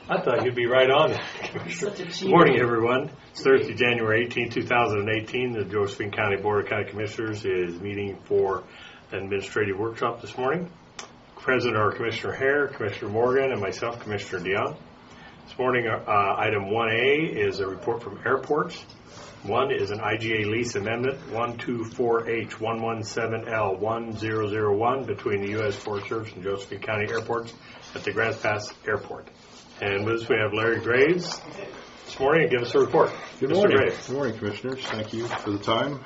I thought you'd be right on that. Good morning, everyone. It's Thursday, January 18, 2018. The Josephine County Board of County Commissioners is meeting for an administrative workshop this morning. Present are Commissioner Hare, Commissioner Morgan, and myself, Commissioner Dion. This morning, item 1A is a report from airports. One is an IGA lease amendment 124H117L1001 between the U.S. Forest Service and Josephine County Airports at the Grants Pass Airport. And with us we have Larry Graves this morning to give us a report. Good morning. Good morning, Commissioners. Thank you for the time.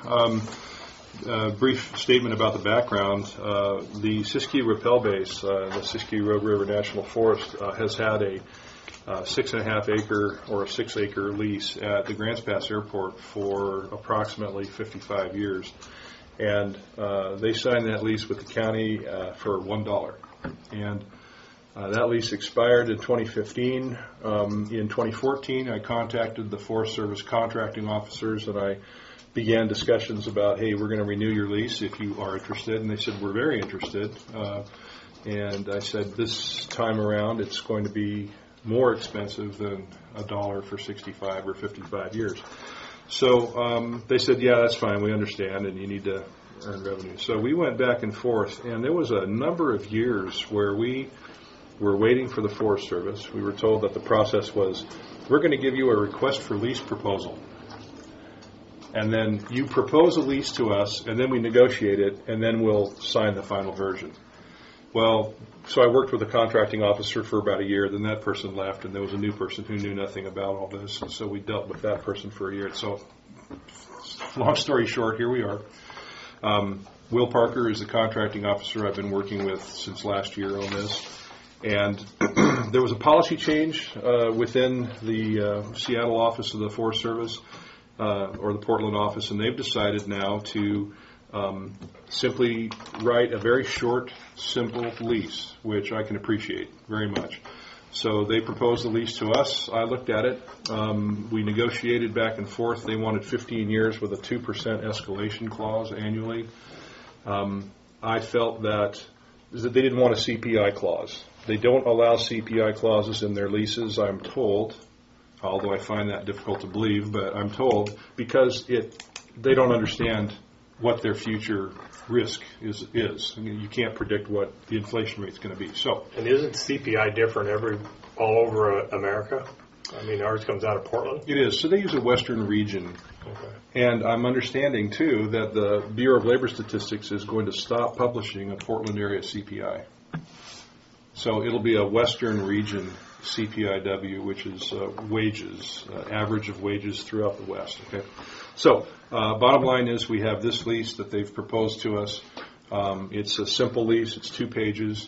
Brief statement about the background. The Siskiyou Rappel Base, the Siskiyou Rogue River National Forest, has had a 6.5 acre or a 6 acre lease at the Grants Pass Airport for approximately 55 years. And they signed that lease with the county for $1. And that lease expired in 2015. In 2014, I contacted the Forest Service contracting officers and I began discussions about, hey, we're going to renew your lease if you are interested. And they said, we're very interested. And I said, this time around, it's going to be more expensive than $1 for 65 or 55 years. So they said, yeah, that's fine. We understand, and you need to earn revenue. So we went back and forth, and there was a number of years where we were waiting for the Forest Service. We were told that the process was, we're going to give you a request for lease proposal. And then you propose a lease to us, and then we negotiate it, and then we'll sign the final version. Well, so I worked with a contracting officer for about a year, then that person left, and there was a new person who knew nothing about all this, and so we dealt with that person for a year. So, long story short, here we are. Will Parker is the contracting officer I've been working with since last year on this. And there was a policy change within the Seattle office of the Forest Service, or the Portland office, and they've decided now to simply write a very short, simple lease, which I can appreciate very much. So they proposed the lease to us. I looked at it. We negotiated back and forth. They wanted 15 years with a 2% escalation clause annually. I felt that they didn't want a CPI clause. They don't allow CPI clauses in their leases, I'm told, although I find that difficult to believe, but I'm told, because they don't understand what their future risk is. I mean, you can't predict what the inflation rate is going to be. So, and isn't CPI different all over America? I mean, ours comes out of Portland. It is. So they use a Western region. Okay. And I'm understanding, too, that the Bureau of Labor Statistics is going to stop publishing a Portland area CPI. So it'll be a Western region CPIW, which is wages, average of wages throughout the West. Okay. So bottom line is we have this lease that they've proposed to us. It's a simple lease. It's 2 pages.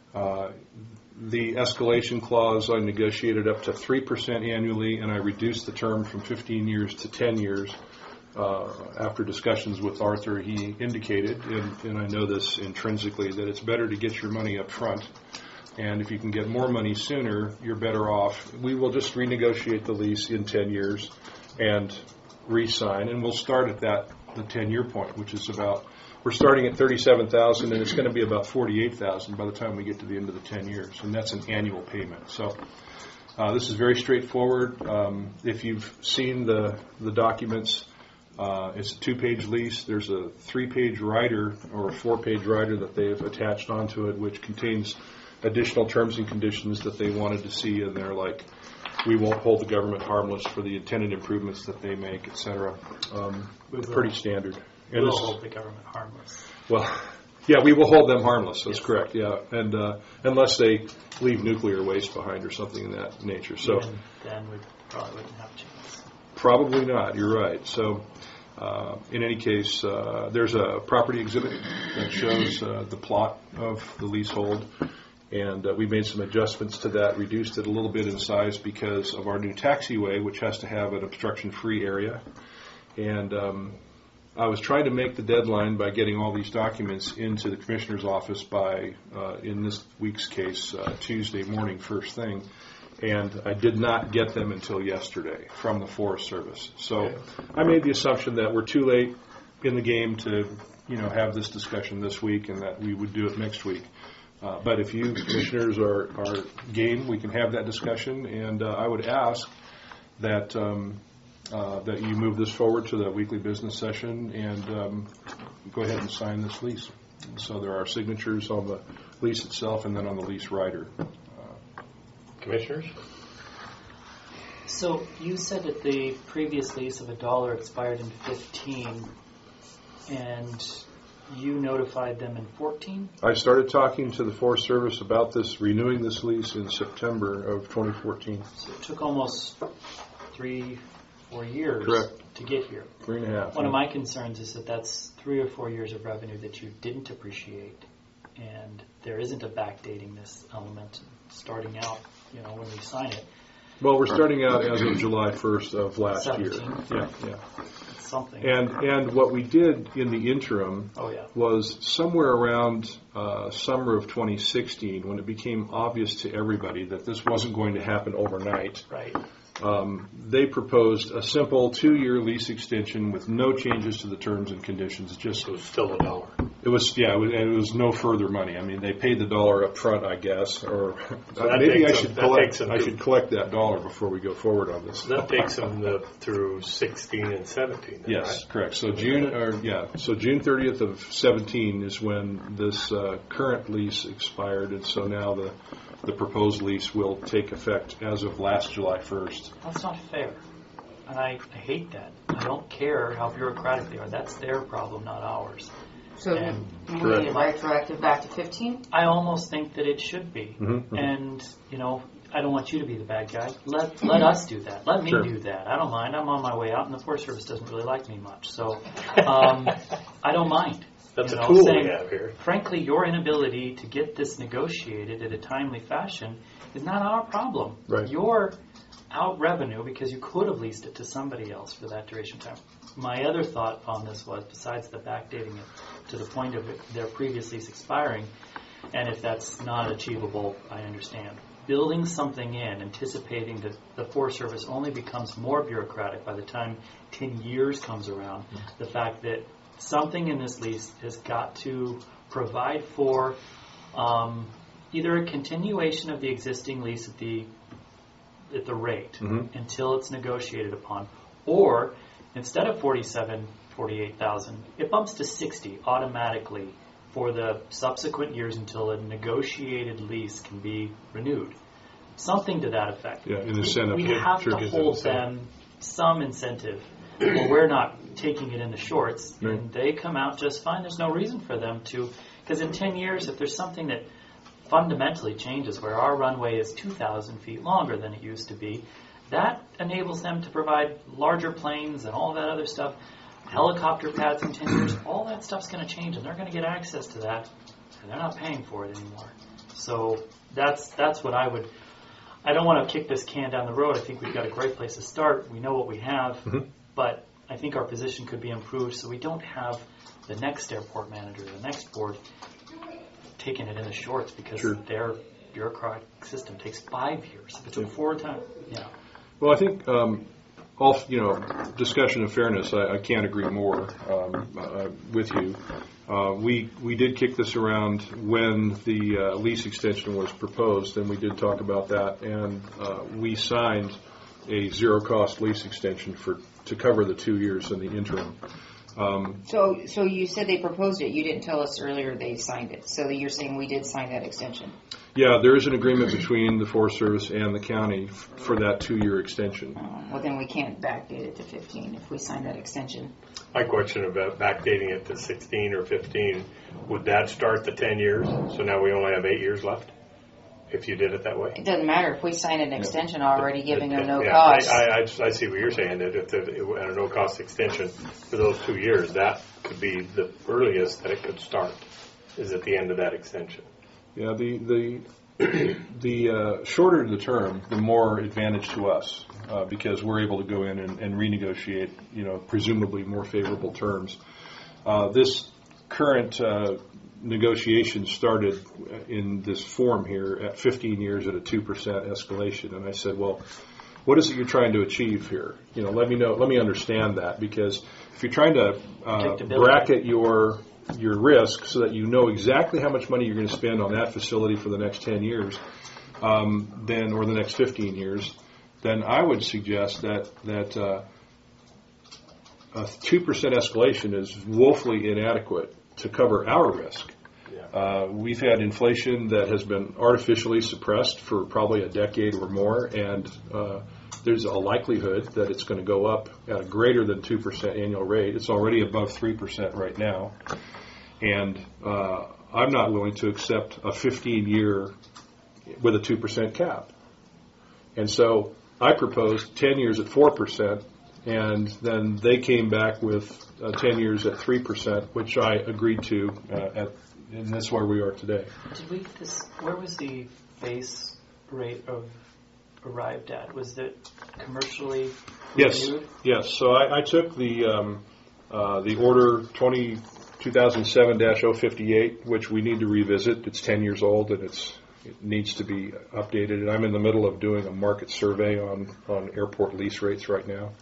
The escalation clause, I negotiated up to 3% annually, and I reduced the term from 15 years to 10 years. After discussions with Arthur, he indicated, and I know this intrinsically, that it's better to get your money up front. And if you can get more money sooner, you're better off. We will just renegotiate the lease in 10 years and re-sign. And we'll start at the 10-year point, which is we're starting at $37,000, and it's going to be about $48,000 by the time we get to the end of the 10 years. And that's an annual payment. So this is very straightforward. If you've seen the documents, it's a 2-page lease. There's a 3-page rider or a 4-page rider that they've attached onto it, which contains additional terms and conditions that they wanted to see in there, like we won't hold the government harmless for the intended improvements that they make, etc. Pretty standard. We will hold the government harmless. Well, yeah, we will hold them harmless. That's correct. Yeah, and unless they leave nuclear waste behind or something in that nature. So then we probably wouldn't have a chance. Probably not. You're right. So. In any case, there's a property exhibit that shows the plot of the leasehold, and we made some adjustments to that, reduced it a little bit in size because of our new taxiway, which has to have an obstruction-free area. And I was trying to make the deadline by getting all these documents into the Commissioner's office by, in this week's case, Tuesday morning, first thing. And I did not get them until yesterday from the Forest Service. So I made the assumption that we're too late in the game to, have this discussion this week and that we would do it next week. But if you commissioners are game, we can have that discussion, and I would ask that that you move this forward to the weekly business session and go ahead and sign this lease. So there are signatures on the lease itself and then on the lease rider. Commissioners? So you said that the previous lease of $1 expired in 15, and you notified them in 14? I started talking to the Forest Service about this, renewing this lease in September of 2014. So it took almost 3-4 years Correct. to get here. 3.5. One of my concerns is that that's 3 or 4 years of revenue that you didn't appreciate, and there isn't a backdating this element starting out, when we sign it. Well, we're starting out as of July 1st of last 17. year. Yeah. It's something. And what we did in the interim was somewhere around summer of 2016, when it became obvious to everybody that this wasn't going to happen overnight. Right. They proposed a simple 2-year lease extension with no changes to the terms and conditions. Just It was still $1. it was no further money. I mean, they paid the $1 up front, I guess, or So that maybe takes I should them- that takes collect. them I to- should collect that $1 before we go forward on this. That takes them through 16 and 17. Then, Yes, right? correct. So June 30th of 17 is when this current lease expired, and so now the proposed lease will take effect as of last July 1st. That's not fair. And I hate that. I don't care how bureaucratic they are. That's their problem, not ours. So And you need it retroactive back to 15? I almost think that it should be. Mm-hmm. And, I don't want you to be the bad guy. Let us do that. Let me Sure. do that. I don't mind. I'm on my way out, and the Forest Service doesn't really like me much. So I don't mind. That's You a know, tool saying, we have here. Frankly, your inability to get this negotiated in a timely fashion is not our problem. Right. You're out revenue because you could have leased it to somebody else for that duration of time. My other thought on this was, besides the backdating it to the point of their previous lease expiring, and if that's not achievable, I understand. Building something in, anticipating that the Forest Service only becomes more bureaucratic by the time 10 years comes around, the fact that something in this lease has got to provide for either a continuation of the existing lease at the rate until it's negotiated upon, or instead of $48,000, it bumps to $60,000 automatically for the subsequent years until a negotiated lease can be renewed. Something to that effect. Yeah, an incentive. We Yeah, have sure to gives hold an incentive. them some incentive. Well, we're not taking it in the shorts, Right. and they come out just fine. There's no reason for them to, because in 10 years, if there's something that fundamentally changes, where our runway is 2,000 feet longer than it used to be, that enables them to provide larger planes and all that other stuff, helicopter pads in 10 years, all that stuff's going to change, and they're going to get access to that, and they're not paying for it anymore. So that's what I don't want to kick this can down the road. I think we've got a great place to start. We know what we have, but I think our position could be improved so we don't have the next airport manager, the next board, taking it in the shorts because Sure. their bureaucratic system takes 5 years. If it took 4 times, Well, I think discussion of fairness. I can't agree more with you. We did kick this around when the lease extension was proposed, and we did talk about that, and we signed a zero-cost lease extension to cover the 2 years in the interim. So you said they proposed it. You didn't tell us earlier they signed it. So you're saying we did sign that extension. Yeah, there is an agreement between the Forest Service and the county for that 2-year extension. Well, then we can't backdate it to 15 if we sign that extension. My question about backdating it to 16 or 15, would that start the 10 years? So now we only have 8 years left if you did it that way? It doesn't matter if we sign an extension already giving them no Yeah, cost. I see what you're saying, that if at a no-cost extension for those 2 years, that could be the earliest that it could start, is at the end of that extension. Yeah, the shorter the term, the more advantage to us because we're able to go in and renegotiate, presumably more favorable terms. This current negotiation started in this form here at 15 years at a 2% escalation, and I said, well, what is it you're trying to achieve here? Let me know. Let me understand that, because if you're trying to bracket your your risk so that you know exactly how much money you're going to spend on that facility for the next 10 years, then or the next 15 years, then I would suggest that a 2% escalation is woefully inadequate to cover our risk. We've had inflation that has been artificially suppressed for probably a decade or more, and there's a likelihood that it's going to go up at a greater than 2% annual rate. It's already above 3% right now, and I'm not willing to accept a 15-year with a 2% cap. And so I proposed 10 years at 4%, and then they came back with 10 years at 3%, which I agreed to, and that's where we are today. Where was the base rate arrived at? Was it commercially renewed? Yes. So I took the order 2007-058, which we need to revisit. It's 10 years old, and it needs to be updated. And I'm in the middle of doing a market survey on airport lease rates right now.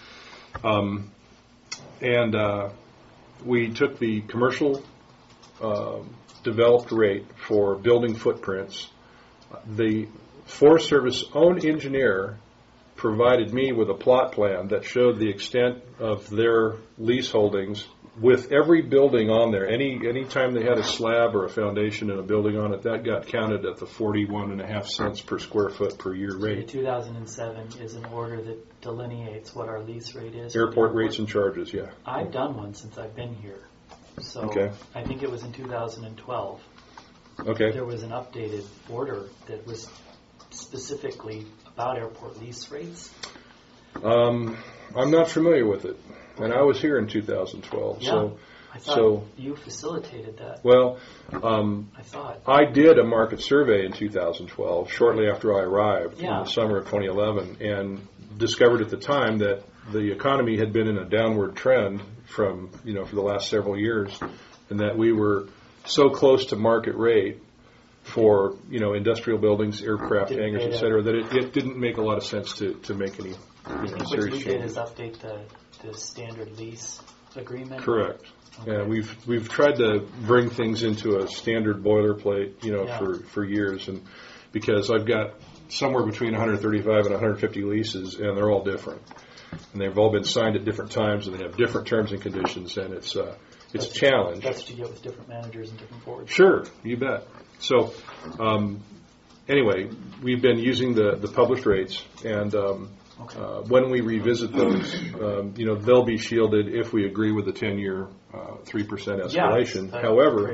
We took the commercial developed rate for building footprints. The Forest Service own engineer provided me with a plot plan that showed the extent of their lease holdings with every building on there. Any time they had a slab or a foundation and a building on it, that got counted at the 41.5 cents per square foot per year rate. The 2007 is an order that delineates what our lease rate is. Airport rates and charges, yeah. I've done one since I've been here. So okay. I think it was in 2012. Okay. There was an updated order that was specifically about airport lease rates. I'm not familiar with it, and I was here in 2012. Yeah, so I thought you facilitated that. Well, I thought I did a market survey in 2012, shortly after I arrived in the summer of 2011, and discovered at the time that the economy had been in a downward trend from for the last several years, and that we were so close to market rate for industrial buildings, aircraft hangars, et cetera, that it didn't make a lot of sense to make any serious What we did changes. is update the standard lease agreement. Correct. Okay. Yeah, we've tried to bring things into a standard boilerplate, for years, and because I've got somewhere between 135 and 150 leases, and they're all different, and they've all been signed at different times, and they have different terms and conditions, and it's a challenge. That's what you get with different managers and different boards. Sure, you bet. So, anyway, we've been using the published rates, and when we revisit those, they'll be shielded if we agree with the 10-year 3% escalation. However,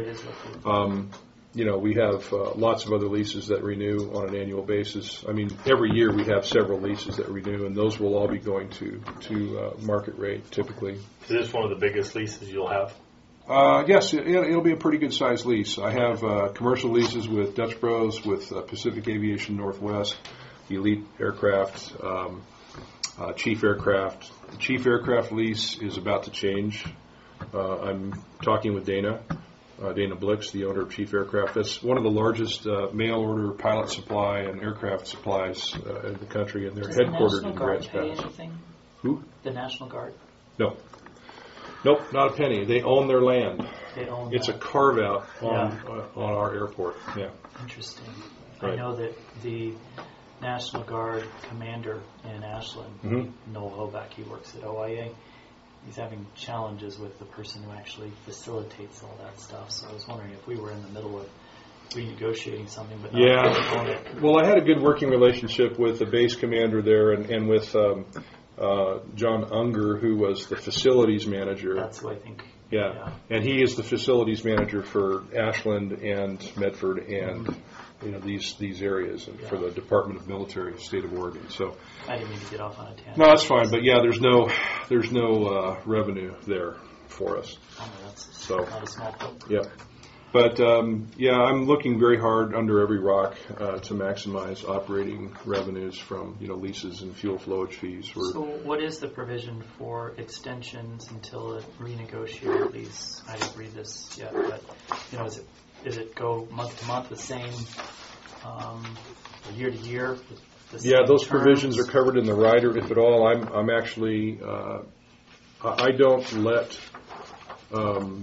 we have lots of other leases that renew on an annual basis. I mean, every year we have several leases that renew, and those will all be going to market rate typically. Is this one of the biggest leases you'll have? Yes, it'll be a pretty good sized lease. I have commercial leases with Dutch Bros, with Pacific Aviation Northwest, Elite Aircraft, Chief Aircraft. The Chief Aircraft lease is about to change. I'm talking with Dana Blix, the owner of Chief Aircraft. That's one of the largest mail order pilot supply and aircraft supplies in the country, and they're headquartered in Grants Pass. Does the National Guard pay anything? Who? The National Guard? No. Nope, not a penny. They own their land. They own It's that. a carve-out on our airport. Yeah. Interesting. Right. I know that the National Guard commander in Ashland, Noel Hoback, he works at OIA. He's having challenges with the person who actually facilitates all that stuff. So I was wondering if we were in the middle of renegotiating something, but not on it. Well, I had a good working relationship with the base commander there, and with John Unger, who was the facilities manager. That's who I think. Yeah, and he is the facilities manager for Ashland and Medford and these areas, and for the Department of Military, State of Oregon. So I didn't mean to get off on a tangent. no, that's fine. But yeah, there's no revenue there for us. Oh, that's not a small book. Yeah. But, I'm looking very hard under every rock to maximize operating revenues from, leases and fuel flowage fees. So what is the provision for extensions until a renegotiated lease? I didn't read this yet, but, is it go month to month, the same year to year? Yeah, those provisions are covered in the rider, if at all. I'm actually, I don't let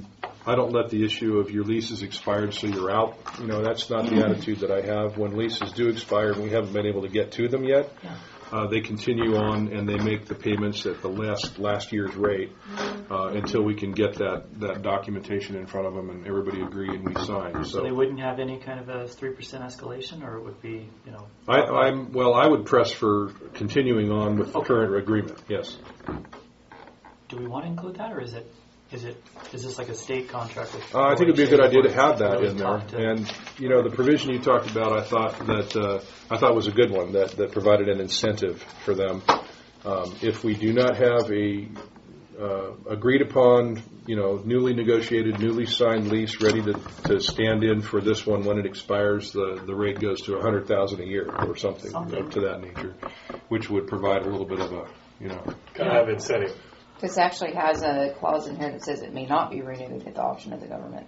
I don't let the issue of your lease is expired, so you're out. That's not the attitude that I have. When leases do expire and we haven't been able to get to them yet, they continue on and they make the payments at the last year's rate until we can get that documentation in front of them and everybody agree and we sign. So they wouldn't have any kind of a 3% escalation, or it would be, I would press for continuing on with the current agreement. Yes. Do we want to include that, or is this like a state contract? I think it'd be a good idea to have that in there. And the provision you talked about, I thought was a good one that provided an incentive for them. If we do not have a agreed upon, newly negotiated, newly signed lease ready to stand in for this one when it expires, the rate goes to $100,000 a year or something to that nature, which would provide a little bit of a kind of incentive. This actually has a clause in here that says it may not be renewed at the option of the government.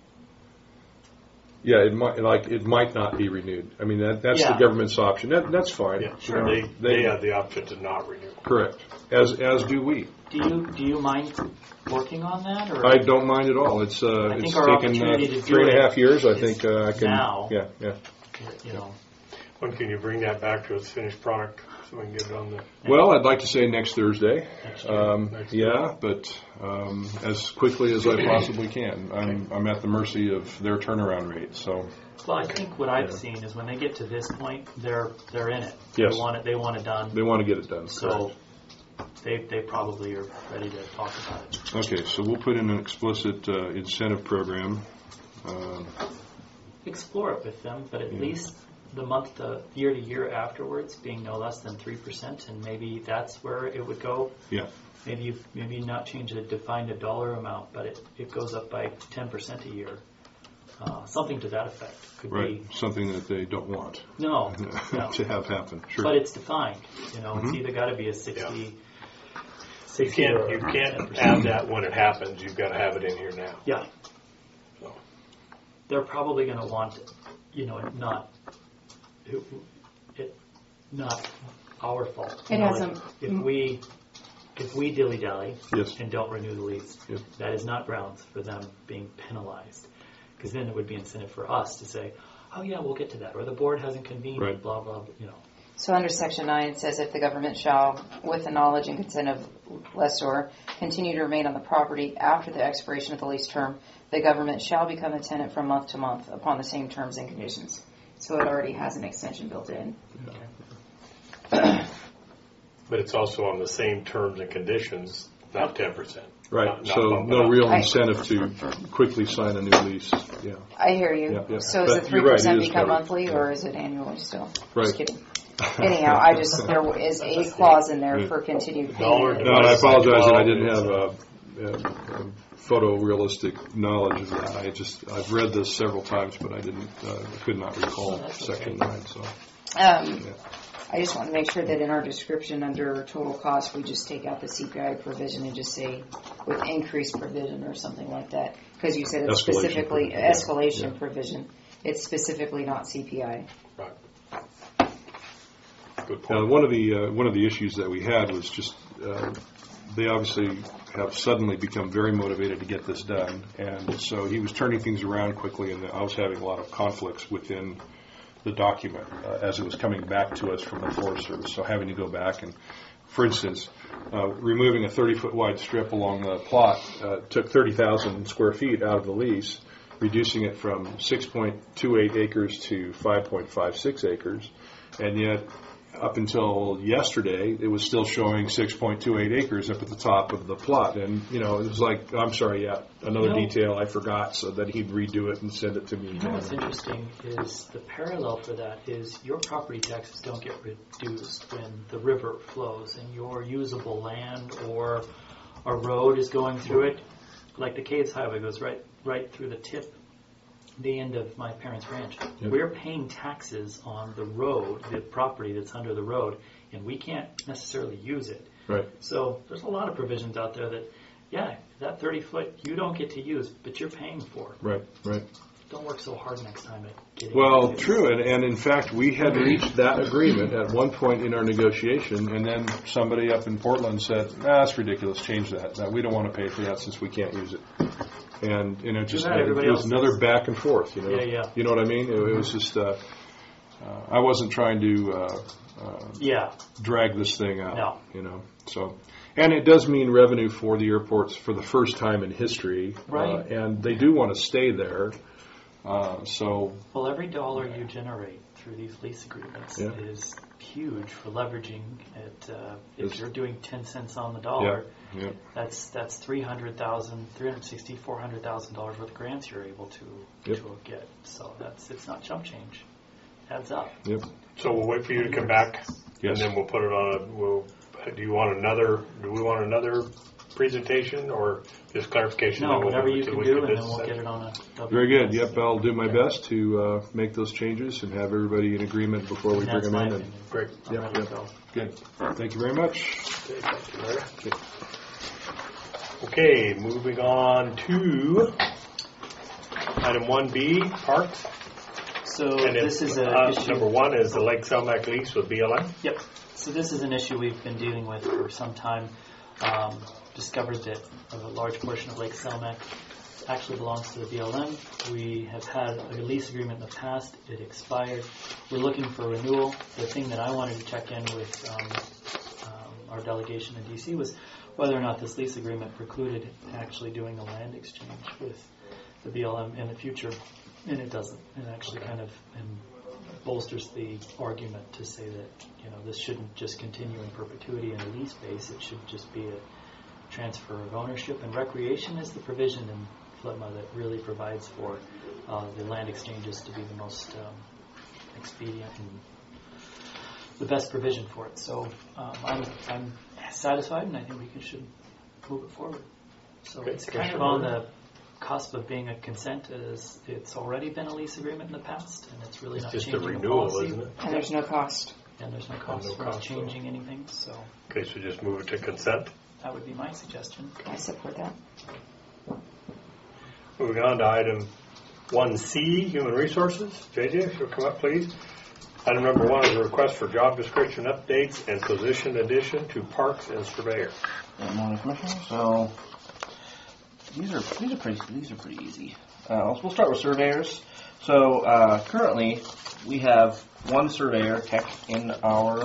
Yeah, it might not be renewed. I mean, that's the government's option. That's fine. Yeah, sure. They have the option to not renew. Correct. As do we. Do you mind working on that? Or? I don't mind at all. It's taken 3.5 years. I think I can. Now. Yeah. When can you bring that back to its finished product so we can get it on the... Well, I'd like to say next Thursday. Next year. But as quickly as I possibly can. I'm at the mercy of their turnaround rate. So. Well, I think what I've seen is when they get to this point, they're in it. Yes. They want it done. They want to get it done. So they probably are ready to talk about it. Okay, so we'll put in an explicit incentive program. Explore it with them, but at least the year to year afterwards being no less than 3%, and maybe that's where it would go. Yeah. Maybe not change it, define a dollar amount, but it goes up by 10% a year. Something to that effect could be something that they don't want. No. to have happen. Sure. But it's defined. It's either got to be a 60. You can't have that when it happens. You've got to have it in here now. Yeah. So. They're probably going to want, not our fault. It hasn't. If we dilly-dally yes. and don't renew the lease, yes. that is not grounds for them being penalized. Because then it would be incentive for us to say, oh yeah, we'll get to that. Or the board hasn't convened, blah, blah, So under Section 9 it says if the government shall, with the knowledge and consent of lessor, continue to remain on the property after the expiration of the lease term, the government shall become a tenant from month to month upon the same terms and conditions. So it already has an extension built in. Okay. But it's also on the same terms and conditions, not 10%. Right. Not So no real incentive to quickly sign a new lease. Yeah. I hear you. Yeah. So does the 3% become monthly or is it annually still? Right. Just kidding. Anyhow, there is a clause in there for continued payment. No, I apologize that I didn't have a photorealistic knowledge of that. I've read this several times, but I could not recall Section 9. So. I just want to make sure that in our description under total cost, we just take out the CPI provision and just say with increased provision or something like that. Because you said it's specifically escalation provision. It's specifically not CPI. Right. Good point. One of the issues that we had was just they obviously have suddenly become very motivated to get this done, and so he was turning things around quickly, and I was having a lot of conflicts within the document as it was coming back to us from the Forest Service. So having to go back and, for instance, removing a 30-foot wide strip along the plot took 30,000 square feet out of the lease, reducing it from 6.28 acres to 5.56 acres, and yet up until yesterday, it was still showing 6.28 acres up at the top of the plot. And, it was like, I'm sorry, another detail I forgot, so that he'd redo it and send it to me. What's interesting is the parallel for that is your property taxes don't get reduced when the river flows and your usable land or a road is going through it. Like the Caves Highway goes right through the end of my parents' ranch. Yep. We're paying taxes on the road, the property that's under the road, and we can't necessarily use it. Right. So there's a lot of provisions out there that, that 30-foot you don't get to use, but you're paying for. Right. don't work so hard next time at getting. Well, true, and in fact, we had reached that agreement at one point in our negotiation, and then somebody up in Portland said, "That's ridiculous. Change that. We don't want to pay for that since we can't use it." And it just it was another back and forth. Yeah. You know what I mean? It was just I wasn't trying to drag this thing out. No. So. And it does mean revenue for the airports for the first time in history, right? And they do want to stay there. Well, every dollar you generate through these lease agreements is huge for leveraging it. If you're doing 10 cents on the dollar, that's $300,000, $400,000 worth of grants you're able to get. So it's not chump change. It adds up. Yep. So we'll wait for you to come back, and then we'll put it on. Do we want another presentation or just clarification? No, whatever you can do, and then we'll get it on a. Very good. Yep, I'll do my best to make those changes and have everybody in agreement before we bring them in. And great. Yep. Good. Thank you very much. Okay, thank you, Larry. Okay, moving on to item 1B, parks. So And this is number 1 is the Lake Selmac lease with BLM. Yep. So this is an issue we've been dealing with for some time. Discovered that a large portion of Lake Selmac actually belongs to the BLM. We have had a lease agreement in the past. It expired. We're looking for renewal. The thing that I wanted to check in with our delegation in D.C. was whether or not this lease agreement precluded actually doing a land exchange with the BLM in the future. And it doesn't. It actually kind of bolsters the argument to say that this shouldn't just continue in perpetuity in a lease base. It should just be a transfer of ownership, and recreation is the provision in FLTMA that really provides for the land exchanges to be the most expedient and the best provision for it. So I'm satisfied, and I think we should move it forward. So it's kind of on the cusp of being a consent. It's already been a lease agreement in the past, and it's really not just changing a renewal, policy. isn't it? And there's no cost. And there's no cost for changing anything. So okay, so just move it to consent. That would be my suggestion. I support that. Moving on to item 1C, human resources. JJ, if you'll come up, please. Item number 1 is a request for job description updates and position addition to parks and surveyor. Good morning, Commissioner. So these are pretty easy. We'll start with surveyors. So currently we have one surveyor tech in our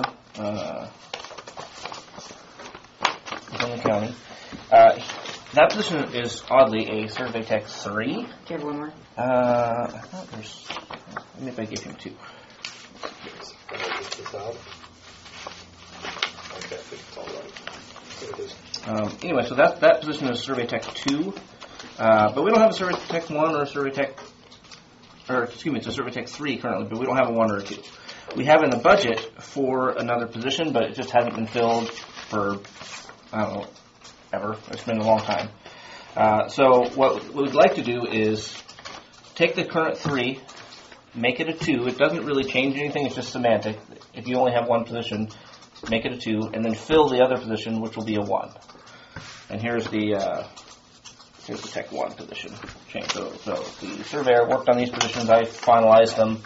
Montgomery County. That position is oddly a survey tech 3. Do you have one more? I thought there's. Maybe I gave him 2. Can I get this out? Okay, I think it's all right. There it is. Anyway, so that position is survey tech 2, but we don't have a survey tech 1 or a survey tech, it's a survey tech 3 currently, but we don't have a 1 or a 2. We have in the budget for another position, but it just hasn't been filled for, I don't know, ever. It's been a long time. So what we'd like to do is take the current 3, make it a 2. It doesn't really change anything. It's just semantic. If you only have one position, make it a 2, and then fill the other position, which will be a 1. And here's the Tech 1 position change. So the surveyor worked on these positions. I finalized them.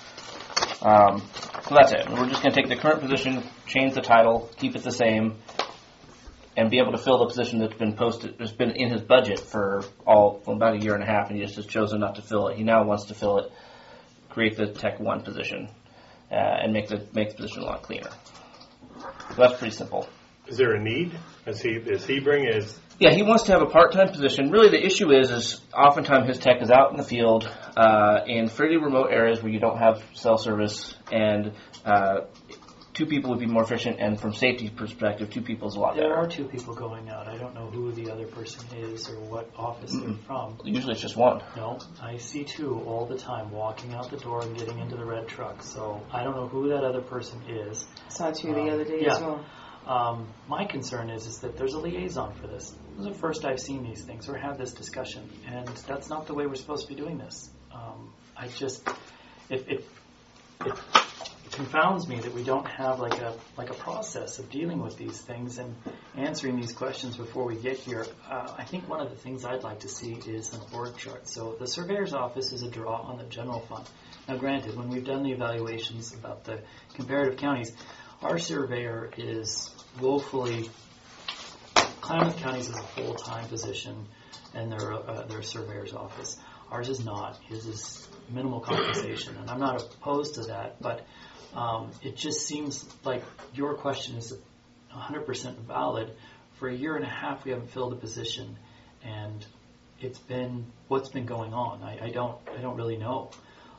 So that's it. We're just going to take the current position, change the title, keep it the same, and be able to fill the position that's been posted. It's been in his budget for about a year and a half, and he just has chosen not to fill it. He now wants to fill it, create the Tech 1 position, and make the position a lot cleaner. So that's pretty simple. Is there a need? Is he bringing his... Yeah, he wants to have a part-time position. Really, the issue is oftentimes his tech is out in the field in fairly remote areas where you don't have cell service, and 2 people would be more efficient, and from safety perspective, 2 people is a lot better. There are 2 people going out. I don't know who the other person is or what office they're from. Usually it's just 1. No, I see 2 all the time walking out the door and getting into the red truck. So I don't know who that other person is. Saw 2 the other day as well. My concern is that there's a liaison for this. This is the first I've seen these things or had this discussion, and that's not the way we're supposed to be doing this. If confounds me that we don't have like a process of dealing with these things and answering these questions before we get here. I think one of the things I'd like to see is an org chart. So the surveyor's office is a draw on the general fund. Now, granted, when we've done the evaluations about the comparative counties, our surveyor is woefully. Klamath County's is a full-time position, and their surveyor's office. Ours is not. His is minimal compensation, and I'm not opposed to that, but it just seems like your question is 100% valid. For a year and a half, we haven't filled a position, and it's been what's been going on. I don't really know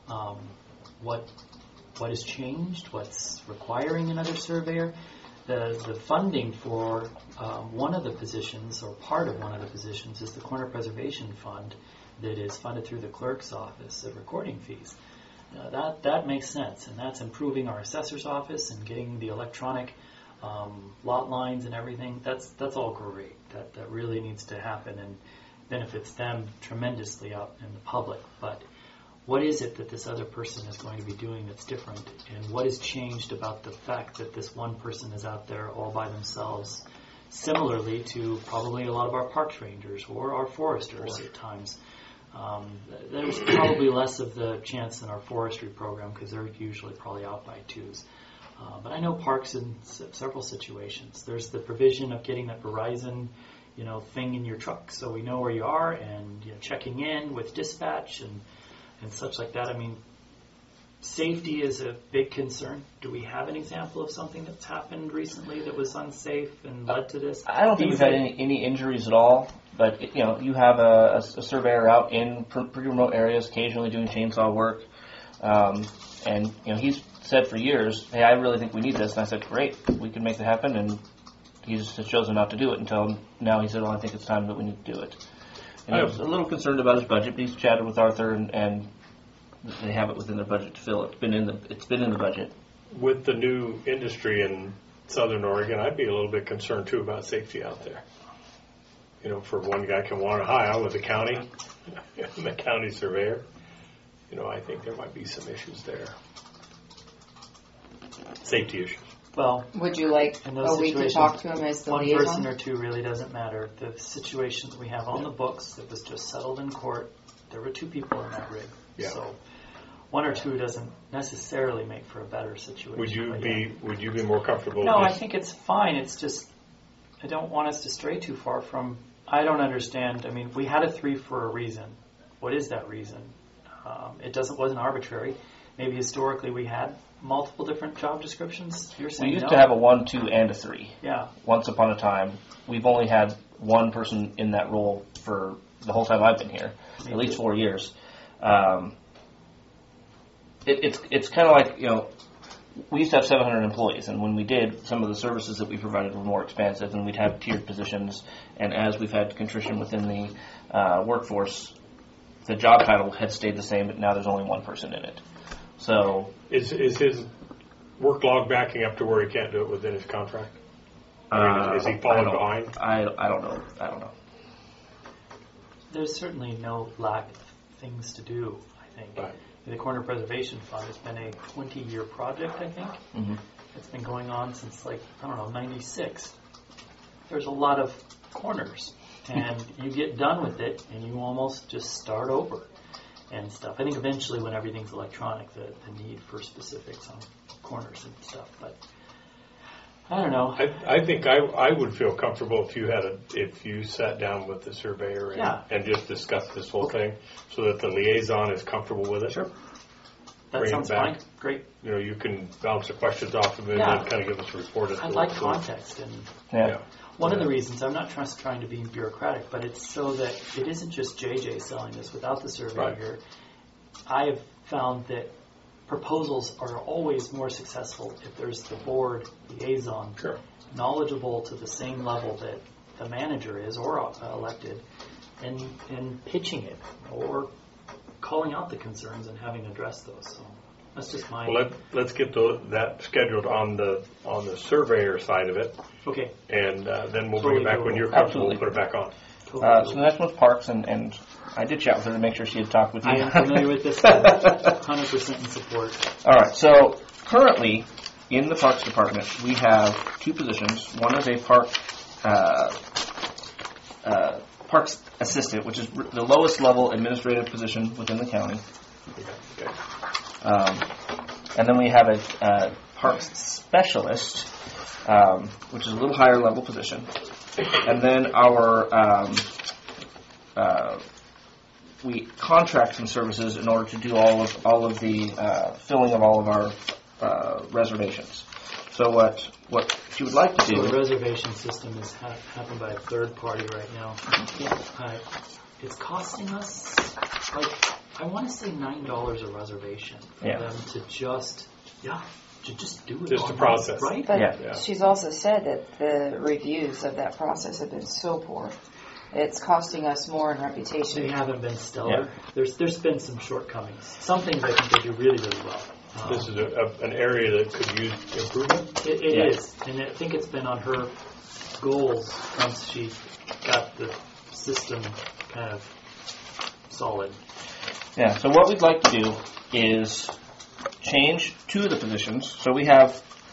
what has changed, what's requiring another surveyor. The funding for one of the positions, or part of one of the positions, is the Corner Preservation Fund that is funded through the clerk's office of recording fees. That makes sense, and that's improving our assessor's office and getting the electronic lot lines and everything. That's all great. That really needs to happen and benefits them tremendously out in the public. But what is it that this other person is going to be doing that's different? And what has changed about the fact that this one person is out there all by themselves, similarly to probably a lot of our parks rangers or our foresters at times? There's probably less of the chance in our forestry program because they're usually probably out by twos. But I know parks in several situations. There's the provision of getting that Verizon thing in your truck so we know where you are, and checking in with dispatch and such like that. I mean, safety is a big concern. Do we have an example of something that's happened recently that was unsafe and led to this? I don't think we've had any injuries at all, but you have a surveyor out in pretty remote areas occasionally doing chainsaw work, and he's said for years, hey, I really think we need this, and I said, great, we can make that happen, and he's just chosen not to do it until now. He said, well, I think it's time that we need to do it. And he was a little concerned about his budget, but he's chatted with Arthur, and they have it within their budget to fill it. It's been in the budget. With the new industry in Southern Oregon, I'd be a little bit concerned too about safety out there. For one guy can want to hire with the county, the county surveyor. I think there might be some issues there. Safety issues. Well, would you like a week to talk to him as the liaison? One person or two really doesn't matter. The situation that we have on the books that was just settled in court, there were two people in that rig. Yeah. So one or two doesn't necessarily make for a better situation. Would you be more comfortable? No, I think it's fine. It's just I don't want us to stray too far from. I don't understand. I mean, we had a 3 for a reason. What is that reason? It wasn't arbitrary. Maybe historically we had multiple different job descriptions. You're saying we used no? to have a 1, 2, and a 3. Yeah. Once upon a time. We've only had one person in that role for the whole time I've been here, at least 4 years. It's kind of like, we used to have 700 employees, and when we did, some of the services that we provided were more expansive, and we'd have tiered positions, and as we've had contrition within the workforce, the job title had stayed the same, but now there's only one person in it. So is his work log backing up to where he can't do it within his contract? Is he falling behind? I don't know. There's certainly no lack of things to do, I think. Right. The Corner Preservation Fund has been a 20-year project, I think. Mm-hmm. It's been going on since, 96. There's a lot of corners, and you get done with it, and you almost just start over and stuff. I think eventually when everything's electronic, the need for specifics on corners and stuff, but I don't know. I think I would feel comfortable if you sat down with the surveyor and just discussed this whole thing, so that the liaison is comfortable with it. Sure. That sounds fine. Great. You can bounce the questions off of him and kind of give us a report. I like context, and one of the reasons I'm not trying to be bureaucratic, but it's so that it isn't just JJ selling this without the surveyor here. I have found that proposals are always more successful if there's the board liaison knowledgeable to the same level that the manager is or elected, and pitching it or calling out the concerns and having addressed those. So that's just my. Well, let's get that scheduled on the surveyor side of it. Okay. And then we'll bring it back when you're comfortable. We'll put it back on. So the next one's parks, and I did chat with her to make sure she had talked with you. I am familiar with this. 100% in support. All right, so currently, in the Parks Department, we have two positions. One is a Parks Assistant, which is the lowest level administrative position within the county. And then we have a Parks Specialist, which is a little higher level position. And then we contract some services in order to do all of the filling of all of our reservations. So what she would like to So the do. reservation system is happened by a third party right now. It's costing us, I want to say $9 a reservation for Yeah. them to just do it. Just to online, process. right? But Yeah. she's also said that the reviews of that process have been so poor. It's costing us more in reputation. They haven't been stellar. There's been some shortcomings. Some things I think they do really, really well. This is an area that could use improvement. It Yeah. is, and I think it's been on her goals once she got the system kind of solid. Yeah, so what we'd like to do is change two of the positions. So we have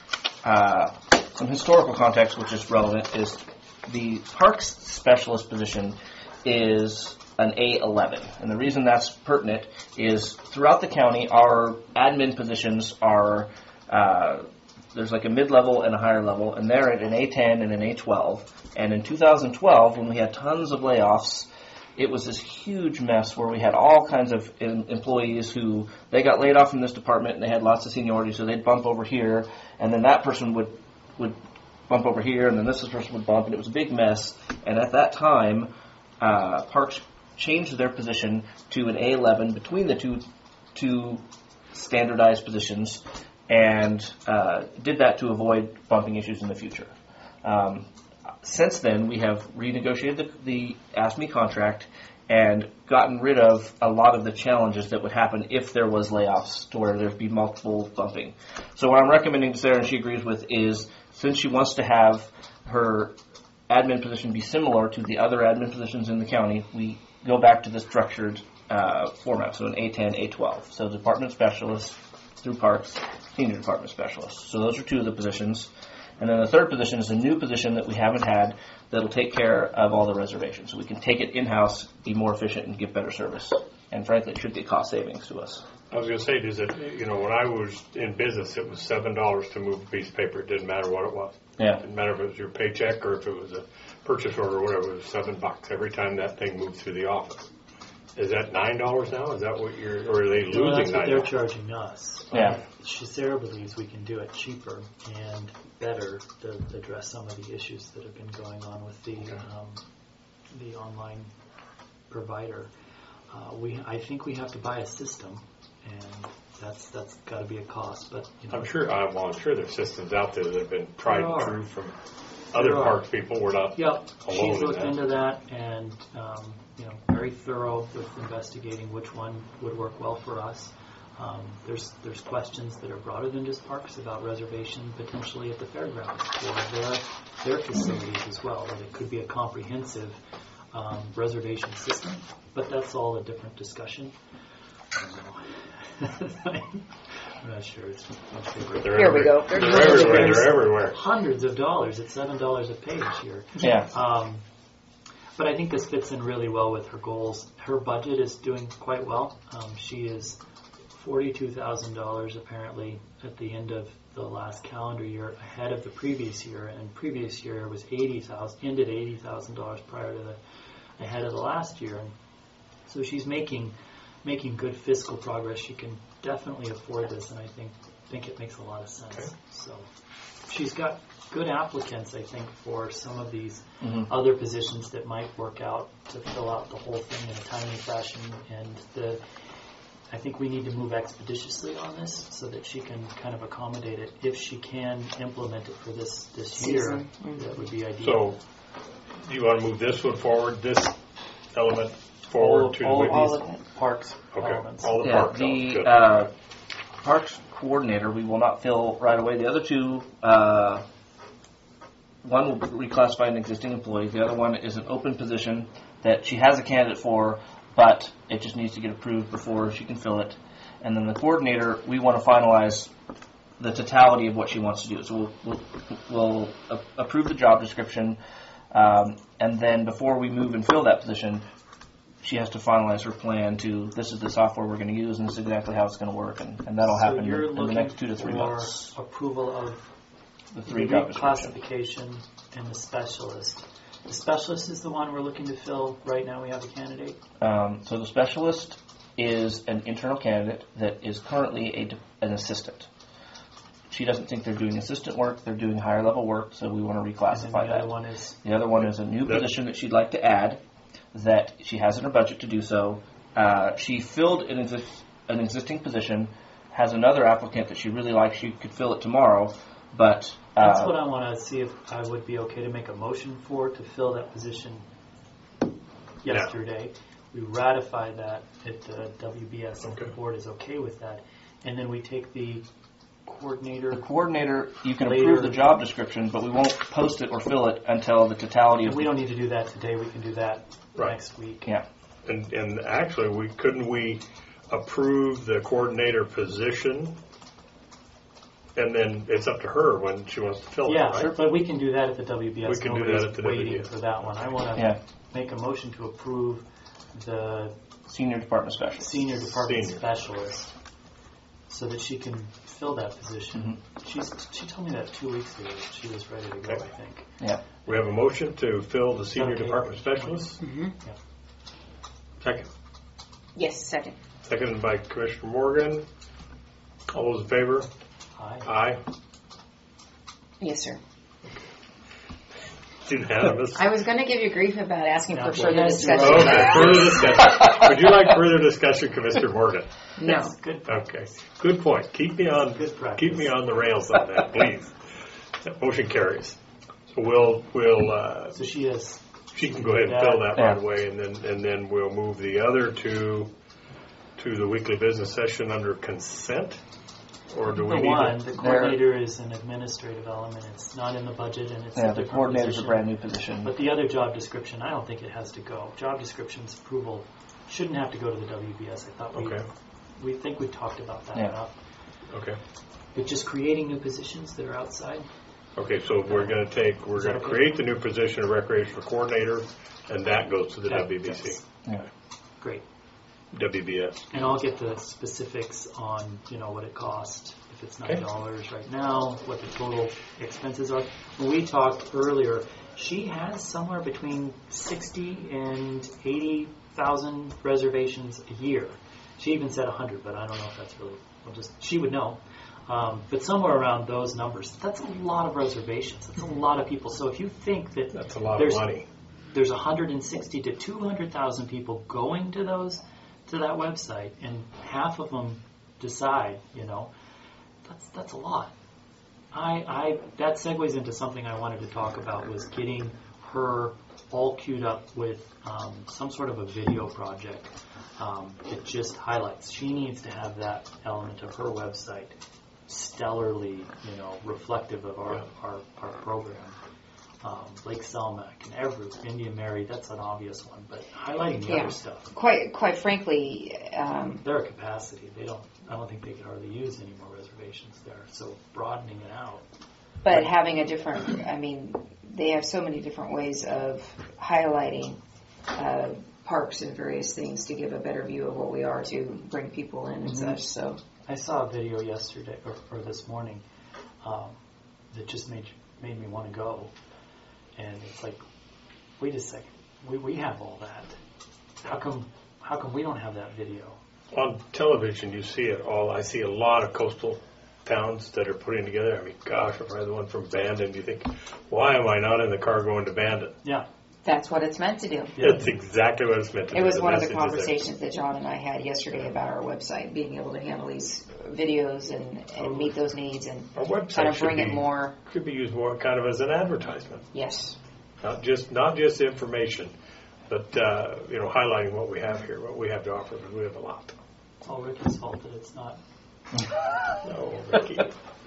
some historical context, which is relevant, is the Parks Specialist position is an A11. And the reason that's pertinent is throughout the county, our admin positions are, there's like a mid-level and a higher level, and they're at an A10 and an A12. And in 2012, when we had tons of layoffs, it was this huge mess where we had all kinds of employees who, they got laid off from this department and they had lots of seniority, so they'd bump over here, and then that person would bump over here, and then this person would bump, and it was a big mess. And at that time, Parks changed their position to an A11 between the two standardized positions, and did that to avoid bumping issues in the future. Since then, we have renegotiated the ASME contract and gotten rid of a lot of the challenges that would happen if there was layoffs, to where there'd be multiple bumping. So what I'm recommending to Sarah, and she agrees with, is since she wants to have her admin position be similar to the other admin positions in the county, we go back to the structured format, so an A10, A12. So department specialist through Parks, senior department specialist. So those are two of the positions. And then the third position is a new position that we haven't had that'll take care of all the reservations. So we can take it in-house, be more efficient, and give better service. And frankly, it should be cost savings to us. I was going to say, is it, when I was in business, it was $7 to move a piece of paper. It didn't matter what it was. Yeah. It didn't matter if it was your paycheck or if it was a purchase order or whatever. It was $7 every time that thing moved through the office. Is that $9 now? Is that what or are they losing Well, that's what $9? they're charging us. Yeah. Sarah believes we can do it cheaper and better to address some of the issues that have been going on with the online provider. I think we have to buy a system, and that's got to be a cost. But I'm sure there's systems out there that have been tried There and are. true from other There are. parks people. We're not Yep, alone she's in looked that. into that and very thorough with investigating which one would work well for us. There's questions that are broader than just parks about reservation potentially at the fairgrounds for their facilities as well. That it could be a comprehensive reservation system, but that's all a different discussion. I don't know. I'm not sure. It's much bigger. They're Here we go. They're everywhere. They're everywhere. Hundreds of dollars at $7 a page here. Yeah. But I think this fits in really well with her goals. Her budget is doing quite well. She is $42,000 apparently at the end of the last calendar year ahead of the previous year, and previous year was ended $80,000 prior to ahead of the last year. And so she's making good fiscal progress. She can definitely afford this, and I think it makes a lot of sense. Okay. So she's got good applicants, I think, for some of these Mm-hmm. other positions that might work out to fill out the whole thing in a timely fashion. And I think we need to move expeditiously on this so that she can kind of accommodate it. If she can implement it for this year, Season. that would be ideal. So, do you want to move this one forward, this element forward to all of it. Parks Okay, elements. all the Yeah, parks. the Good. Parks coordinator we will not fill right away. The other two, one will reclassify an existing employee. The other one is an open position that she has a candidate for, but it just needs to get approved before she can fill it. And then the coordinator, we want to finalize the totality of what she wants to do. So we'll approve the job description, and then before we move and fill that position, she has to finalize her plan to, this is the software we're going to use, and this is exactly how it's going to work, and that'll happen in the next 2 to 3 months. Approval of The 3 job description. classification and the specialist. The specialist is the one we're looking to fill right now. We have a candidate. So the specialist is an internal candidate that is currently an assistant. She doesn't think they're doing assistant work; they're doing higher level work. So we want to reclassify that. The other one is a new position that she'd like to add, that she has in her budget to do so. She filled an existing position, has another applicant that she really likes. She could fill it tomorrow, but that's what I want to see if I would be okay to make a motion for, to fill that position yesterday. We ratify that at the WBS if the board is okay with that, and then we take the coordinator. The coordinator, you can later. approve the job description, but we won't post it or fill it until the totality of. We don't need to do that today. We can do that Right. next week. Yeah. And actually, couldn't we approve the coordinator position, and then it's up to her when she wants to fill it, Yeah, right? sure, but we can do that at the WBS. We can do Nobody's that at the waiting WBS. for that one. I want to make a motion to approve the Senior department specialist. senior department Senior. specialist so that she can fill that position. She told me that 2 weeks ago. She was ready to go, Okay. I think. Yeah. We have a motion to fill the senior Okay. department specialist. Mm-hmm. Second. Yes, second. Seconded by Commissioner Morgan. All those in favor? Aye. Aye. Yes, sir. Unanimous. I was going to give you grief about asking No, for further well, discussion. Okay, further discussion. Would you like further discussion, Commissioner Morgan? No. That's good. Okay, good point. Keep me on Good practice. keep me on the rails on that, please. That motion carries. So we'll So she has. she can go ahead and fill that right away, and then we'll move the other to the weekly business session under consent. Or do we need The coordinator is an administrative element. It's not in the budget, and it's a Yeah, different the coordinator's position. a brand new position. But the other job description, I don't think it has to go. Job description's approval shouldn't have to go to the WBS. I thought we think we talked about that enough. Okay. But just creating new positions that are outside. Okay, so we're going to create the new position of recreational coordinator, and that goes to the WBC, Great. WBS. And I'll get the specifics on, what it costs. If it's $9 right now, what the total expenses are. When we talked earlier, she has somewhere between 60 and 80,000 reservations a year. She even said 100, but I don't know if that's really. She would know. But somewhere around those numbers, that's a lot of reservations. That's a lot of people. So if you think That's a lot of money. There's 160 to 200,000 people going to that website, and half of them decide, that's a lot. That segues into something I wanted to talk about, was getting her all queued up with some sort of a video project that just highlights. She needs to have that element of her website stellarly, reflective of our program. Lake Selmac and Indian Mary, that's an obvious one, but highlighting the other stuff. Quite frankly, They're a capacity. I don't think they could hardly use any more reservations there. So broadening it out. but having a different, they have so many different ways of highlighting parks and various things to give a better view of what we are, to bring people in and such. So I saw a video yesterday or this morning that just made me want to go. And it's like, wait a second, we have all that. How come we don't have that video? On television, you see it all. I see a lot of coastal towns that are putting together. Gosh, if I had the one from Bandon, you think, why am I not in the car going to Bandon? Yeah. that's what it's meant to do. That's exactly what it's meant to do. It was one of the message is there. conversations that John and I had yesterday about our website, being able to handle these videos and meet those needs and Our website kind of should bring be, it more. Could be used more kind of as an advertisement, Yes. not just information, but highlighting what we have here, what we have to offer, because we have a lot. It's all Ricky's fault that it's not. No, Ricky.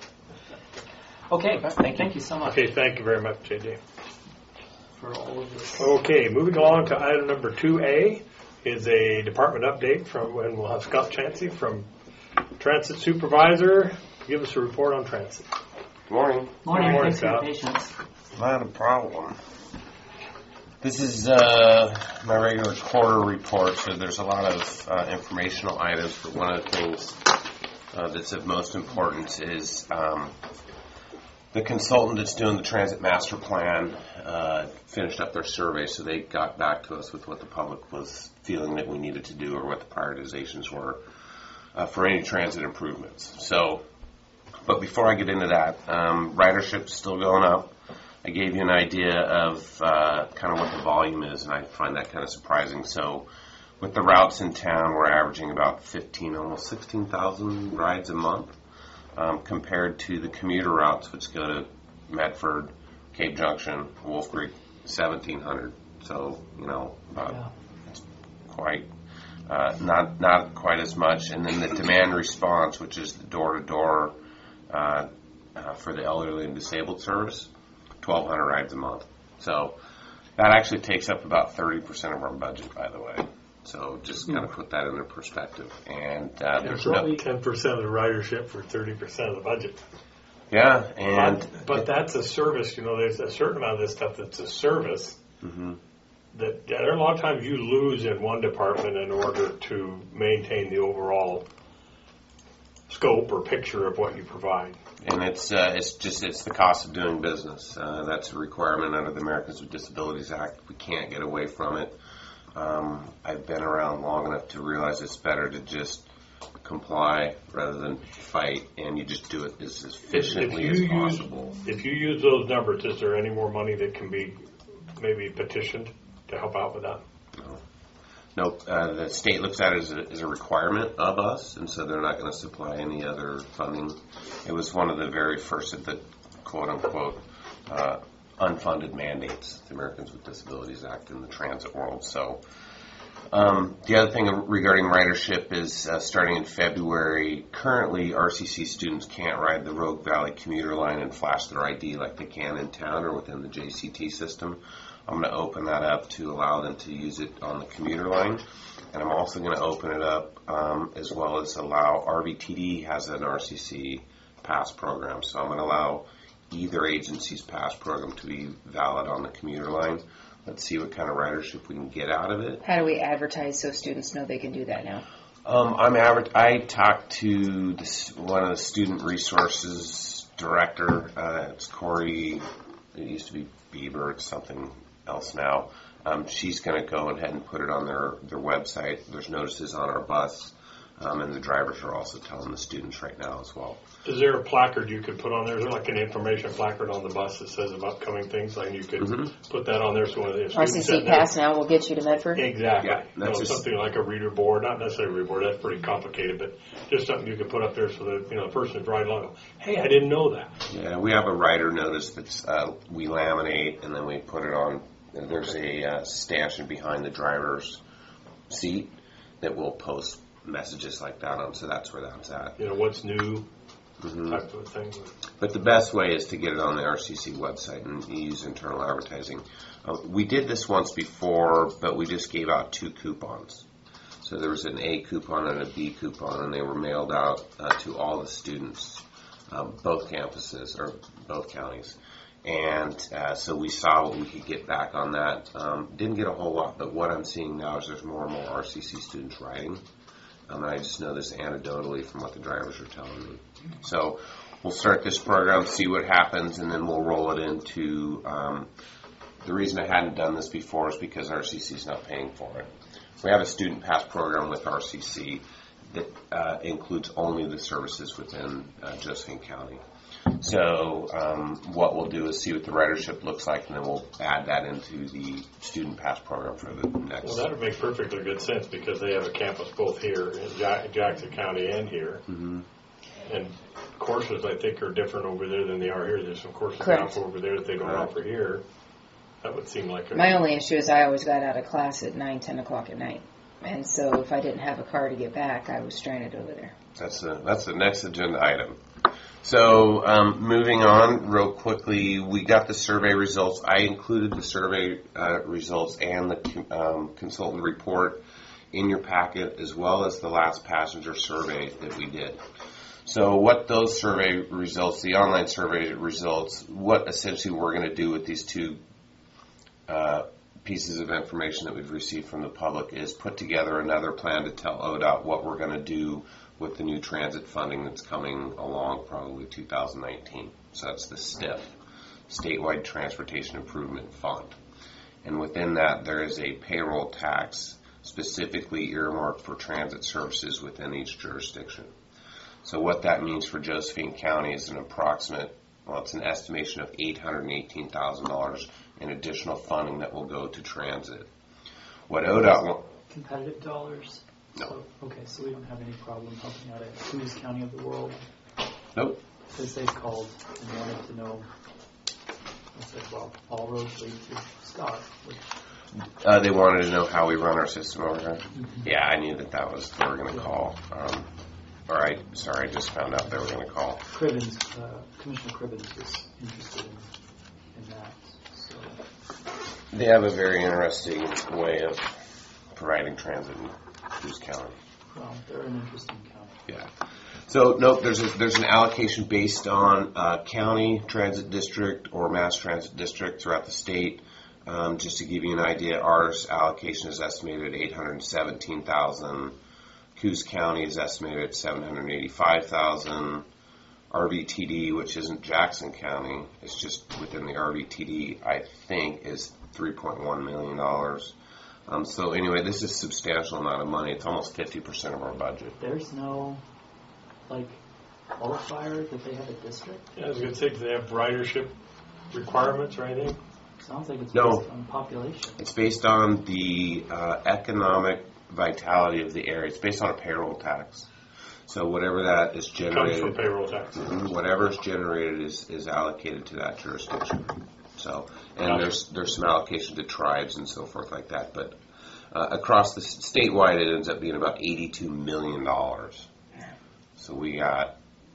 Okay, thank you so much Okay, thank you very much, JJ. for all of this. Okay, moving along to item number 2A is a department update and we'll have Scott Chansey from Transit Supervisor give us a report on transit. Morning. Morning. Morning, Thanks for your Scott. patience. Not a problem. This is my regular quarter report, so there's a lot of informational items, but one of the things that's of most importance is the consultant that's doing the transit master plan finished up their survey, so they got back to us with what the public was feeling that we needed to do or what the prioritizations were for any transit improvements. So, but before I get into that, ridership's still going up. I gave you an idea of kind of what the volume is, and I find that kind of surprising. So with the routes in town, we're averaging about 15, almost 16,000 rides a month, compared to the commuter routes, which go to Medford, Cape Junction, Wolf Creek, 1,700. So, it's quite, not quite as much. And then the demand response, which is the door-to-door for the elderly and disabled service, 1,200 rides a month. So that actually takes up about 30% of our budget, by the way. So just kind of put that into perspective. And There's only 10% of the ridership for 30% of the budget. Yeah, and but that's a service. There's a certain amount of this stuff that's a service. Mm-hmm. That there are a lot of times you lose in one department in order to maintain the overall scope or picture of what you provide. And it's the cost of doing business. That's a requirement under the Americans with Disabilities Act. We can't get away from it. I've been around long enough to realize it's better to just comply rather than fight, and you just do it as efficiently as possible. If you use those numbers, is there any more money that can be maybe petitioned to help out with that? No, the state looks at it as a requirement of us, and so they're not going to supply any other funding. It was one of the very first of the quote-unquote unfunded mandates, the Americans with Disabilities Act in the transit world. So the other thing regarding ridership is starting in February, currently RCC students can't ride the Rogue Valley commuter line and flash their ID like they can in town or within the JCT system. I'm going to open that up to allow them to use it on the commuter line. And I'm also going to open it up as well as allow RVTD has an RCC pass program. So I'm going to allow either agency's pass program to be valid on the commuter line. Let's see what kind of ridership we can get out of it. How do we advertise so students know they can do that now? I talked to one of the student resources director. It's Corey. It used to be Bieber. It's something else now. She's going to go ahead and put it on their website. There's notices on our bus, and the drivers are also telling the students right now as well. Is there a placard you could put on there? Is there like an information placard on the bus that says of upcoming things? Like you could put that on there so when the students RCC Pass now will get you to Medford? Exactly. Yeah, Something like a reader board, not necessarily a reader board, that's pretty complicated, but just something you could put up there so that the person that's riding along, hey, I didn't know that. Yeah, we have a rider notice that's we laminate and then we put it on. There's a stanchion behind the driver's seat that will post messages like that on, so that's where that's at. What's new, type of thing. But the best way is to get it on the RCC website and use internal advertising. We did this once before, but we just gave out 2 coupons. So there was an A coupon and a B coupon, and they were mailed out to all the students, both campuses or both counties. And so we saw what we could get back on that. Didn't get a whole lot, but what I'm seeing now is there's more and more RCC students riding. And I just know this anecdotally from what the drivers are telling me. So we'll start this program, see what happens, and then we'll roll it into the reason I hadn't done this before is because RCC is not paying for it. We have a student pass program with RCC that includes only the services within Josephine County. So what we'll do is see what the ridership looks like, and then we'll add that into the student pass program for the next. Well, that would make perfectly good sense because they have a campus both here in Jackson County and here. Mm-hmm. And courses, I think, are different over there than they are here. There's some courses Correct. over there that they don't offer here. That would seem like My only issue is I always got out of class at 9, 10 o'clock at night. And so if I didn't have a car to get back, I was stranded over there. That's the next agenda item. So moving on real quickly, we got the survey results. I included the survey results and the consultant report in your packet, as well as the last passenger survey that we did. So what those survey results, the online survey results, what essentially we're going to do with these two pieces of information that we've received from the public is put together another plan to tell ODOT what we're going to do with the new transit funding that's coming along probably 2019. So that's the STIF, Statewide Transportation Improvement Fund. And within that, there is a payroll tax specifically earmarked for transit services within each jurisdiction. So what that means for Josephine County is it's an estimation of $818,000 in additional funding that will go to transit. What ODOT Competitive dollars? No. So, okay, so we don't have any problem helping out at Coos County of the World? Nope. Because they called and wanted to know. I said, well, all roads lead to Scott. They wanted to know how we run our system over here. Yeah, I knew that was they were going to call. I just found out they were going to call. Cribbins, Commissioner Cribbins was interested in that. So. They have a very interesting way of providing transit in Coos County. Well, they're an interesting county. Yeah. So, nope, there's an allocation based on county transit district or mass transit district throughout the state. Just to give you an idea, ours allocation is estimated at $817,000. Coos County is estimated at $785,000. RVTD, which isn't Jackson County, it's just within the RVTD, I think, is $3.1 million. So anyway, this is a substantial amount of money. It's almost 50% of our budget. There's no, qualifier that they have a district? Yeah, I was going to say, do they have ridership requirements or anything? Sounds like it's No. based on population. It's based on the economic vitality of the area. It's based on a payroll tax. So whatever that is Comes generated, from payroll taxes. whatever is generated is allocated to that jurisdiction. So, and Gotcha. there's some allocation to tribes and so forth like that. But across the statewide, it ends up being about $82 million. So we got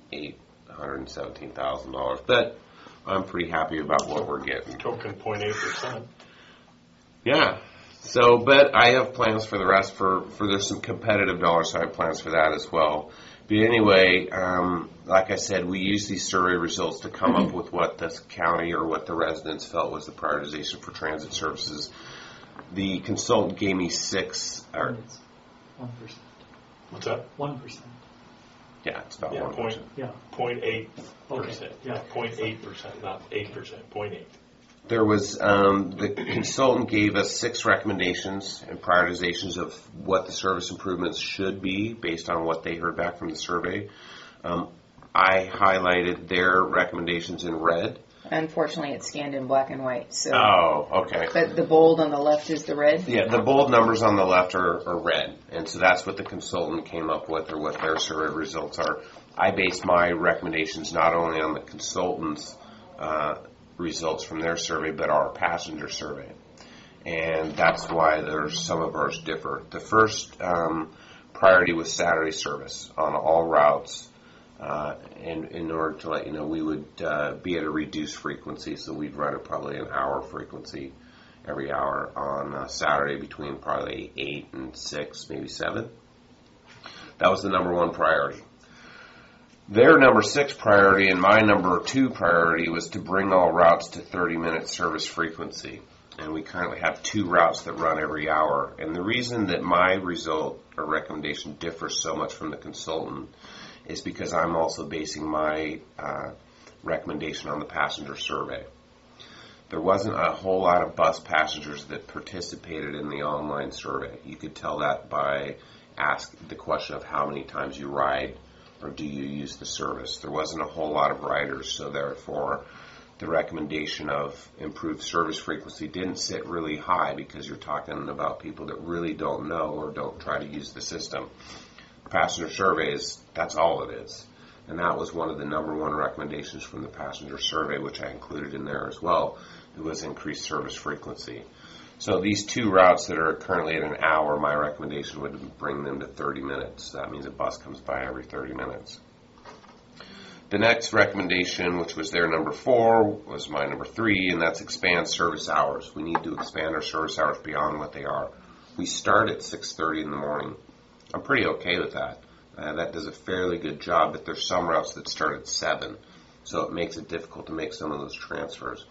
$817,000. But I'm pretty happy about what we're getting. Token 0.8%. Yeah. So, but I have plans for the rest. For there's some competitive dollars, so I have plans for that as well. But anyway, like I said, we use these survey results to come up with what the county or what the residents felt was the prioritization for transit services. The consultant gave me 6. And it's 1%. What's that? 1%. Yeah, it's about Yeah, 1%. Yeah. 0.8%. Okay, yeah. 0.8%, not 8%. 0.8. There was the consultant gave us 6 recommendations and prioritizations of what the service improvements should be based on what they heard back from the survey. I highlighted their recommendations in red. Unfortunately, it's scanned in black and white. So, Oh, okay. but the bold on the left is the red. Yeah, the bold numbers on the left are red, and so that's what the consultant came up with or what their survey results are. I based my recommendations not only on the consultant's results from their survey, but our passenger survey. And that's why there's some of ours differ. The first priority was Saturday service on all routes. And in order to let you know, we would be at a reduced frequency, so we'd run at probably an hour frequency every hour on Saturday between probably 8 and 6, maybe 7. That was the number 1 priority. Their number 6 priority and my number 2 priority was to bring all routes to 30-minute service frequency. And we currently have 2 routes that run every hour. And the reason that my result or recommendation differs so much from the consultant is because I'm also basing my recommendation on the passenger survey. There wasn't a whole lot of bus passengers that participated in the online survey. You could tell that by asking the question of how many times you ride or do you use the service. There wasn't a whole lot of riders, so therefore the recommendation of improved service frequency didn't sit really high because you're talking about people that really don't know or don't try to use the system. Passenger surveys, that's all it is. And that was one of the number 1 recommendations from the passenger survey, which I included in there as well. It was increased service frequency. So these 2 routes that are currently at an hour, my recommendation would bring them to 30 minutes. That means a bus comes by every 30 minutes. The next recommendation, which was their number 4, was my number 3, and that's expand service hours. We need to expand our service hours beyond what they are. We start at 6:30 in the morning. I'm pretty okay with that. That does a fairly good job, but there's some routes that start at 7, so it makes it difficult to make some of those transfers.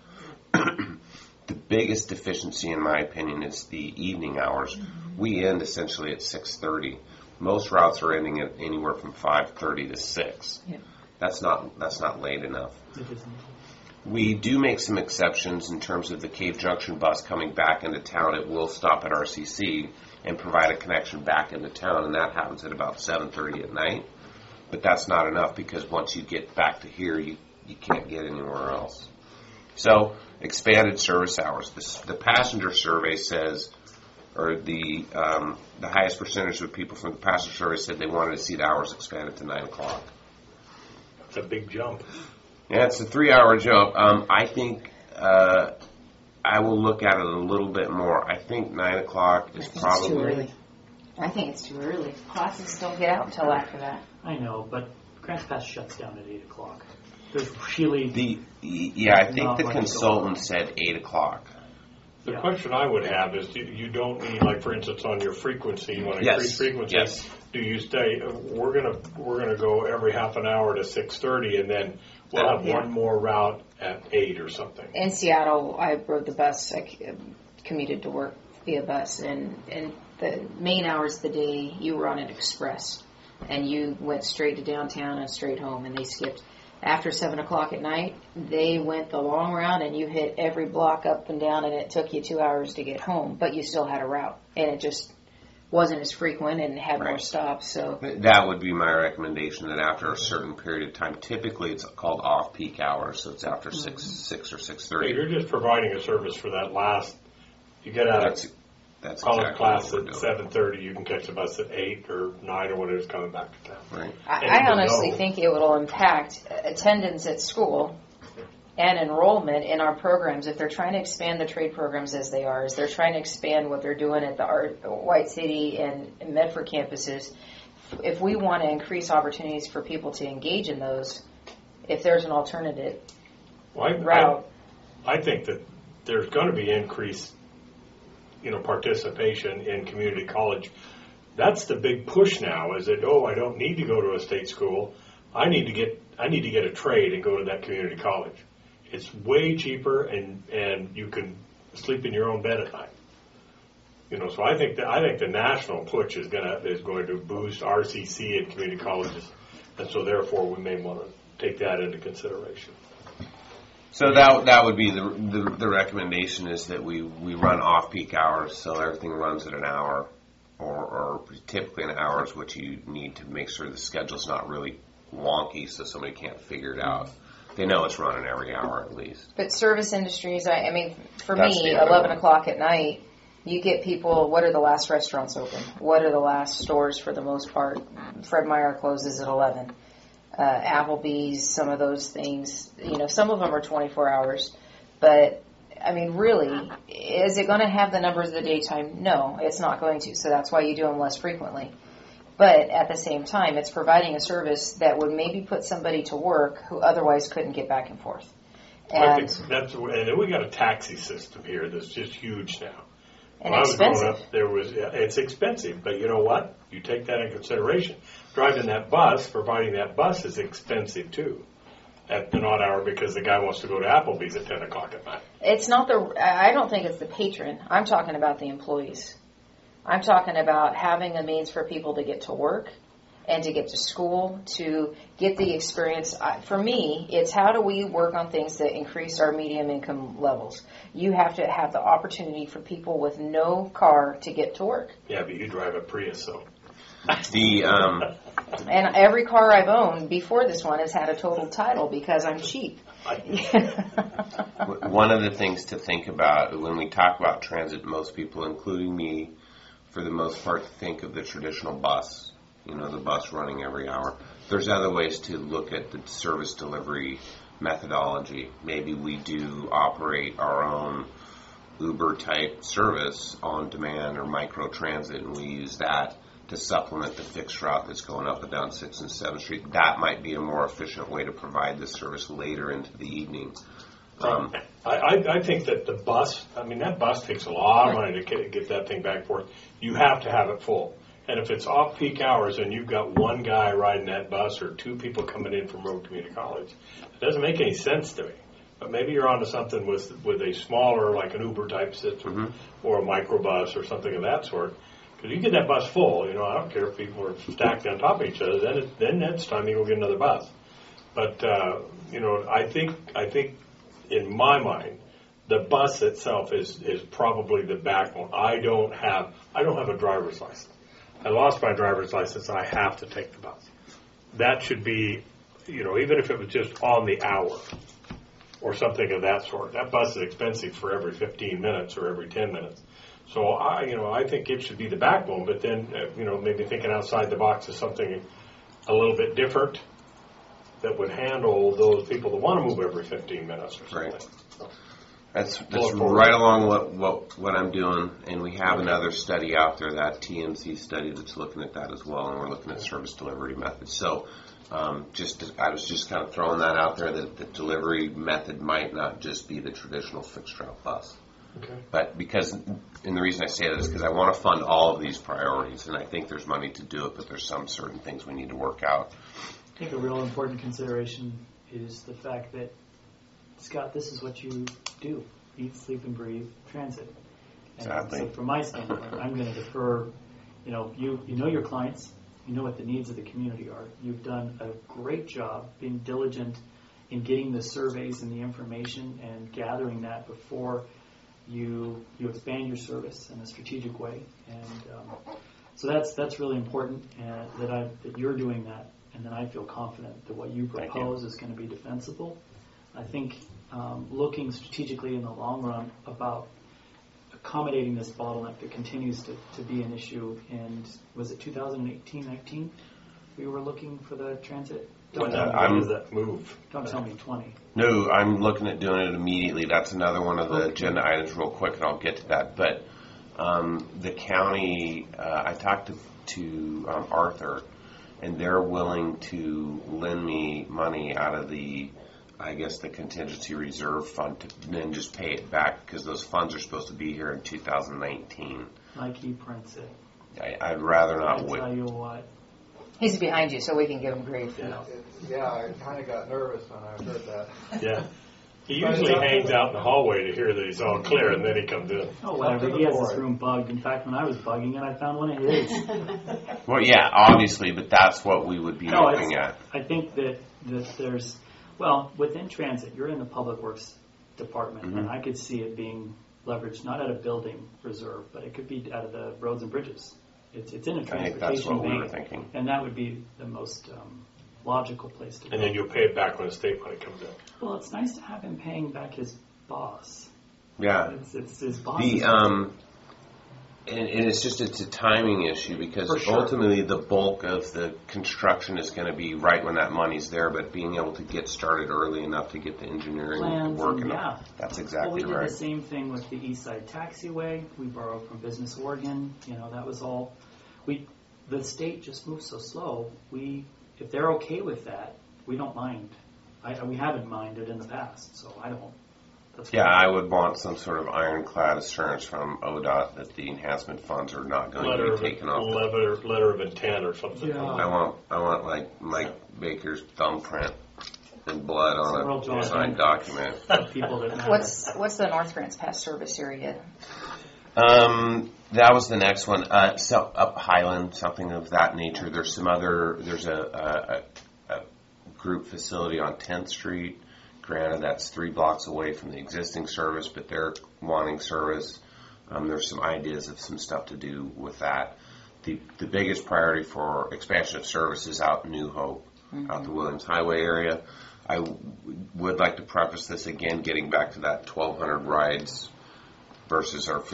The biggest deficiency, in my opinion, is the evening hours. We end essentially at 6:30. Most routes are ending at anywhere from 5:30 to 6. Yeah. That's not late enough. It isn't. We do make some exceptions in terms of the Cave Junction bus coming back into town. It will stop at RCC and provide a connection back into town, and that happens at about 7:30 at night. But that's not enough, because once you get back to here, you can't get anywhere else. So, expanded service hours. The passenger survey says, or the highest percentage of people from the passenger survey said they wanted to see the hours expanded to 9 o'clock. It's a big jump. Yeah, it's a 3-hour jump. I think I will look at it a little bit more. I think 9 o'clock is It's too probably... early. I think it's too early. Classes don't get out until after that. I know, but Grants Pass shuts down at 8 o'clock. There's really... I think Not the much consultant going on. said 8 o'clock. The Yeah. question I would have is, you don't need, like, for instance, on your frequency, you want to Yes. increase frequency. Yes. Do you stay, we're gonna go every half an hour to 6:30, and then we'll have Yeah. one more route at 8 or something? In Seattle, I rode the bus. I commuted to work via bus, and the main hours of the day, you were on an express, and you went straight to downtown and straight home, and they skipped. After 7 o'clock at night, they went the long route, and you hit every block up and down, and it took you 2 hours to get home, but you still had a route, and it just wasn't as frequent and had more Right. stops. So That would be my recommendation, that after a certain period of time, typically it's called off-peak hours, so it's after 6 or So 6:30. you're just providing a service for that last, you get out of That's college exactly class what we're at doing. 7:30, you can catch the bus at 8 or 9 or whatever's coming back to town. Right. I honestly think it will impact attendance at school and enrollment in our programs if they're trying to expand the trade programs as they are, as they're trying to expand what they're doing at the White City and Medford campuses. If we want to increase opportunities for people to engage in those, if there's an alternative Well, route. I think that there's going to be increased, participation in community college. That's the big push now. Is that I don't need to go to a state school. I need to get a trade and go to that community college. It's way cheaper, and you can sleep in your own bed at night. So I think the national push is going to boost RCC and community colleges, and so therefore we may want to take that into consideration. So that would be the recommendation, is that we run off-peak hours, so everything runs at an hour, or typically an hour is what you need to make sure the schedule's not really wonky, so somebody can't figure it out. They know it's running every hour at least. But service industries, I mean, for That's me, the other 11 one. o'clock at night, you get people, what are the last restaurants open? What are the last stores for the most part? Fred Meyer closes at 11. Applebee's, some of those things, some of them are 24 hours. But, I mean, really, is it going to have the numbers of the daytime? No, it's not going to. So that's why you do them less frequently. But at the same time, it's providing a service that would maybe put somebody to work who otherwise couldn't get back and forth. I And, think and then we got a taxi system here that's just huge now. and When I was growing expensive. up, it's expensive, but you know what? You take that into consideration. Driving that bus, providing that bus is expensive too at the odd hour, because the guy wants to go to Applebee's at 10 o'clock at night. It's not I don't think it's the patron. I'm talking about the employees. I'm talking about having a means for people to get to work and to get to school, to get the experience. For me, it's how do we work on things that increase our medium income levels. You have to have the opportunity for people with no car to get to work. Yeah, but you drive a Prius, so. And every car I've owned before this one has had a total title because I'm cheap. One of the things to think about when we talk about transit, most people, including me, for the most part, think of the traditional bus, the bus running every hour. There's other ways to look at the service delivery methodology. Maybe we do operate our own Uber-type service on demand or micro-transit, and we use that to supplement the fixed route that's going up and down 6th and 7th Street. That might be a more efficient way to provide this service later into the evening. I think that that bus takes a lot of money to get that thing back and forth. You have to have it full. And if it's off-peak hours and you've got one guy riding that bus or two people coming in from Road Community College, it doesn't make any sense to me. But maybe you're onto something with a smaller, like an Uber type system or a microbus or something of that sort. Because you get that bus full, I don't care if people are stacked on top of each other, then it's time you go get another bus. But, I think in my mind, the bus itself is probably the backbone. I don't have a driver's license. I lost my driver's license. I have to take the bus. That should be, even if it was just on the hour or something of that sort. That bus is expensive for every 15 minutes or every 10 minutes. So I think it should be the backbone. But then, maybe thinking outside the box is something a little bit different that would handle those people that want to move every 15 minutes or something. Right. That's right along what I'm doing, and we have another study out there, that TMC study that's looking at that as well, and we're looking at service delivery methods. So I was just kind of throwing that out there, that the delivery method might not just be the traditional fixed route bus. Okay. But and the reason I say that is because I want to fund all of these priorities, and I think there's money to do it, but there's some certain things we need to work out. I think a real important consideration is the fact that, Scott, this is what you do: eat, sleep, and breathe transit. And Exactly. so, from my standpoint, I'm going to defer. You know your clients. You know what the needs of the community are. You've done a great job being diligent in getting the surveys and the information and gathering that before you expand your service in a strategic way. And so that's really important that you're doing that, and then I feel confident that what you propose is going to be defensible. I think looking strategically in the long run about accommodating this bottleneck that continues to be an issue. And was it 2018-19 we were looking for the transit? When does that move? Don't tell me 20. No, I'm looking at doing it immediately. That's another one of the agenda items real quick, and I'll get to that. But the county, I talked to Arthur, and they're willing to lend me money out of the contingency reserve fund to then just pay it back, because those funds are supposed to be here in 2019. Like he prints it. I'd rather not I wait. tell you what. He's behind you, so we can give him grief. Yeah, I kind of got nervous when I heard that. Yeah. He usually hangs out in the hallway to hear that he's all clear, and then he comes in. Oh, whatever. He has this room bugged. In fact, when I was bugging it, I found one of his. Well, yeah, obviously, but that's what we would be looking at. I think that there's, within transit, you're in the Public Works Department, and I could see it being leveraged not out of building reserve, but it could be out of the roads and bridges. It's in a transportation I think that's what we vein, were thinking. and that would be the most logical place to go. And then you'll pay it back when the state money comes in. Well, it's nice to have him paying back his boss. Yeah. It's his boss. And it's a timing issue, because ultimately the bulk of the construction is going to be right when that money's there, but being able to get started early enough to get the engineering Plans working. and, That's Well, exactly we did right. the same thing with the East Side Taxiway. We borrowed from Business Oregon. That was all. The state just moves so slow. If they're okay with that, we don't mind. We haven't minded in the past, so I don't. That's Yeah, fine. I would want some sort of ironclad assurance from ODOT that the enhancement funds are not going to be taken off. Letter of intent or something. Yeah. I want like Mike Baker's thumbprint and blood Several on a jobs. signed document. People that matter. What's the North Grants Pass service area? That was the next one. So up Highland, something of that nature. There's a group facility on 10th Street. Granted, that's 3 blocks away from the existing service, but they're wanting service. There's some ideas of some stuff to do with that. The biggest priority for expansion of service is out in New Hope, out the Williams Highway area. I would like to preface this again, getting back to that 1,200 rides versus our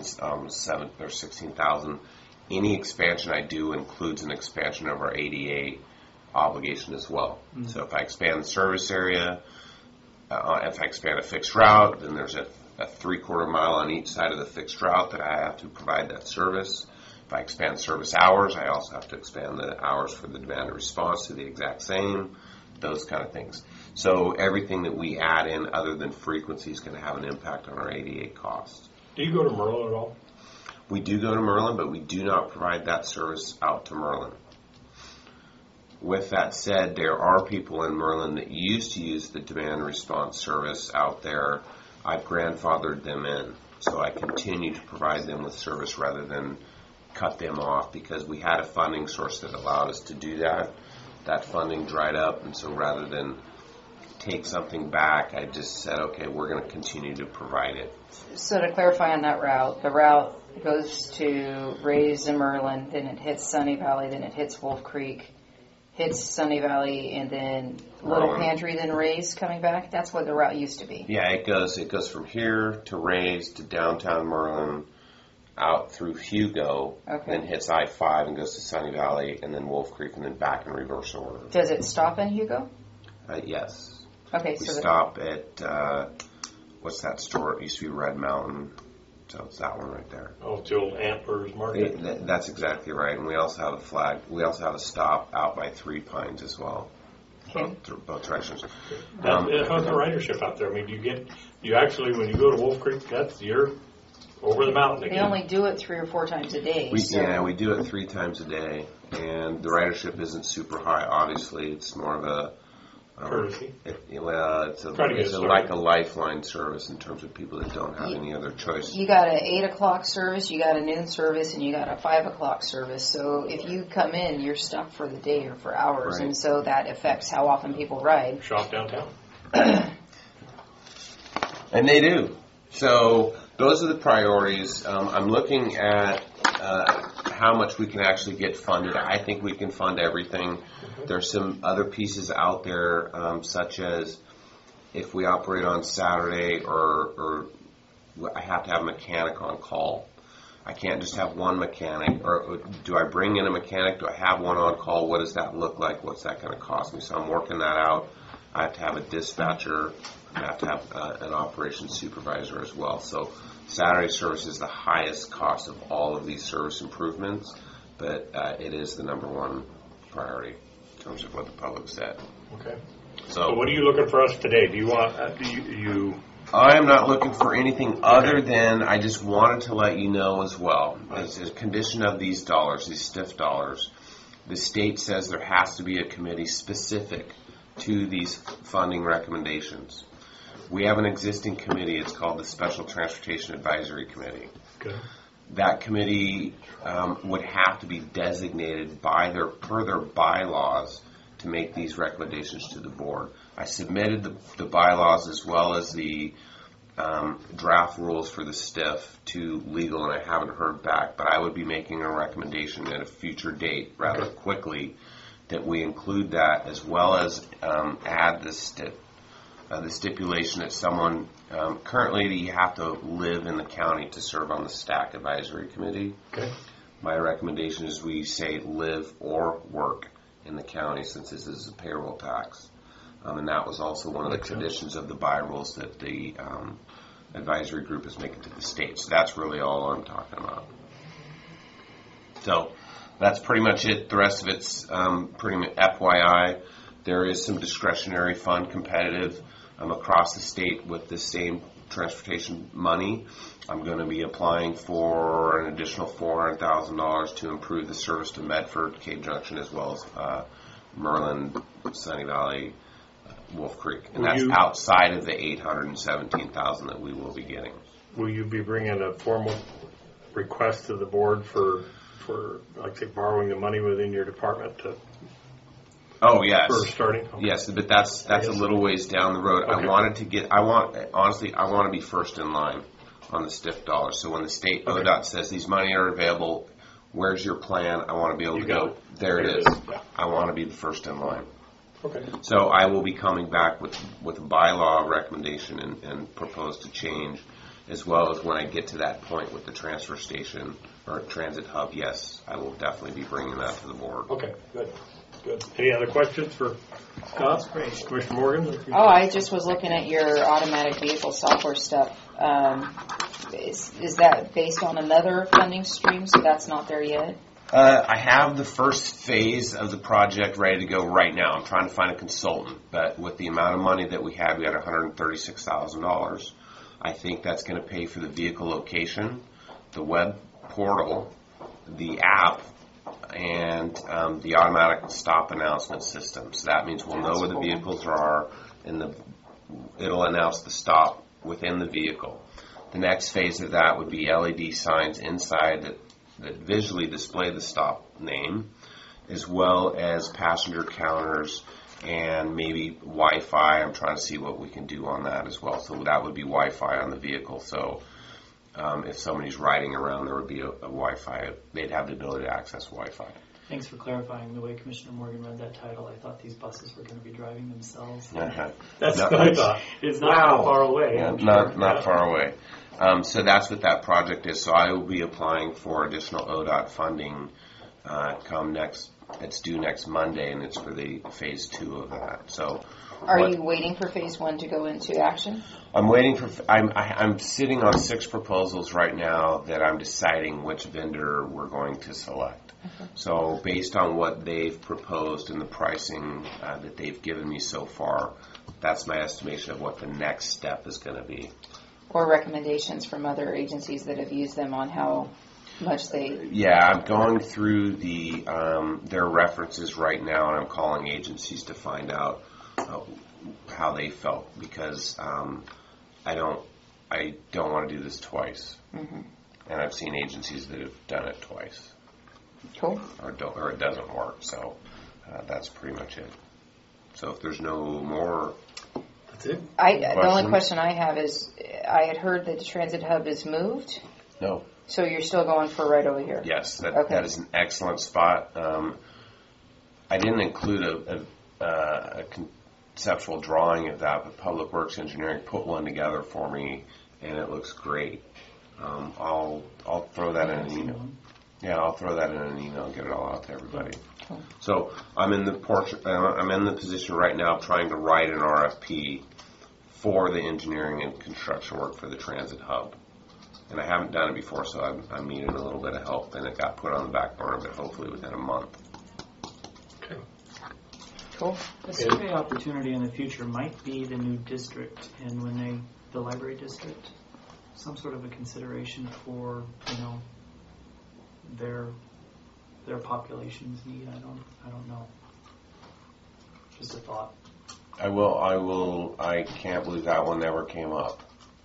16,000. Any expansion I do includes an expansion of our ADA obligation as well. So if I expand the service area, if I expand a fixed route, then there's a 3/4 mile on each side of the fixed route that I have to provide that service. If I expand service hours, I also have to expand the hours for the demand and response to the exact same, those kind of things. So everything that we add in other than frequency is going to have an impact on our ADA cost. Do you go to Merle at all? We do go to Merlin, but we do not provide that service out to Merlin. With that said, there are people in Merlin that used to use the demand response service out there. I've grandfathered them in, so I continue to provide them with service rather than cut them off, because we had a funding source that allowed us to do that. That funding dried up, and so rather than take something back, I just said, okay, we're going to continue to provide it. So to clarify on that route, the route goes to Rays and Merlin, then it hits Sunny Valley, then it hits Wolf Creek, hits Sunny Valley, and then Little Merlin. Pantry, then Rays coming back. That's what the route used to be. Yeah, it goes from here to Rays to downtown Merlin, out through Hugo, Okay. then hits I-5 and goes to Sunny Valley, and then Wolf Creek, and then back in reverse order. Does it stop in Hugo? Yes. Okay, We so stop at, what's that store? It used to be Red Mountain. So it's that one right there. Oh, it's the old Antlers Market. That's exactly right. And we also have a flag. We also have a stop out by Three Pines as well. Okay. Both directions. How's the ridership out there? I mean, you actually, when you go to Wolf Creek, you're over the mountain they again. only do it 3 or 4 times a day. We do it 3 times a day, and the ridership isn't super high. Obviously, it's more of a Courtesy. It's Try to get it started. like a lifeline service in terms of people that don't have any other choice. You got an 8 o'clock service, you got a noon service, and you got a 5 o'clock service. So if you come in, you're stuck for the day or for hours, Right. and so that affects how often people ride. Shop downtown. And they do. So those are the priorities. I'm looking at how much we can actually get funded. I think we can fund everything. There's some other pieces out there, such as if we operate on Saturday, or I have to have a mechanic on call. I can't just have one mechanic. Or do I bring in a mechanic? Do I have one on call? What does that look like? What's that going to cost me? So I'm working that out. I have to have a dispatcher. I have to have an operations supervisor as well. So Saturday service is the highest cost of all of these service improvements, but it is the number one priority in terms of what the public said. Okay. So So what are you looking for us today? Do you want, you I am not looking for anything other than I just wanted to let you know as well, as a condition of these dollars, these stiff dollars, the state says there has to be a committee specific to these funding recommendations. We have an existing committee. It's called the Special Transportation Advisory Committee. Okay. That committee would have to be designated per their bylaws to make these recommendations to the board. I submitted the bylaws as well as the draft rules for the STIF to legal, and I haven't heard back, but I would be making a recommendation at a future date rather quickly that we include that, as well as add the stipulation that someone, currently you have to live in the county to serve on the STAC Advisory Committee. Okay. My recommendation is we say live or work in the county, since this is a payroll tax. And that was also one of the conditions of the by rules that the advisory group is making to the state. So that's really all I'm talking about. So that's pretty much it. The rest of it's pretty much FYI. There is some discretionary fund competitive across the state with the same transportation money. I'm going to be applying for an additional $400,000 to improve the service to Medford, Cave Junction, as well as Merlin, Sunny Valley, Wolf Creek. And that's outside of the $817,000 that we will be getting. Will you be bringing a formal request to the board for like say borrowing the money within your department to Oh, yes. for starting? Okay. Yes, but that's a little ways down the road. Okay. I want to be first in line on the stiff dollars. So when the state ODOT says these money are available, where's your plan? I want to be able to go, there it is. Yeah. I want to be the first in line. Okay. So I will be coming back with a bylaw recommendation and propose to change, as well as when I get to that point with the transfer station or transit hub, yes, I will definitely be bringing that to the board. Okay, good. Good. Any other questions for Scott? Great. Commissioner Morgan? Oh, I just was looking at your automatic vehicle software stuff. Is that based on another funding stream, so that's not there yet? I have the first phase of the project ready to go right now. I'm trying to find a consultant, but with the amount of money that we had $136,000. I think that's going to pay for the vehicle location, the web portal, the app, and the automatic stop announcement system. So that means we'll know where the vehicles are, and it'll announce the stop within the vehicle. The next phase of that would be LED signs inside that visually display the stop name, as well as passenger counters and maybe Wi-Fi. I'm trying to see what we can do on that as well. So that would be Wi-Fi on the vehicle. So if somebody's riding around, there would be a Wi-Fi. They'd have the ability to access Wi-Fi. Thanks for clarifying the way Commissioner Morgan read that title. I thought these buses were going to be driving themselves. That's what I thought. It's not far away. Yeah, I'm not far away. So that's what that project is. So I will be applying for additional ODOT funding it's due next Monday, and it's for the phase 2 of that. So, Are you waiting for phase 1 to go into action? I'm waiting for. I'm sitting on 6 proposals right now that I'm deciding which vendor we're going to select. Okay. So based on what they've proposed and the pricing that they've given me so far, that's my estimation of what the next step is going to be. Or recommendations from other agencies that have used them on how much they... Yeah, I'm going through their references right now, and I'm calling agencies to find out how they felt, because I don't want to do this twice. Mm-hmm. And I've seen agencies that have done it twice. Cool. Or it doesn't work. So that's pretty much it. So if there's no more... That's it? The only question I have is, I had heard that the transit hub is moved. No. So you're still going for right over here? Yes, that is an excellent spot. I didn't include a conceptual drawing of that, but Public Works Engineering put one together for me, and it looks great. I'll throw that in an email. Yeah, I'll throw that in an email and get it all out to everybody. Cool. So I'm in the position right now of trying to write an RFP for the engineering and construction work for the transit hub. And I haven't done it before, so I'm needing a little bit of help, and it got put on the back burner, but hopefully within a month. Okay. Cool. A survey opportunity in the future might be the new district, and the library district, some sort of a consideration for, their population's need. I don't know. Just a thought. I can't believe that one never came up.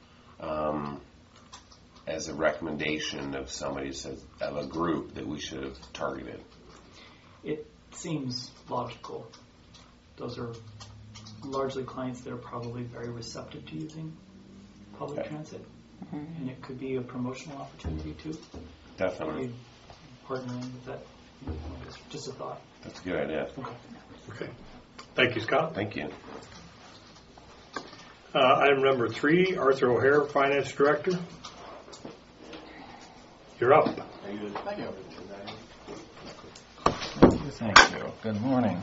As a recommendation of somebody of a group that we should have targeted. It seems logical. Those are largely clients that are probably very receptive to using public transit. Mm-hmm. And it could be a promotional opportunity too. Definitely. Partnering with that. Just a thought. That's a good idea. Okay. Thank you, Scott. Thank you. Item number 3, Arthur O'Hare, Finance Director. You're up. Thank you. Thank you. Good morning.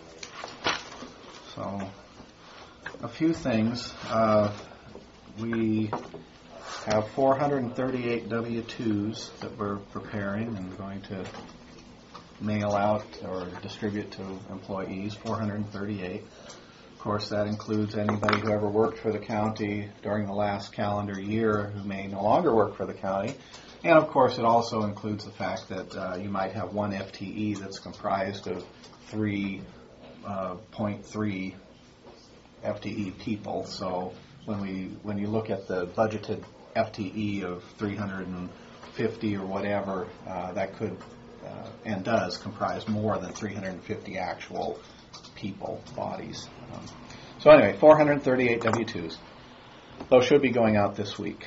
So, a few things. We have 438 W-2s that we're preparing and going to mail out or distribute to employees, 438. Of course, that includes anybody who ever worked for the county during the last calendar year who may no longer work for the county. And, of course, it also includes the fact that you might have one FTE that's comprised of 3.3 FTE people. So when you look at the budgeted FTE of 350 or whatever, that could and does comprise more than 350 actual people, bodies. So anyway, 438 W-2s. Those should be going out this week.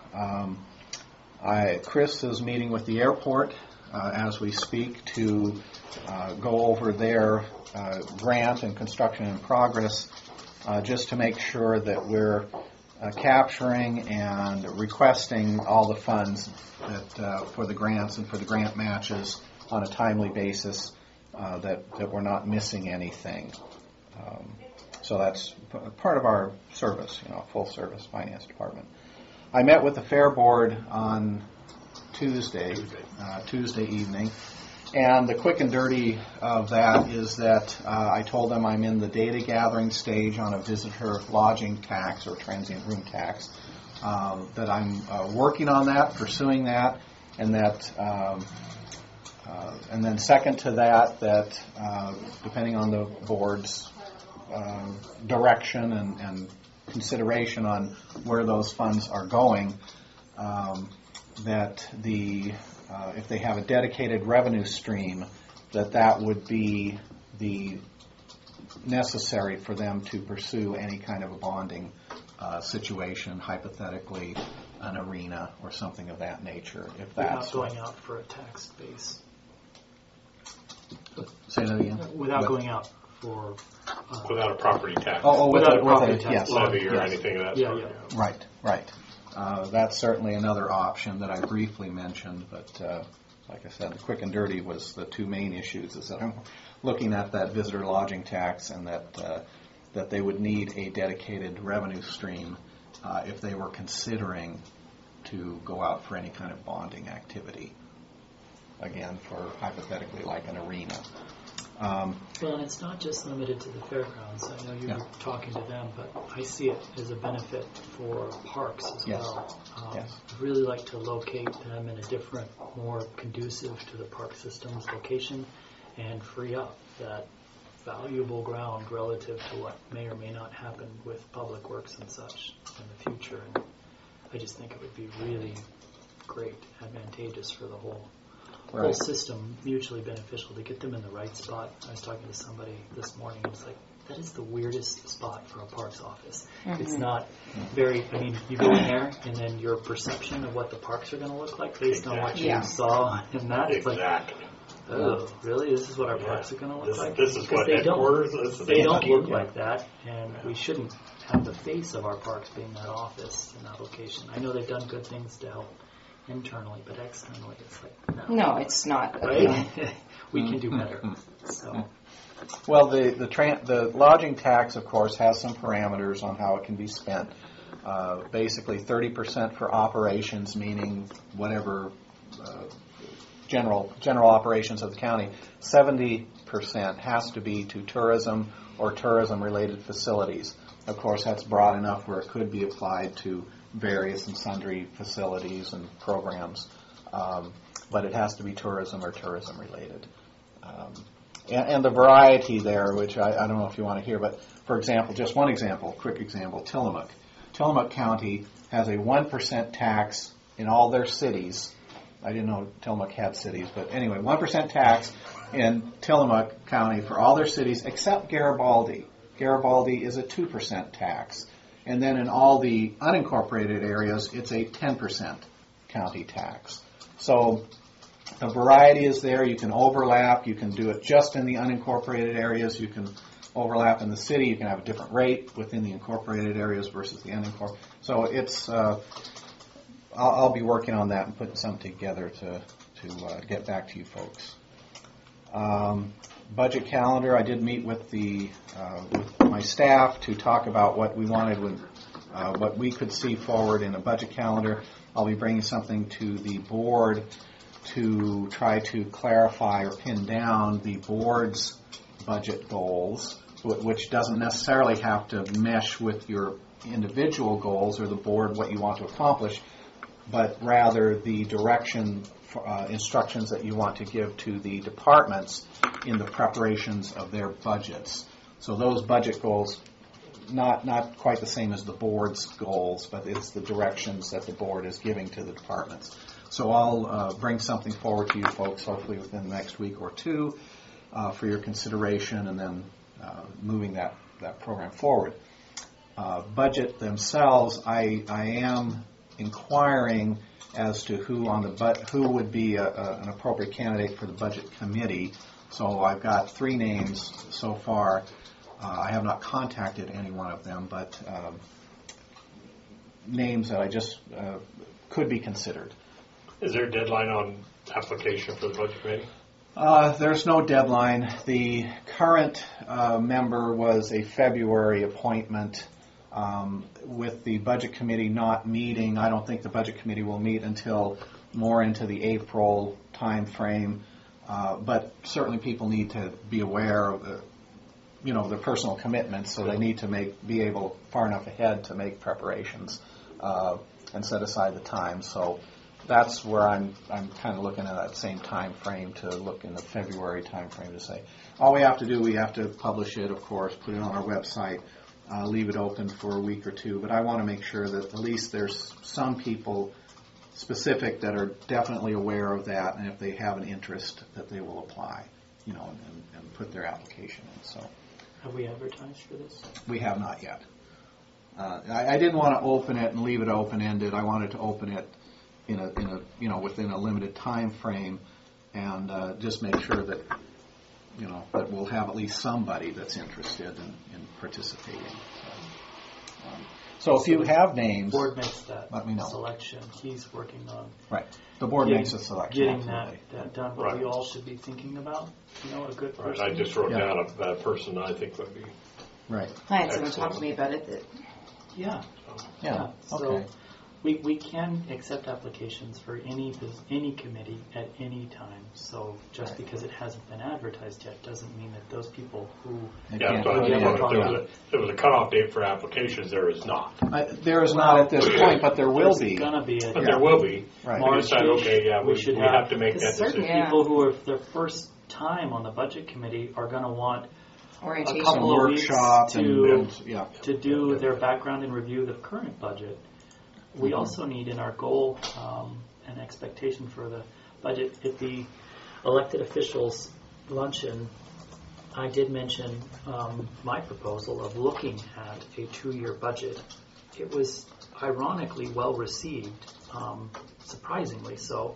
Chris is meeting with the airport as we speak to go over their grant and construction in progress just to make sure that we're capturing and requesting all the funds that for the grants and for the grant matches on a timely basis, that we're not missing anything. So that's part of our service, full service finance department. I met with the Fair Board on Tuesday evening, and the quick and dirty of that is that I told them I'm in the data gathering stage on a visitor lodging tax or transient room tax, that I'm working on that, pursuing that, and that and then second to that depending on the board's direction and consideration on where those funds are going, that if they have a dedicated revenue stream, that would be the necessary for them to pursue any kind of a bonding situation, hypothetically an arena or something of that nature. If that's without going out for a tax base. Say that again. Without going out for Without a property tax without a property tax yes, levy or yes. anything of that Yeah, sort. yeah. Right. That's certainly another option that I briefly mentioned, but like I said, the quick and dirty was the two main issues. Is that I'm looking at that visitor lodging tax, and that they would need a dedicated revenue stream if they were considering to go out for any kind of bonding activity. Again, for hypothetically like an arena. Well, and it's not just limited to the fairgrounds. I know you were talking to them, but I see it as a benefit for parks as well. Yes. I'd really like to locate them in a different, more conducive to the park system's location and free up that valuable ground relative to what may or may not happen with public works and such in the future. And I just think it would be really great, advantageous for the whole system, mutually beneficial to get them in the right spot. I was talking to somebody this morning, and it's like, that is the weirdest spot for a parks office. Mm-hmm. It's not very, you go in there, and then your perception of what the parks are going to look like based on what you saw in that. It's like, oh, really? This is what our parks are going to look like? This is what headquarters is? They don't look like that, and we shouldn't have the face of our parks being that office in that location. I know they've done good things to help internally, but externally it's like, no, it's not. Right? We can do better. So. Well, the lodging tax, of course, has some parameters on how it can be spent. Basically, 30% for operations, meaning whatever general operations of the county. 70% has to be to tourism or tourism-related facilities. Of course, that's broad enough where it could be applied to various and sundry facilities and programs, but it has to be tourism or tourism-related. And the variety there, which I don't know if you want to hear, but for example, just one example, quick example, Tillamook. Tillamook County has a 1% tax in all their cities. I didn't know Tillamook had cities, but anyway, 1% tax in Tillamook County for all their cities except Garibaldi. Garibaldi is a 2% tax. And then in all the unincorporated areas, it's a 10% county tax. So the variety is there. You can overlap. You can do it just in the unincorporated areas. You can overlap in the city. You can have a different rate within the incorporated areas versus the unincorporated. So it's I'll be working on that and putting something together to get back to you folks. Budget calendar. I did meet with with my staff to talk about what we wanted, what we could see forward in a budget calendar. I'll be bringing something to the board to try to clarify or pin down the board's budget goals, which doesn't necessarily have to mesh with your individual goals or the board what you want to accomplish, but rather the direction, instructions that you want to give to the departments in the preparations of their budgets. So those budget goals, not quite the same as the board's goals, but it's the directions that the board is giving to the departments. So I'll bring something forward to you folks, hopefully within the next week or two, for your consideration, and then moving that program forward. Budget themselves, I am inquiring as to who would be an appropriate candidate for the budget committee. So I've got 3 names so far. I have not contacted any one of them, but names that I just could be considered. Is there a deadline on application for the budget committee? There's no deadline. The current member was a February appointment. With the budget committee not meeting, I don't think the budget committee will meet until more into the April time frame. But certainly people need to be aware of their personal commitments, so they need to be able far enough ahead to make preparations and set aside the time. So that's where I'm kind of looking at that same time frame to look in the February time frame to say, all we have to do, we have to publish it, of course, put it on our website, leave it open for a week or two. But I want to make sure that at least there's some people specific that are definitely aware of that, and if they have an interest, that they will apply, and put their application in. So Have we advertised for this? we have not yet. I didn't want to open it and leave it open-ended. I wanted to open it in a within a limited time frame, and just make sure that that we'll have at least somebody that's interested in participating. So if you have names, The board makes that let me know. selection. He's working on right? The board makes a selection. getting Absolutely. that done. What Right. we all should be thinking about, a good Right, person. I just wrote Yeah. down a person I think would be. Right. I had someone Excellent. talk to me about it that Yeah. Yeah. So Okay. we can accept applications for any committee at any time. So just because it hasn't been advertised yet doesn't mean that those people who They Yeah, can't so put I it just in. wondered if there was a cutoff date for applications. There is not, There is not at this point, but there will there's be. gonna be a but there will be. Right. We decide, okay, yeah, we should have to make that because certain decision. Yeah. people who are their first time on the budget committee are going to want orientation. couple Some of weeks workshop to- to do their background and review the current budget. We also need in our goal and expectation for the budget at the elected officials luncheon. I did mention my proposal of looking at a 2-year budget. It was ironically well received, surprisingly so,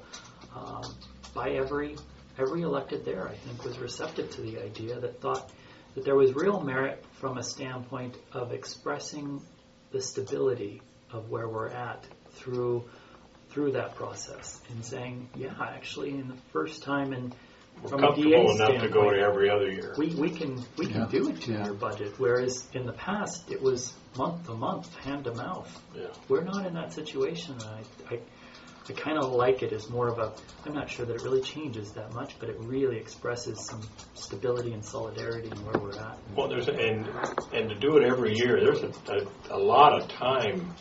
by every elected there. I think was receptive to the idea, that thought that there was real merit from a standpoint of expressing the stability of where we're at through that process, and saying, yeah, actually, in the first time, and We're from a comfortable DA enough to go standpoint, to every other year. we can Yeah. do a 2-year Yeah. budget, whereas in the past it was month to month, hand to mouth. Yeah. We're not in that situation. And I kind of like it as more of a. I'm not sure that it really changes that much, but it really expresses some stability and solidarity in where we're at. Well, there's and to do it every year, there's a lot of time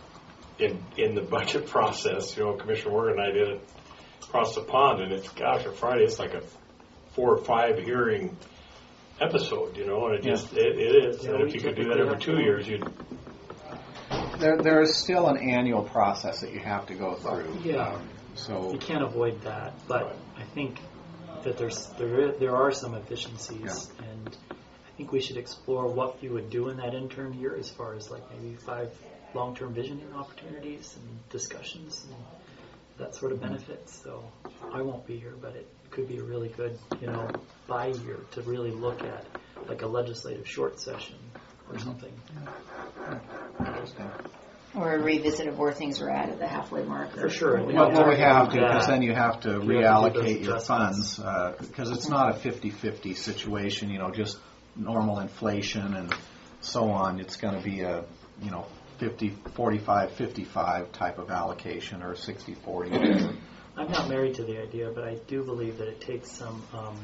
in the budget process. Commissioner Morgan and I did it across the pond, and it's on Friday it's like a 4 or 5 hearing episode, and it just it is. Yeah, and we if you could do typically that every have 2 to- years, you'd. There is still an annual process that you have to go through. Yeah. So You can't avoid that, but Right. I think that there are some efficiencies, and I think we should explore what you would do in that intern year, as far as like maybe 5 long-term visioning opportunities and discussions and that sort of benefits. So I won't be here, but it could be a really good, bi-year to really look at, like a legislative short session or something. Or a revisit of where things are at the halfway mark. For sure. Well, we have to, Yeah. because then you have to You have to do reallocate those your adjustments. funds, because it's not a 50-50 situation, just normal inflation and so on. It's going to be a, 50, 45, 55 type of allocation, or 60, 40. I'm not married to the idea, but I do believe that it takes some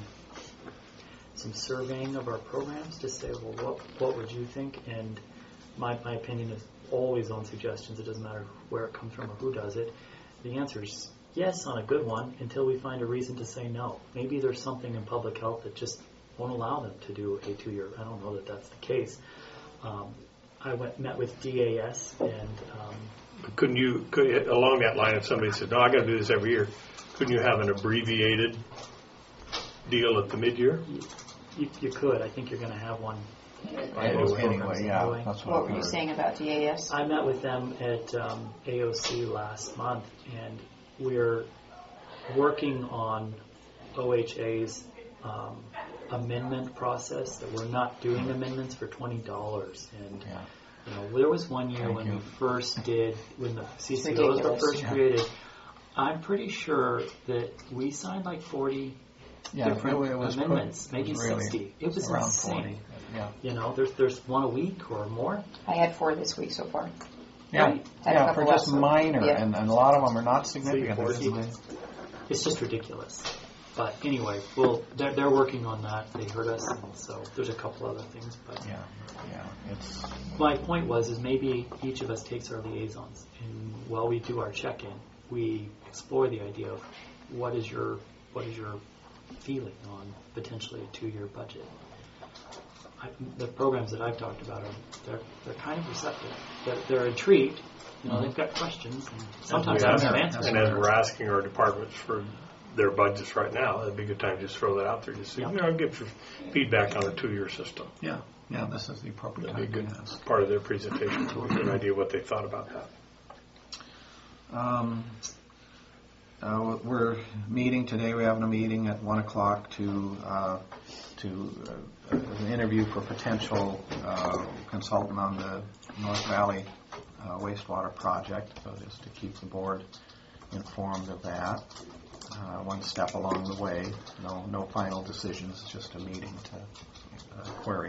surveying of our programs to say, well, what would you think? And my opinion is always on suggestions. It doesn't matter where it comes from or who does it. The answer is yes on a good one, until we find a reason to say no. Maybe there's something in public health that just won't allow them to do a 2-year. I don't know that that's the case. I met with DAS, and Couldn't you, along that line, if somebody said, no, I got to do this every year, couldn't you have an abbreviated deal at the mid-year? you could. I think you're going to have one. Anyway, yeah, that's what What I were you heard. saying about DAS? I met with them at AOC last month, and we're working on OHA's amendment process, that we're not doing amendments for $20. And Yeah. there was one year Thank when you. we first did, when the CCOs were ridiculous. first Yeah. created, I'm pretty sure that we signed like 40 different amendments, maybe really 60. It was around insane. 40. Yeah. There's one a week or more. I had 4 this week so far. Yeah, Right. Had a yeah, couple for just last week. minor, Yeah. and a lot of them are not significant. 40. It's just ridiculous. But anyway, they're working on that. They heard us, and so there's a couple other things. But Yeah, it's my point is maybe each of us takes our liaisons, and while we do our check-in, we explore the idea of what is your feeling on potentially a 2-year budget. The programs that I've talked about they're kind of receptive. They're intrigued. They've got questions, and sometimes I don't have answers. And as we're asking our departments for their budgets right now, it'd be a good time to just throw that out there. Just give your feedback on the 2-year system. Yeah, this is the appropriate That'd be a time good to ask. part of their presentation to get an idea what they thought about that. We're meeting today. We're having a meeting at 1 o'clock to an interview for potential consultant on the North Valley wastewater project. So just to keep the board informed of that. One step along the way. No final decisions. Just a meeting to query.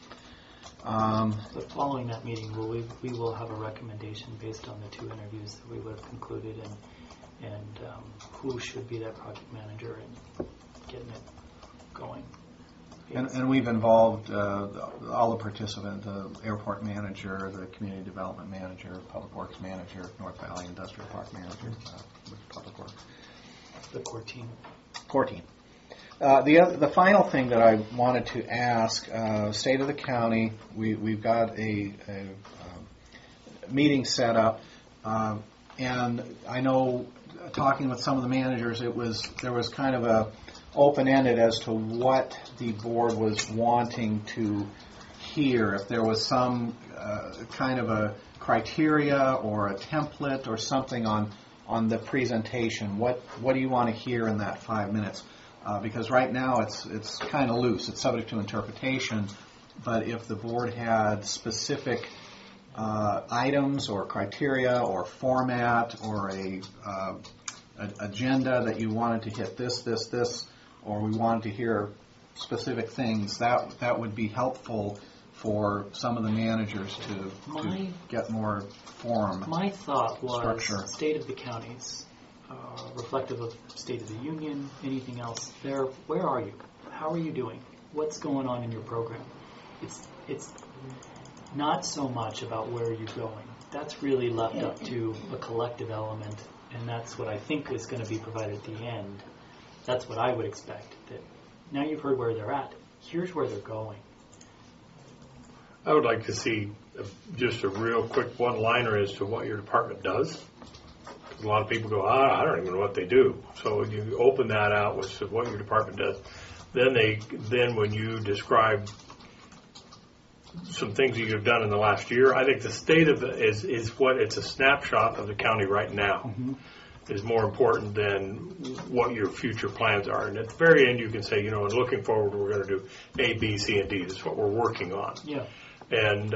But following that meeting, we will have a recommendation based on the 2 interviews that we would have concluded, and who should be that project manager and getting it going. And we've involved all the participants, the airport manager, the community development manager, public works manager, North Valley Industrial Park manager with public works. The core team. Core team. The final thing that I wanted to ask, state of the county, we've got a meeting set up, and I know talking with some of the managers, there was kind of a open-ended as to what the board was wanting to hear. If there was some kind of a criteria or a template or something on the presentation, what do you want to hear in that 5 minutes? Because right now it's kind of loose. It's subject to interpretation. But if the board had specific items or criteria or format or an agenda that you wanted to hit this, or we wanted to hear specific things, that would be helpful for some of the managers to get more form. My thought was structure. State of the counties, reflective of State of the Union, anything else. Where are you? How are you doing? What's going on in your program? It's not so much about where you're going. That's really left up to a collective element, and that's what I think is going to be provided at the end. That's what I would expect. That now you've heard where they're at. Here's where they're going. I would like to see just a real quick one-liner as to what your department does. A lot of people go, I don't even know what they do. So you open that out with what your department does. Then when you describe some things that you've done in the last year, I think the state of it is what it's a snapshot of the county right now. Mm-hmm. Is more important than what your future plans are. And at the very end, you can say, and looking forward, we're going to do A, B, C, and D. That's what we're working on. Yeah. And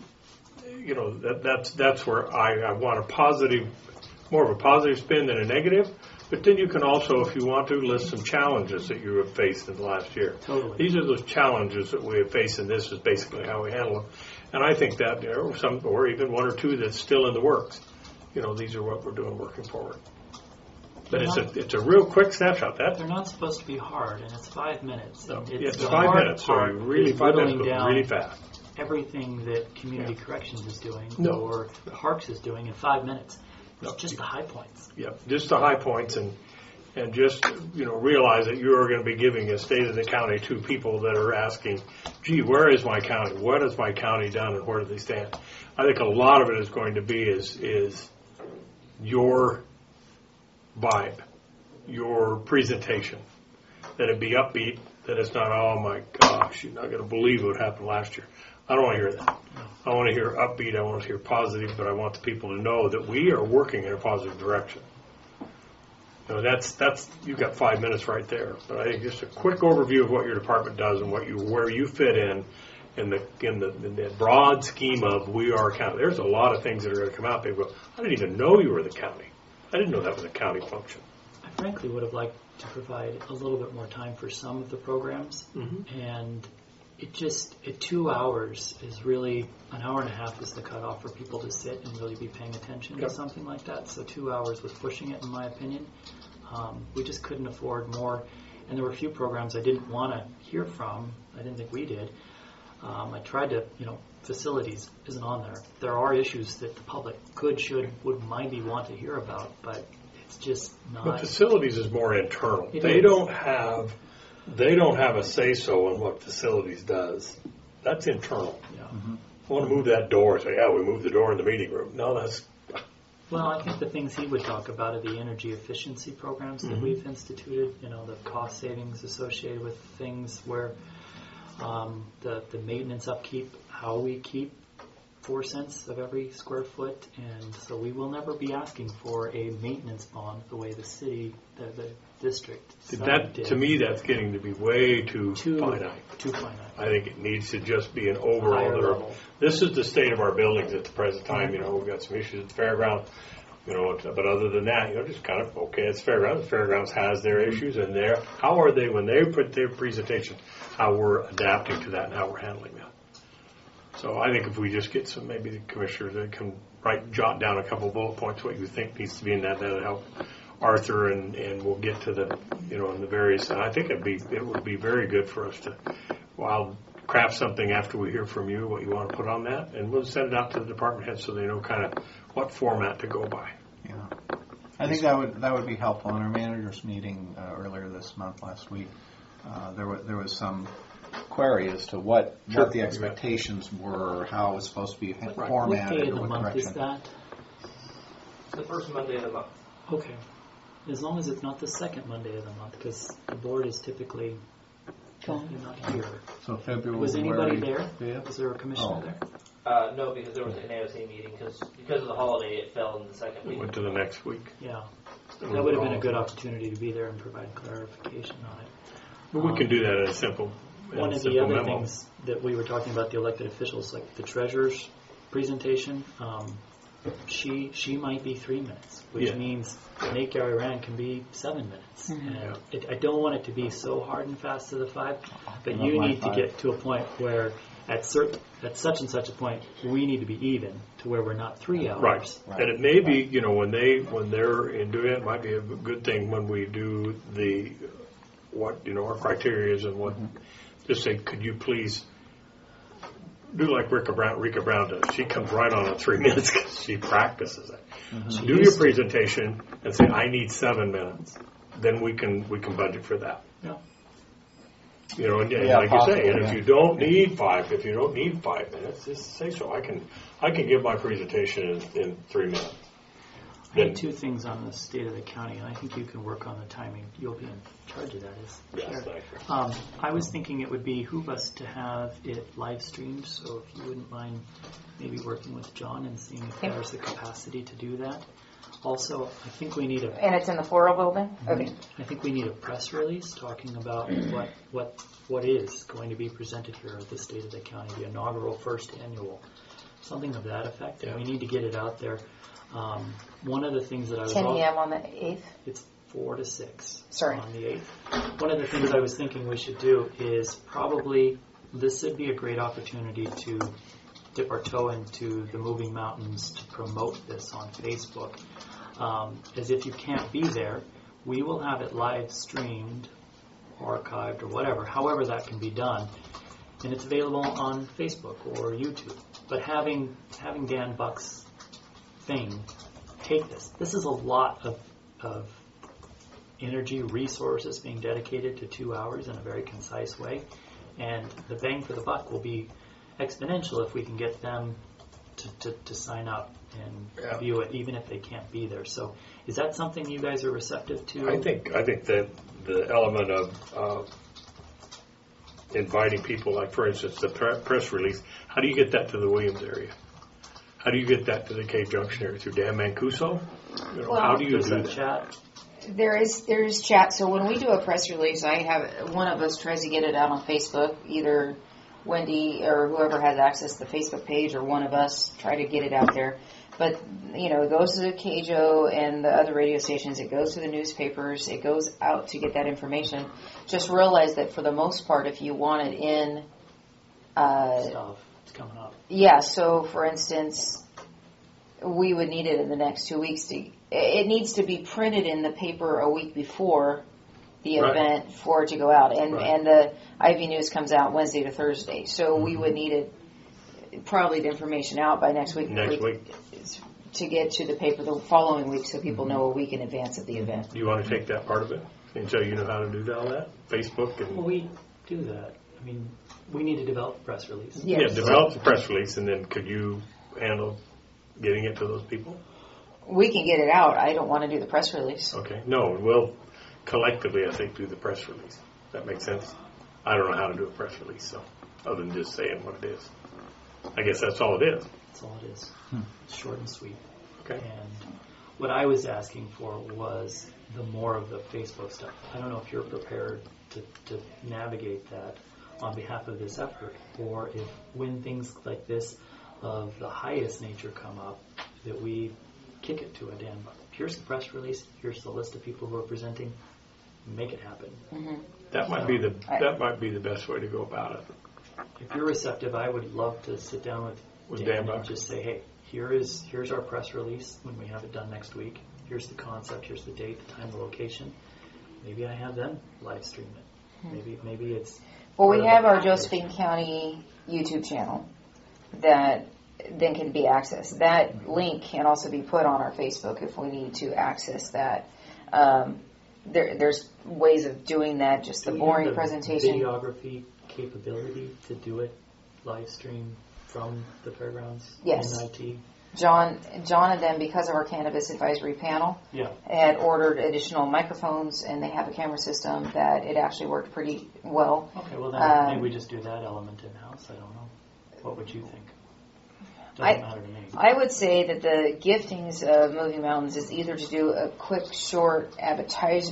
that's where I want more of a positive spin than a negative. But then you can also, if you want to, list some challenges that you have faced in the last year. Totally. These are those challenges that we have faced, and this is basically how we handle them. And I think that there are some, or even 1 or 2 that's still in the works. These are what we're doing working forward. But it's a real quick snapshot. They're not supposed to be hard, and it's 5 minutes. No, it's 5 minutes, so you really 5 minutes goes really fast. Everything that Community Corrections is doing or Parks is doing in 5 minutes. It's just the high points. Yeah, just the high points, and just realize that you are going to be giving a state of the county to people that are asking, gee, where is my county? What has my county done, and where do they stand? I think a lot of it is going to be is your vibe, your presentation, that it be upbeat, that it's not, oh my gosh, you're not going to believe what happened last year. I don't want to hear that. I want to hear upbeat, I want to hear positive, but I want the people to know that we are working in a positive direction. That's you've got 5 minutes right there. But I think just a quick overview of what your department does and where you fit in the broad scheme of we are a county. There's a lot of things that are going to come out. People go, I didn't even know you were the county. I didn't know that was a county function. I frankly would have liked to provide a little bit more time for some of the programs, and at 2 hours is really, an hour and a half is the cutoff for people to sit and really be paying attention to something like that. So 2 hours was pushing it, in my opinion. We just couldn't afford more, and there were a few programs I didn't want to hear from. I didn't think we did. I tried to, facilities isn't on there. There are issues that the public could, should, would, maybe want to hear about, but it's just not. But facilities is more internal. It They is. don't have a say-so on what facilities does. That's internal. Yeah. I want to move that door. Say, yeah, we moved the door in the meeting room. No, that's Well, I think the things he would talk about are the energy efficiency programs that we've instituted, the cost savings associated with things where the maintenance upkeep, how we keep 4 cents of every square foot, and so we will never be asking for a maintenance bond the way the city, the district. that. did. To me, that's getting to be way too finite. Too finite. I think it needs to just be an Higher overall. level. This is the state of our buildings at the present time. We've got some issues at the fairground. But other than that, just kind of okay. It's fairgrounds. The fairgrounds has their issues, and how are they when they put their presentation? How we're adapting to that and how we're handling that. So I think if we just get maybe the commissioners that can jot down a couple bullet points what you think needs to be in that'll help Arthur, and we'll get to the in the various. And I think it would be very good for us to craft something after we hear from you what you want to put on that, and we'll send it out to the department heads so they know kind of what format to go by. Yeah. I think that would be helpful. In our managers meeting earlier this month, last week, there was some query as to what the expectations were, how it was supposed to be What formatted, day of or the what month direction. is that? The first Monday of the month. Okay. As long as it's not the second Monday of the month, because the board is typically you're not here. So February. Was anybody there? 5th? Was there a commissioner Oh. there? No, because there was an AOC meeting, because of the holiday, it fell in the second We week. went to the next week. Yeah. That would have been a good opportunity to be there and provide clarification on it. But we can do that in a simple. One of the other things that we were talking about, the elected officials, like the treasurer's presentation, she might be 3 minutes, which means Nate Gary Rand can be 7 minutes. And I don't want it to be so hard and fast to the 5, but love you my need to 5. get to a point where at such and such a point, we need to be even to where we're not 3 hours. Right. And it may be, when they're into it might be a good thing when we do what our criteria is and what, just say, could you please do like Rika Brown does. She comes right on in 3 minutes because she practices it. She Do your used to. presentation and say, I need 7 minutes. Then we can budget for that. Yeah. And Yeah, like you say, and possibly, if you don't need 5 minutes, just say so. I can give my presentation in 3 minutes. I had 2 things on the state of the county, and I think you can work on the timing. You'll be in charge of that, is Yes, thank you. I was thinking it would behoove us to have it live streamed, so if you wouldn't mind maybe working with John and seeing if there's the capacity to do that. Also, I think we need And it's in the Floral building? Okay. I think we need a press release talking about what is going to be presented here at the State of the County, the inaugural first annual, something of that effect. And we need to get it out there. One of the things that I was 10 a.m. on the 8th? It's 4 to 6 Sorry. on the 8th. One of the things I was thinking we should do is probably, this would be a great opportunity to dip our toe into the Moving Mountains to promote this on Facebook. As if you can't be there, we will have it live streamed, archived, or whatever, however that can be done. And it's available on Facebook or YouTube. But having Dan Buck's thing take this. This is a lot of energy, resources being dedicated to 2 hours in a very concise way. And the bang for the buck will be exponential if we can get them to sign up and view it, even if they can't be there. So is that something you guys are receptive to? I think that the element of inviting people, like for instance the press release, how do you get that to the Williams area? How do you get that to the Cave Junction area? Through Dan Mancuso? How do you There's do that that? chat. There is chat. So when we do a press release, I have one of us tries to get it out on Facebook, either Wendy or whoever has access to the Facebook page, or one of us try to get it out there. But it goes to the KJO and the other radio stations. It goes to the newspapers. It goes out to get that information. Just realize that for the most part, if you want it in, Stuff. It's coming up. yeah. So for instance, we would need it in the next 2 weeks. It needs to be printed in the paper a week before the Right. event for it to go out. And Right. and the Ivy News comes out Wednesday to Thursday. So we would need it, probably the information out by next week. Next week. To get to the paper the following week so people know a week in advance of the event. Do you want to take that part of it and show you know how to do all that? Facebook Well, and we do that. I mean, we need to develop a press release. Yes. develop the press release, and then could you handle getting it to those people? We can get it out. I don't want to do the press release. Okay. No, we'll collectively, I think, do the press release. That makes sense. I don't know how to do a press release, so other than just saying what it is. I guess that's all it is. That's all it is. It's short and sweet. Okay. And what I was asking for was the more of the Facebook stuff. I don't know if you're prepared to navigate that on behalf of this effort, or if when things like this of the highest nature come up, that we kick it to a Dan. Here's the press release. Here's the list of people who are presenting. Make it happen. That might be the best way to go about it. If you're receptive, I would love to sit down with Dan Dan and just say, hey, here's our press release when we have it done next week. Here's the concept. Here's the date, the time, the location. Maybe I have them live stream it. Maybe it's. Well, we have our Josephine County YouTube channel that then can be accessed. That link can also be put on our Facebook if we need to access that. There's ways of doing that, just the Do we boring have the presentation. Videography capability to do it live stream from the fairgrounds. Yes. In IT. John and them, because of our cannabis advisory panel, Yeah. had ordered additional microphones, and they have a camera system that it actually worked pretty well. Okay. Well, then maybe we just do that element in house. I don't know. What would you think? Doesn't matter to me. I would say that the giftings of Moving Mountains is either to do a quick, short advertise.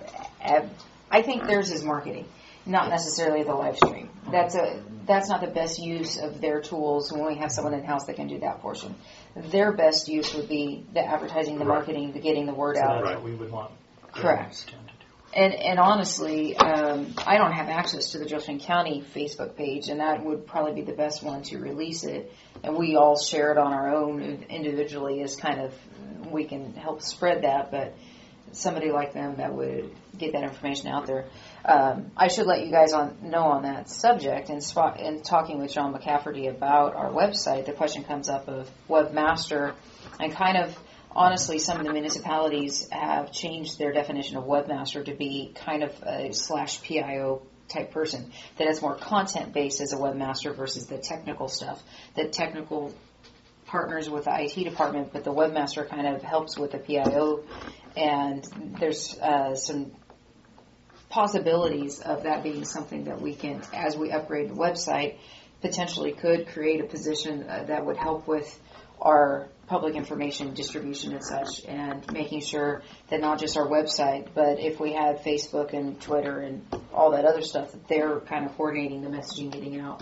I think theirs is marketing, not necessarily the live stream. That's not the best use of their tools when we have someone in house that can do that portion. Their best use would be the advertising, the marketing, the getting the word So out. that's what we would want. Correct. And honestly, I don't have access to the Josephine County Facebook page, and that would probably be the best one to release it. And we all share it on our own individually as kind of, we can help spread that, but somebody like them that would get that information out there. I should let you guys know on that subject, and talking with John McCafferty about our website, the question comes up of webmaster, and kind of, honestly, some of the municipalities have changed their definition of webmaster to be kind of a /PIO type person that is more content-based as a webmaster versus the technical stuff. The technical partners with the IT department, but the webmaster kind of helps with the PIO, and there's some possibilities of that being something that we can, as we upgrade the website, potentially could create a position that would help with our public information distribution and such, and making sure that not just our website, but if we have Facebook and Twitter and all that other stuff, that they're kind of coordinating the messaging getting out.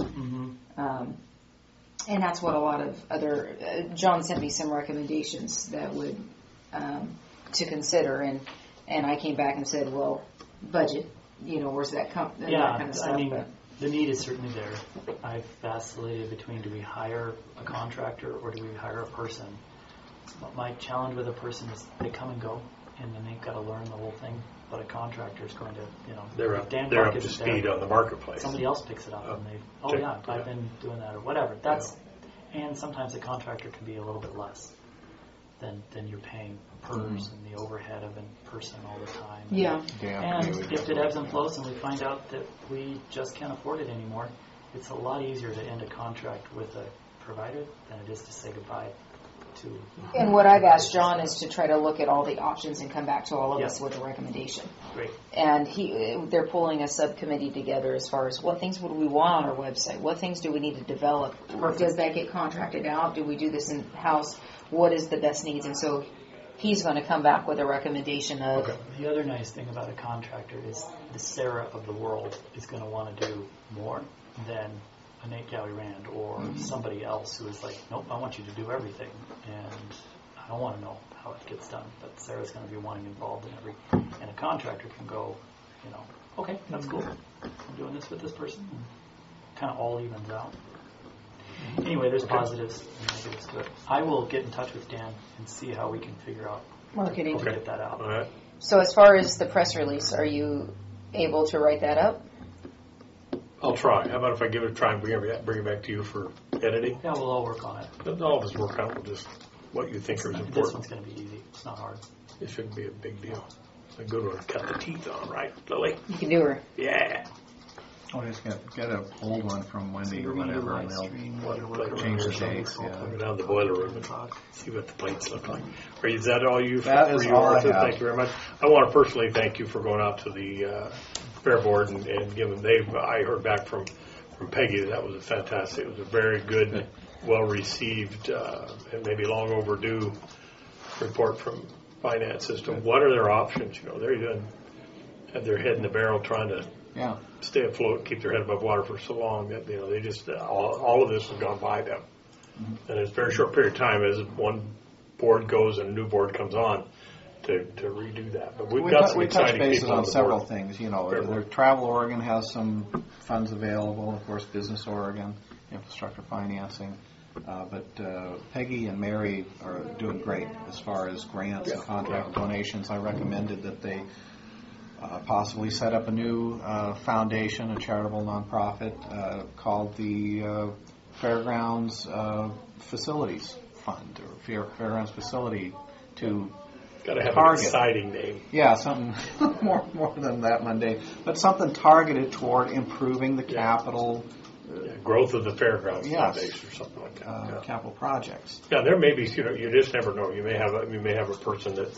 And that's what a lot of other, John sent me some recommendations that would, to consider, and I came back and said, well, budget, where's that that kind of stuff. I mean, the need is certainly there. I've vacillated between, do we hire a contractor or do we hire a person? But my challenge with a person is they come and go, and then they've got to learn the whole thing. But a contractor is going to, They're up Park to isn't speed there, on the marketplace. somebody else picks it up, and they, check, yeah, I've been doing that or whatever. And sometimes a contractor can be a little bit less than you're paying PERS and the overhead of a person all the time. Yeah. And if it ebbs and flows and we find out that we just can't afford it anymore, it's a lot easier to end a contract with a provider than it is to say goodbye to. And what I've asked John is to try to look at all the options and come back to all of us with a recommendation. Great. And they're pulling a subcommittee together as far as what things would we want on our website? What things do we need to develop? Perfect. Does that get contracted out? Do we do this in-house? What is the best needs? And so he's going to come back with a recommendation of... Okay. The other nice thing about a contractor is the Sarah of the world is going to want to do more than a Nate Galley-Rand or somebody else who is like, nope, I want you to do everything, and I don't want to know how it gets done. But Sarah's going to be wanting involved in and a contractor can go, okay, that's cool. I'm doing this with this person. Kind of all evens out. Anyway, there's positives and negatives to it. I will get in touch with Dan and see how we can figure out marketing. to get that out. All right. So as far as the press release, are you able to write that up? I'll try. How about if I give it a try and bring it back to you for editing? Yeah, we'll all work on it. But all of us work out just what you think is This important. one's going to be easy. It's not hard. It shouldn't be a big deal. It's a good one to cut the teeth on, right, Lily? You can do her. Yeah. I'll just get an old one from Wendy or We're gonna do whatever, live and they'll stream, What, we'll like work change the around dates, yeah. Go down to the boiler room and see what the plates look like. Is that all you? That for is you, all I Arthur? have. Thank you very much. I want to personally thank you for going out to the Fair Board and giving. I heard back from Peggy that was a fantastic. It was a very good, well received, and maybe long overdue report from finance as to what are their options. You know, they're even have their head in the barrel trying to Yeah. stay afloat, keep their head above water for so long that they just all of this has gone by them, and it's a very short period of time as one board goes and a new board comes on to redo that. But we've got some we touch exciting bases people on the several board. things. Fair The board. Travel Oregon has some funds available. Of course, Business Oregon, infrastructure financing. But Peggy and Mary are doing great as far as grants and contract donations. I recommended that they possibly set up a new foundation, a charitable nonprofit called the Fairgrounds Facilities Fund, or Fairgrounds Facility to Got to have target. an exciting name. Yeah, something more than that mundane, but something targeted toward improving the capital Growth of the Fairgrounds Yes. Foundation or something like that. Yeah. capital projects. Yeah, there may be, you just never know. You may have a person that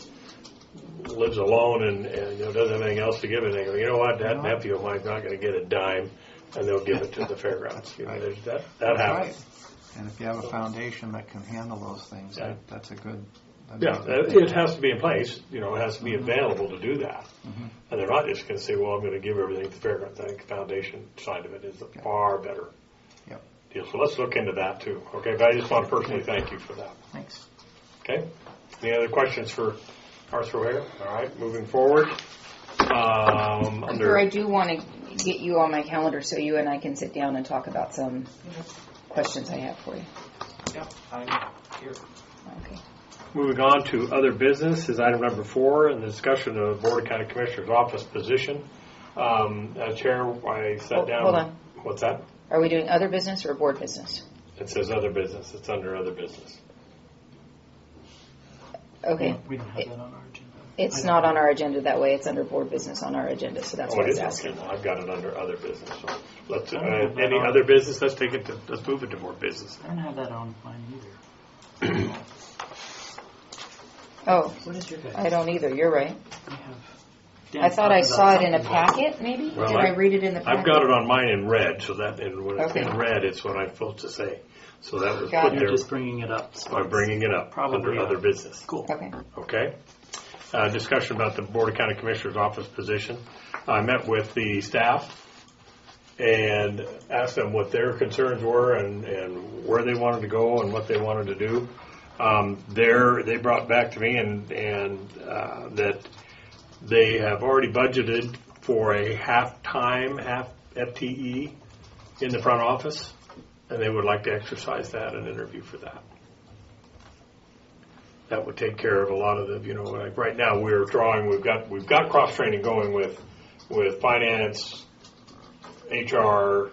lives alone and doesn't have anything else to give, and they go, you know what, that nephew of mine's not going to get a dime, and they'll give it to the fairgrounds. There's that That's happens. right. And if you have a foundation that can handle those things, Yeah. that's a good. Yeah, it has to be in place. It has to be available to do that. And they're not just going to say, well, I'm going to give everything to the fairgrounds. I think the foundation side of it is a far better Yep. deal. So let's look into that too. Okay, but I just want to personally thank you for that. Thanks. Okay. Any other questions for Arthur O'Hare? All right, moving forward. Arthur, I do want to get you on my calendar so you and I can sit down and talk about some questions I have for you. Yeah, I'm here. Okay. Moving on to other business is item number 4 in the discussion of Board of County Commissioners office position. As chair, I sat down. Hold on. What's that? Are we doing other business or board business? It says other business. It's under other business. Okay. We don't have that on our agenda. It's not on our agenda that way. It's under board business on our agenda, so that's Oh, what I it was is? asking. Okay, I've got it under other business. So let's, I don't have that any on. other business, let's move it to more business. I don't have that on mine either. Oh, What is your guys? I don't either. You're right. We have I thought I saw it in a something about- packet, maybe? Well, Did I read it in the packet? I've got it on mine in red, so that and when it's Okay. in red, it's what I'm supposed to say. So that was Got put it. there You're just bringing it up. by bringing it up Probably, under yeah. other business. Cool. Okay. Okay. Discussion about the Board of County Commissioners office position. I met with the staff and asked them what their concerns were and where they wanted to go and what they wanted to do. They brought back to me and that they have already budgeted for a half FTE in the front office, and they would like to exercise that and interview for that. That would take care of a lot of the, like right now we've got cross training going with finance, HR,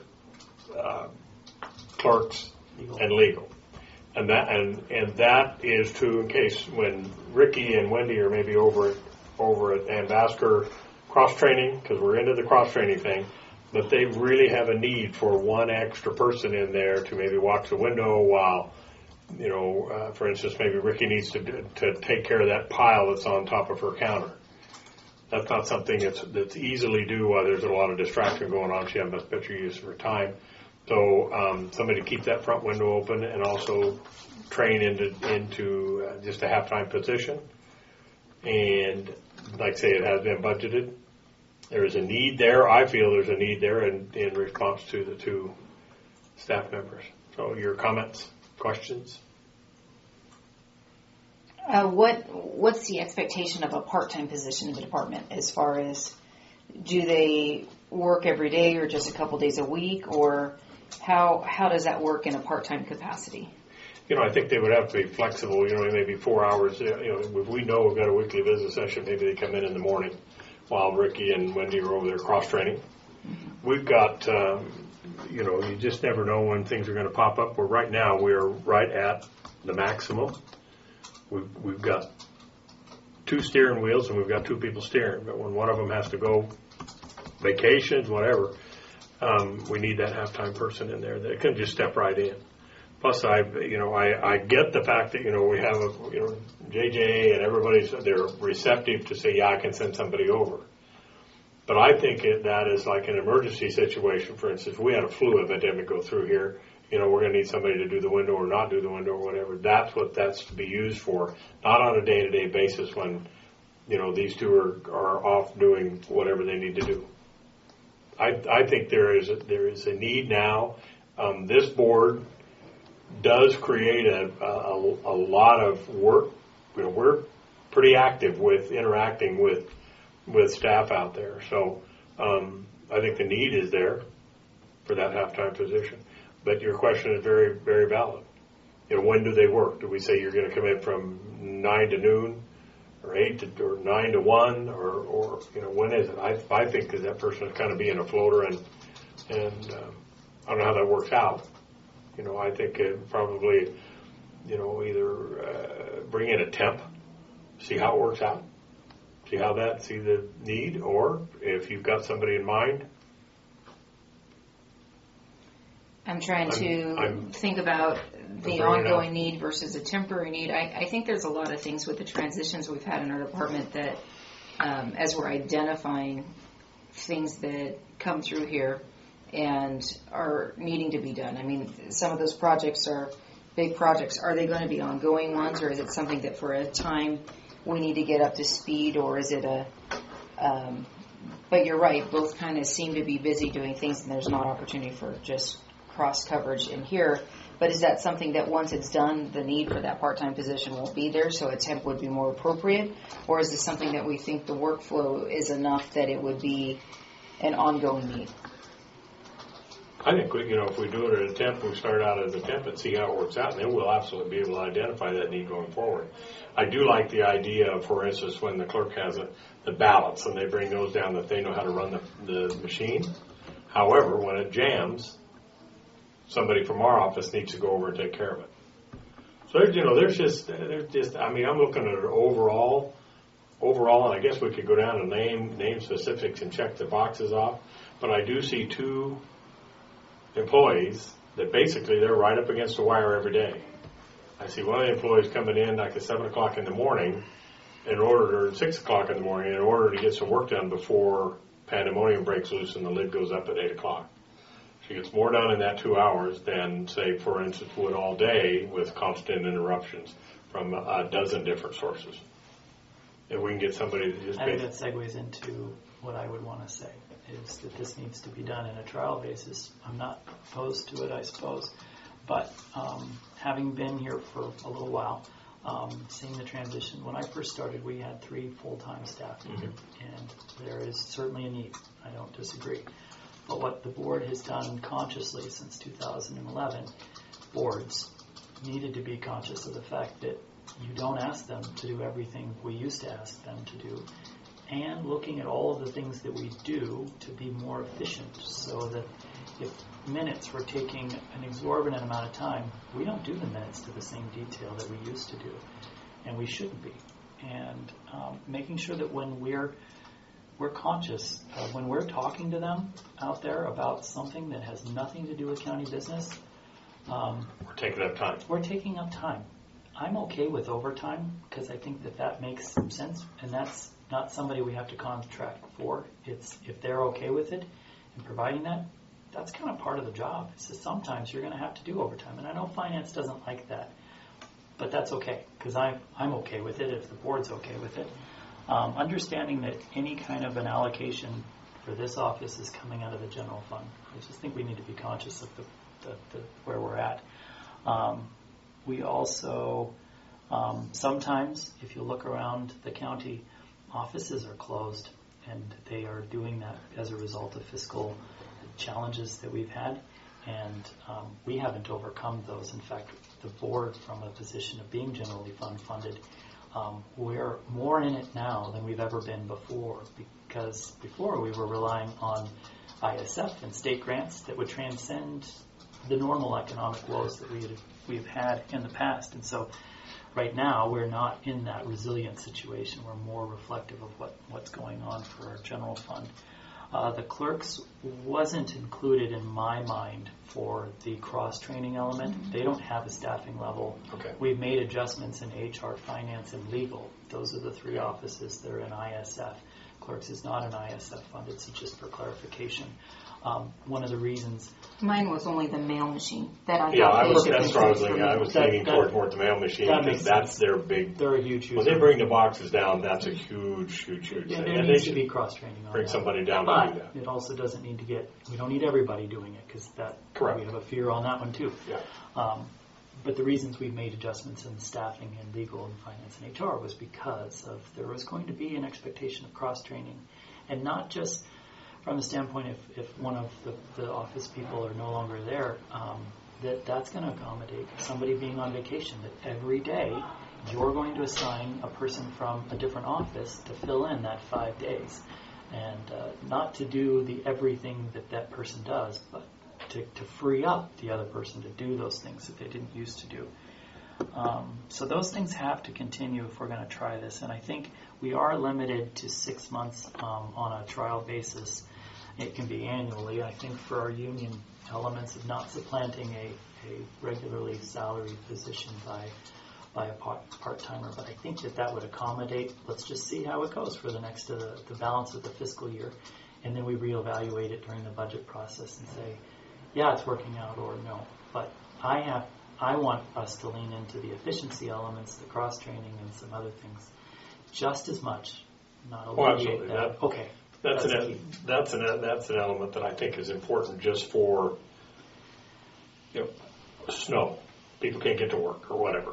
clerks, and legal, and that is to in case when Ricky and Wendy are maybe over at Ambassador cross training, because we're into the cross training thing, but they really have a need for one extra person in there to maybe watch the window while. For instance, maybe Ricky needs to take care of that pile that's on top of her counter. That's not something that's easily due while there's a lot of distraction going on. She has much better use of her time. So somebody to keep that front window open and also train into just a half-time position. And like I say, it has been budgeted. There is a need there. I feel there's a need there in response to the 2 staff members. So your comments? Questions? What's the expectation of a part-time position in the department as far as do they work every day or just a couple days a week, or how does that work in a part-time capacity? I think they would have to be flexible, maybe 4 hours, if we know we've got a weekly business session, maybe they come in the morning while Ricky and Wendy are over there cross-training. We've got, you just never know when things are going to pop up. Where right now we're right at the maximum. We've got 2 steering wheels and we've got 2 people steering. But when one of them has to go vacations, whatever, we need that half-time person in there that can just step right in. Plus, I get the fact that we have JJ and everybody's they're receptive to say, yeah, I can send somebody over. But I think that is like an emergency situation. For instance, we had a flu epidemic go through here. We're going to need somebody to do the window or not do the window or whatever. That's what that's to be used for, not on a day-to-day basis when, these 2 are off doing whatever they need to do. I think there is a need now. This board does create a lot of work. We're pretty active with interacting with staff out there. So I think the need is there for that half-time position. But your question is very, very valid. When do they work? Do we say you're going to come in from 9 to noon or 8 to or 9 to 1 or when is it? I think that person is kind of being a floater and I don't know how that works out. I think probably, either bring in a temp, see how it works out, see the need, or if you've got somebody in mind. I'm trying to think about the ongoing need versus a temporary need. I think there's a lot of things with the transitions we've had in our department that, as we're identifying things that come through here and are needing to be done. I mean, some of those projects are big projects. Are they going to be ongoing ones, or is it something that for a time we need to get up to speed, or is it but you're right, both kind of seem to be busy doing things, and there's not opportunity for just cross coverage in here. But is that something that once it's done, the need for that part-time position won't be there, so a temp would be more appropriate? Or is this something that we think the workflow is enough that it would be an ongoing need? I think if we do it at a temp, we start out as a temp and see how it works out, and then we'll absolutely be able to identify that need going forward. I do like the idea of, for instance, when the clerk has the ballots and they bring those down, that they know how to run the machine. However, when it jams, somebody from our office needs to go over and take care of it. So there's just. I mean, I'm looking at it overall, and I guess we could go down and name specifics and check the boxes off. But I do see 2 employees that basically they're right up against the wire every day. I see one of the employees coming in like at 7 o'clock in the morning, or 6 o'clock in the morning, in order to get some work done before pandemonium breaks loose and the lid goes up at 8 o'clock. She gets more done in that 2 hours than, say, for instance, would all day with constant interruptions from a dozen different sources. If we can get somebody to just... I think that segues into what I would want to say, is that this needs to be done in a trial basis. I'm not opposed to it, I suppose. But having been here for a little while, seeing the transition, when I first started, we had 3 full-time staff in here, and there is certainly a need. I don't disagree. But what the board has done consciously since 2011, boards needed to be conscious of the fact that you don't ask them to do everything we used to ask them to do, and looking at all of the things that we do to be more efficient, so that if minutes were taking an exorbitant amount of time, we don't do the minutes to the same detail that we used to do, and we shouldn't be. And making sure that when we're conscious when we're talking to them out there about something that has nothing to do with county business. We're taking up time. We're taking up time. I'm okay with overtime because I think that makes sense, and that's not somebody we have to contract for. It's if they're okay with it and providing that, that's kind of part of the job. It's just sometimes you're going to have to do overtime, and I know finance doesn't like that, but that's okay because I'm okay with it if the board's okay with it. Understanding that any kind of an allocation for this office is coming out of the general fund. I just think we need to be conscious of the where we're at. We also, sometimes, if you look around the county, offices are closed, and they are doing that as a result of fiscal challenges that we've had. and we haven't overcome those. In fact, the board, from a position of being generally funded, we're more in it now than we've ever been before, because before we were relying on ISF and state grants that would transcend the normal economic woes that we've had in the past. And so right now we're not in that resilient situation. We're more reflective of what's going on for our general fund. The clerks wasn't included in my mind for the cross-training element. They don't have a staffing level. Okay. We've made adjustments in HR, finance, and legal. Those are the three offices that are in ISF. Clerks is not an ISF fund. It's just for clarification. One of the reasons... Mine was only the mail machine that I Yeah, thought that's what I was thinking. I was leaning toward more the mail machine because that's their big... They're a huge When they bring the boxes down, that's a huge Yeah, thing. there And needs they to be should cross-training on bring that. somebody down to do that. But it also doesn't need to get... We don't need everybody doing it, because Correct. we have a fear on that one, too. Yeah. But the reasons we've made adjustments in staffing and legal and finance and HR was because of there was going to be an expectation of cross-training. And not just from the standpoint if one of the office people are no longer there, that's going to accommodate somebody being on vacation, that every day you're going to assign a person from a different office to fill in that 5 days. And not to do the everything that person does, but to free up the other person to do those things that they didn't used to do. So those things have to continue if we're going to try this. And I think we are limited to 6 months on a trial basis. It can be annually. I think for our union elements of not supplanting a regularly salaried position by a part-timer. But I think that would accommodate. Let's just see how it goes for the next the balance of the fiscal year. And then we reevaluate it during the budget process and say, yeah, it's working out, or no. But I want us to lean into the efficiency elements, the cross-training, and some other things just as much. Not alleviate absolutely. that. Okay. That's an element that I think is important just for snow. People can't get to work or whatever.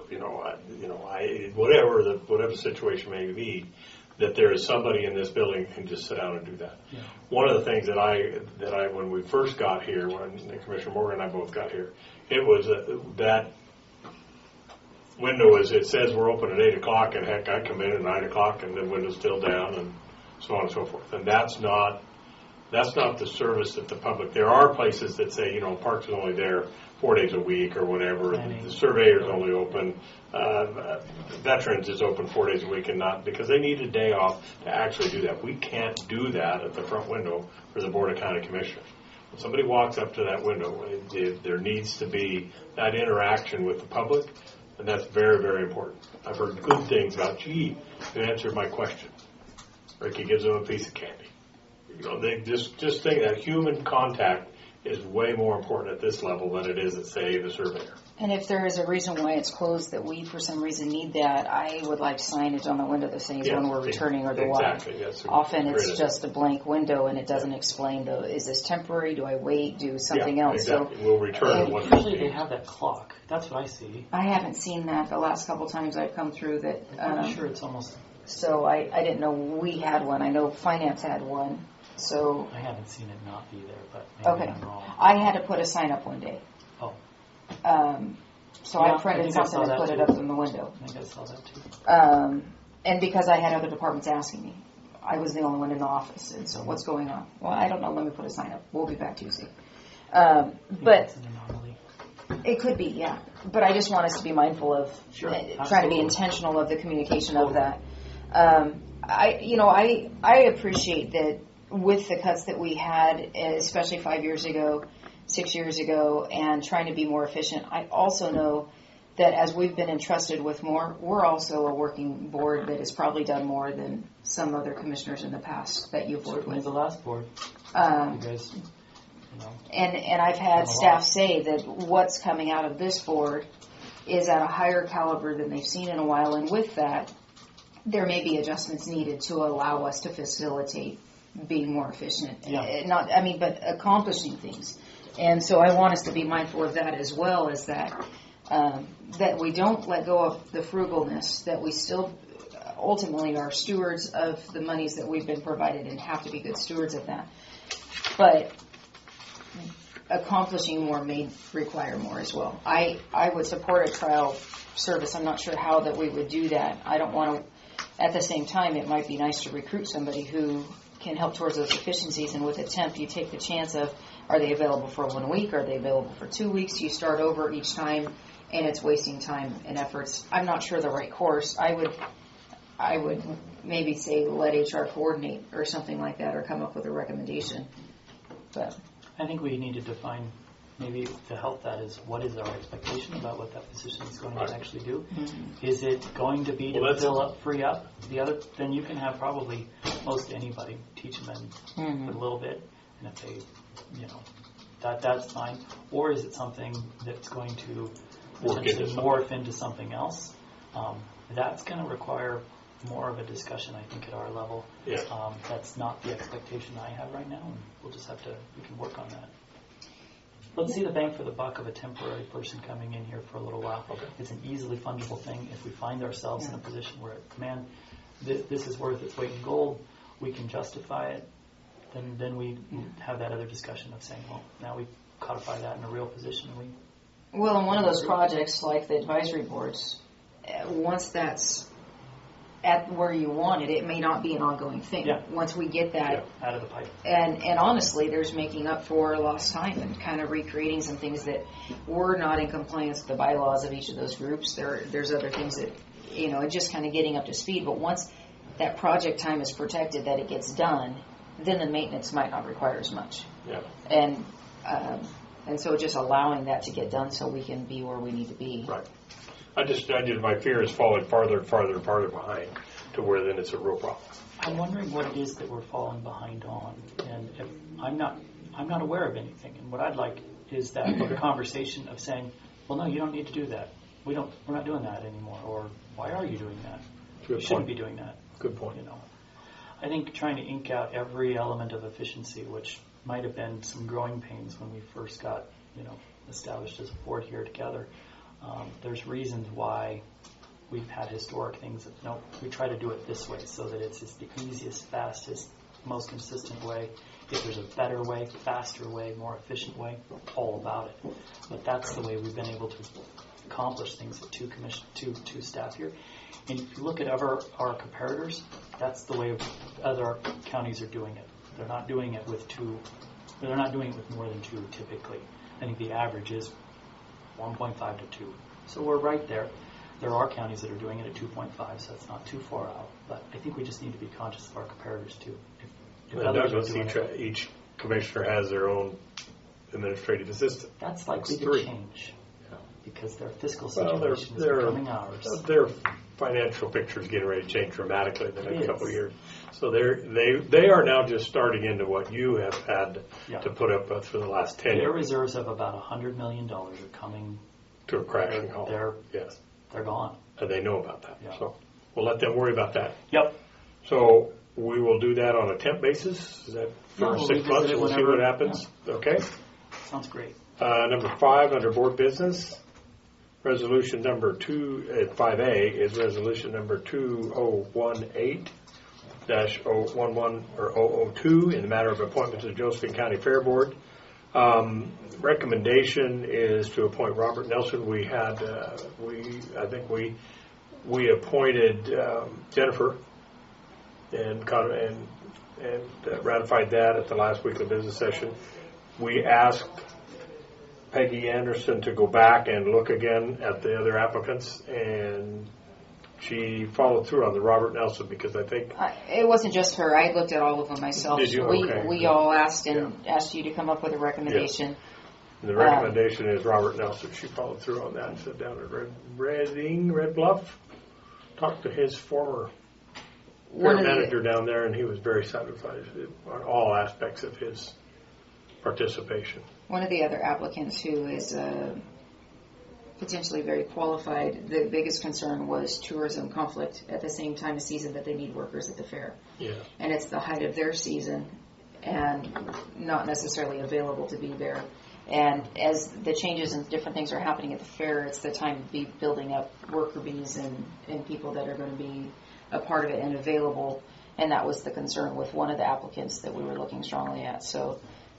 Whatever the situation may be, that there is somebody in this building who can just sit down and do that. Yeah. One of the things that I when we first got here, when Commissioner Morgan and I both got here, it was that window it says we're open at 8 o'clock, and heck, I come in at 9 o'clock and the window's still down, and so on and so forth. And that's not the service that the public. There are places that say, Parks is only there 4 days a week or whatever. The surveyor's only open. Veterans is open 4 days a week, and not because they need a day off to actually do that. We can't do that at the front window for the Board of County Commissioners. When somebody walks up to that window, there needs to be that interaction with the public, and that's very, very important. I've heard good things about, you answered my question. Ricky gives them a piece of candy. They just think that human contact is way more important at this level than it is at, say, the surveyor. And if there is a reason why it's closed that we, for some reason, need that, I would like signage on the window that says when we're returning or the why. Exactly. Yes. Often it's just a blank window and it doesn't explain, is this temporary? Do I wait? Do something else? Exactly. So we'll return once Usually they have that clock. That's what I see. I haven't seen that the last couple times I've come through that. I'm sure it's almost... So I didn't know we had one. I know finance had one. So I haven't seen it not be there, but maybe okay. I'm wrong. I had to put a sign up one day. Oh. So Yeah, I printed I think I something saw and put that it too. up in the window. I think I saw that too. And because I had other departments asking me, I was the only one in the office. And so what's going on? Well, I don't know. Let me put a sign up. We'll be back Tuesday. But It's an anomaly. it could be, yeah. But I just want us to be mindful of trying to be absolutely. intentional of the communication of that. I appreciate that with the cuts that we had, especially 5 years ago, 6 years ago, and trying to be more efficient. I also know that as we've been entrusted with more, we're also a working board that has probably done more than some other commissioners in the past that you've worked Certainly with. the last board. You guys, And I've had staff say that what's coming out of this board is at a higher caliber than they've seen in a while, and with that, there may be adjustments needed to allow us to facilitate being more efficient. Yeah. But accomplishing things. And so I want us to be mindful of that as well as that we don't let go of the frugalness, that we still ultimately are stewards of the monies that we've been provided and have to be good stewards of that. But accomplishing more may require more as well. I would support a trial service. I'm not sure how that we would do that. I don't want to, at the same time, it might be nice to recruit somebody who can help towards those efficiencies, and with a temp, you take the chance of, are they available for 1 week? Are they available for 2 weeks? You start over each time, and it's wasting time and efforts. I'm not sure the right course. I would maybe say let HR coordinate or something like that, or come up with a recommendation. But I think we need to define, maybe to help that, is what is our expectation about what that position is going to actually do. Mm-hmm. Is it going to be to Well, fill up, free up the other? Then you can have probably most anybody teach them Mm-hmm. a little bit, and if they, that's fine. Or is it something that's going to Work into potentially morph into something else? That's going to require more of a discussion, I think, at our level. Yeah. That's not the expectation I have right now, and we'll just have to, we can work on that. Let's see the bang for the buck of a temporary person coming in here for a little while. Okay. It's an easily fundable thing. If we find ourselves in a position where, man, this is worth its weight in gold, we can justify it, then we have that other discussion of saying, well, now we codify that in a real position. And well, in one of those projects, like the advisory boards, once that's at where you want it, it may not be an ongoing thing. Yeah. Once we get that, out of the pipe. and honestly, there's making up for lost time and kind of recreating some things that were not in compliance with the bylaws of each of those groups. There's other things that, just kind of getting up to speed. But once that project time is protected, that it gets done, then the maintenance might not require as much. Yeah. And so just allowing that to get done so we can be where we need to be. Right. I just my fear is falling farther and farther and farther behind to where then it's a real problem. I'm wondering what it is that we're falling behind on, and if I'm not aware of anything. And what I'd like is that conversation of saying, well, no, you don't need to do that. We're not doing that anymore. Or why are you doing that? Good You shouldn't point. be doing that. Good point. I think trying to ink out every element of efficiency, which might have been some growing pains when we first got established as a board here together. There's reasons why we've had historic things that, no, we try to do it this way so that it's just the easiest, fastest, most consistent way. If there's a better way, faster way, more efficient way, all about it. But that's the way we've been able to accomplish things with two staff here. And if you look at our comparators, that's the way other counties are doing it. They're not doing it with they're not doing it with more than 2 typically. I think the average is 1.5 to 2. So we're right there. There are counties that are doing it at 2.5, so it's not too far out. But I think we just need to be conscious of our comparators too. If And others are Douglas, doing it, each commissioner has their own administrative assistant. that's likely to 3. change because their fiscal Well, situation is becoming ours. Their financial picture is getting ready to change dramatically in the It next is. couple of years. So they are now just starting into what you have had Yeah. to put up with for the last 10 Their years reserves of about $100 million are coming. to a crashing halt. They're gone. And they know about that. Yeah. So we'll let them worry about that. Yep. So we will do that on a temp basis. Is that Yeah, for we'll 6 months? revisit it We'll see whenever- what happens. Okay. Sounds great. Number 5 under board business, resolution number 5A is resolution number 2018-011 or 002 in the matter of appointment to the Josephine County Fair Board. Recommendation is to appoint Robert Nelson. We had I think we appointed Jennifer and ratified that at the last weekly business session. We asked Peggy Anderson to go back and look again at the other applicants, and she followed through on the Robert Nelson because I think It wasn't just her. I looked at all of them myself. Did you? Okay. We all asked asked you to come up with a recommendation. the recommendation is Robert Nelson. She followed through on that and said down at Red Bluff, talked to his former fair manager down there, and he was very satisfied on all aspects of his participation. One of the other applicants who is potentially very qualified, the biggest concern was tourism conflict at the same time of season that they need workers at the fair. Yeah. And it's the height of their season and not necessarily available to be there. And as the changes and different things are happening at the fair, it's the time to be building up worker bees and people that are going to be a part of it and available. And that was the concern with one of the applicants that we were looking strongly at. So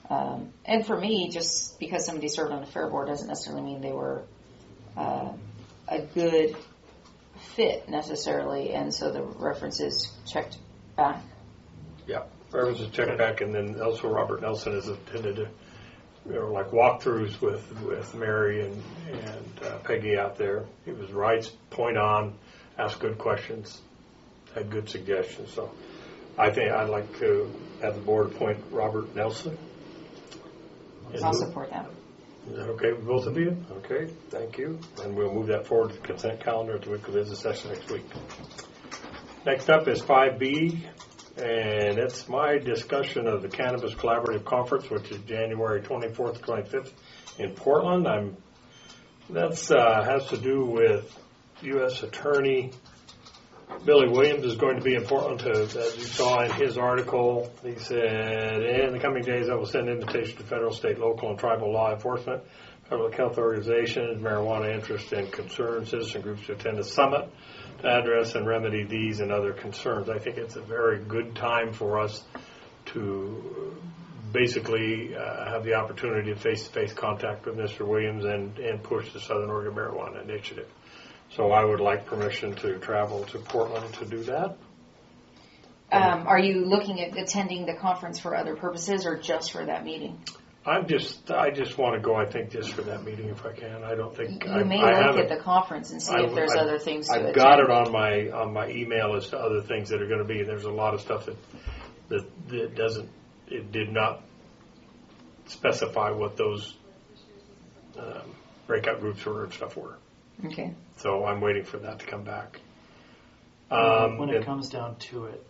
And for me, just because somebody served on the fair board doesn't necessarily mean they were a good fit necessarily, and so the references checked back. Yeah, references checked back, and then also Robert Nelson has attended, like walkthroughs with Mary and Peggy out there. He was right, point on, asked good questions, had good suggestions. So I think I'd like to have the board appoint Robert Nelson. I'll support that. Is that okay with both of you? Okay, thank you. And we'll move that forward to the consent calendar at the weekly business session next week. Next up is 5B, and it's my discussion of the Cannabis Collaborative Conference, which is January 24th to 25th in Portland. That's has to do with U.S. Attorney Billy Williams is going to be in Portland as you saw in his article. He said, in the coming days, I will send an invitation to federal, state, local, and tribal law enforcement, public health organizations, marijuana interest and concerned citizen groups to attend a summit to address and remedy these and other concerns. I think it's a very good time for us to basically have the opportunity of face-to-face contact with Mr. Williams and push the Southern Oregon Marijuana Initiative. So I would like permission to travel to Portland to do that. Are you looking at attending the conference for other purposes or just for that meeting? I just want to go, I think, just for that meeting if I can. I don't think you may look at the conference and see if there's other things to attend. I've got it on my email as to other things that are going to be. There's a lot of stuff that doesn't, it did not specify what those breakout groups were and stuff were. Okay. So I'm waiting for that to come back. When it comes down to it,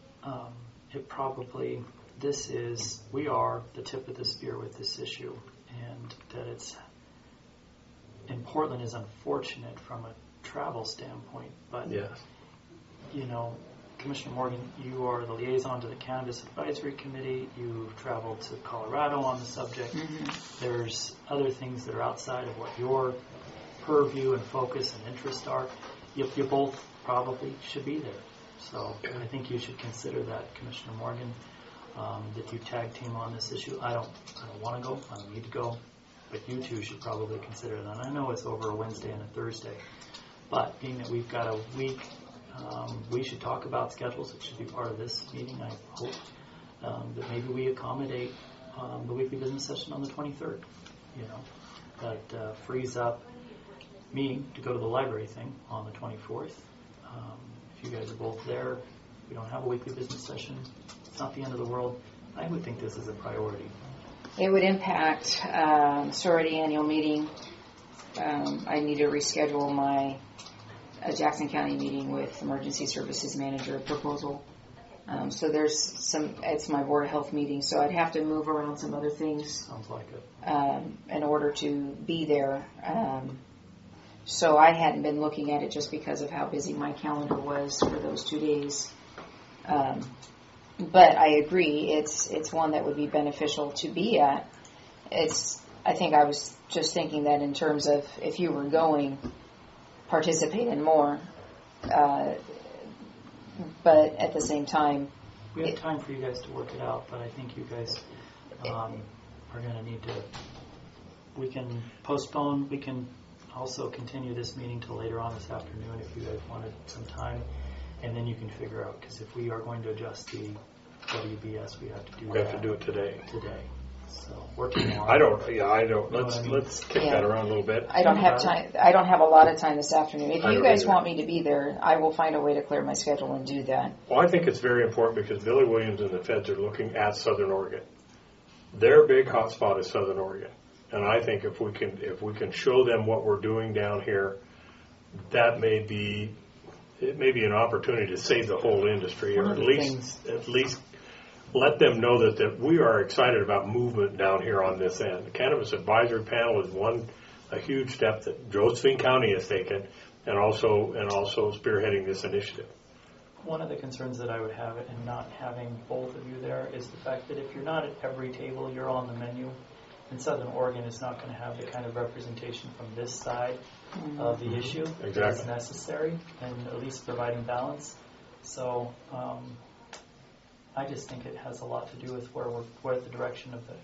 we are the tip of the spear with this issue, and that it's in Portland is unfortunate from a travel standpoint, but yes. Commissioner Morgan, you are the liaison to the Cannabis Advisory Committee. You've traveled to Colorado on the subject. Mm-hmm. There's other things that are outside of what your purview and focus and interest are. You both probably should be there. So I think you should consider that, Commissioner Morgan, that you tag team on this issue. I don't want to go. I don't need to go. But you two should probably consider that. And I know it's over a Wednesday and a Thursday. But being that we've got a week, we should talk about schedules. It should be part of this meeting, I hope, that maybe we accommodate the weekly business session on the 23rd. That frees up me to go to the library thing on the 24th. If you guys are both there, we don't have a weekly business session. It's not the end of the world. I would think this is a priority. It would impact sorority annual meeting. I need to reschedule my Jackson County meeting with Emergency Services Manager proposal. So it's my Board of Health meeting, so I'd have to move around some other things. Sounds like it. In order to be there. So I hadn't been looking at it just because of how busy my calendar was for those 2 days. But I agree, it's one that would be beneficial to be at. I think I was just thinking that in terms of if you were going, participate in more. But at the same time, we have time for you guys to work it out. But I think you guys are going to need to. We can postpone. We can also continue this meeting till later on this afternoon if you guys wanted some time, and then you can figure out, because if we are going to adjust the WBS, we have to do We have to do it today. So or tomorrow. I don't. Let's kick that around a little bit. I don't have time. I don't have a lot of time this afternoon. If you guys want me to be there, I will find a way to clear my schedule and do that. Well, I think it's very important because Billy Williams and the feds are looking at Southern Oregon. Their big hotspot is Southern Oregon. And I think if we can show them what we're doing down here, that may be an opportunity to save the whole industry, or at least let them know that we are excited about movement down here on this end. The Cannabis Advisory Panel is a huge step that Josephine County has taken, and also spearheading this initiative. One of the concerns that I would have in not having both of you there is the fact that if you're not at every table, you're on the menu. And Southern Oregon is not going to have the kind of representation from this side of the issue that is necessary, and at least providing balance. So I just think it has a lot to do with where the direction of the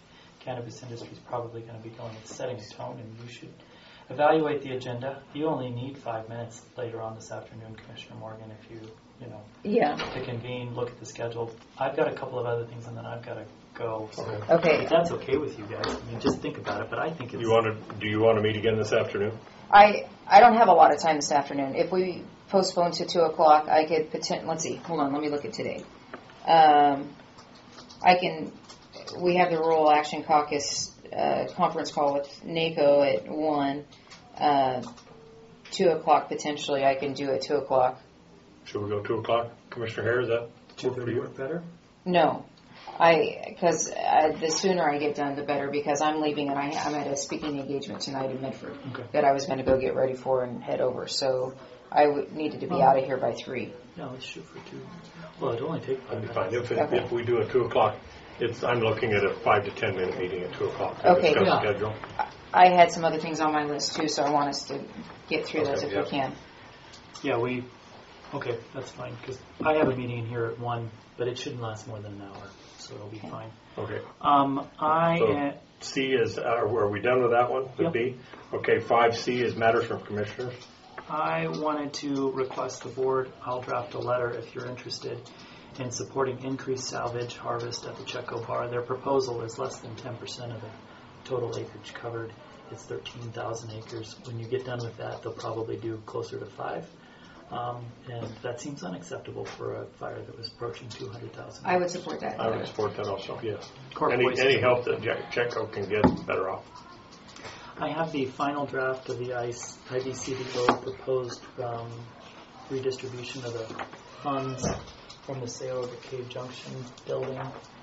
cannabis industry is probably going to be going. It's setting a tone, and you should evaluate the agenda. You only need 5 minutes later on this afternoon, Commissioner Morgan, if you know, Yeah. to convene, look at the schedule. I've got a couple of other things, and then I've got to go. So Okay. if that's okay with you guys, I mean, just think about it. But I think it's. Do you want to meet again this afternoon? I don't have a lot of time this afternoon. If we postpone to 2 o'clock, I could let's see. Hold on. Let me look at today. We have the Rural Action Caucus conference call with NACO at 1. 2 o'clock potentially. I can do at 2 o'clock. Should we go 2 o'clock? Commissioner Hare, is that work for 2:30 you? work better? No, because the sooner I get done, the better. Because I'm leaving and I'm at a speaking engagement tonight in Medford Okay. that I was going to go get ready for and head over. So I needed to be out of here by 3. Yeah, let's shoot for 2. Well, it'll only take 5 That'd be minutes. fine. If we do a 2 o'clock, I'm looking at a 5 to 10 minute meeting at 2 o'clock to Okay. discuss Yeah. schedule. I had some other things on my list too, so I want us to get through those if yeah. we can. Yeah, okay, that's fine, because I have a meeting in here at 1, but it shouldn't last more than an hour, so it'll be fine. Okay. I C is, are we done with that one? With Yep. B? Okay, 5C is matters from commissioners. wanted to request the board, I'll draft a letter if you're interested in supporting increased salvage harvest at the Checo Bar. Their proposal is less than 10% of the total acreage covered. It's 13,000 acres. When you get done with that, they'll probably do closer to 5. And that seems unacceptable for a fire that was approaching 200,000. I would support that. I would support that also, yes. Corp waste. Any help that Checo can get, better off. I have the final draft of the IBCDO proposed redistribution of the funds from the sale of the Cave Junction building.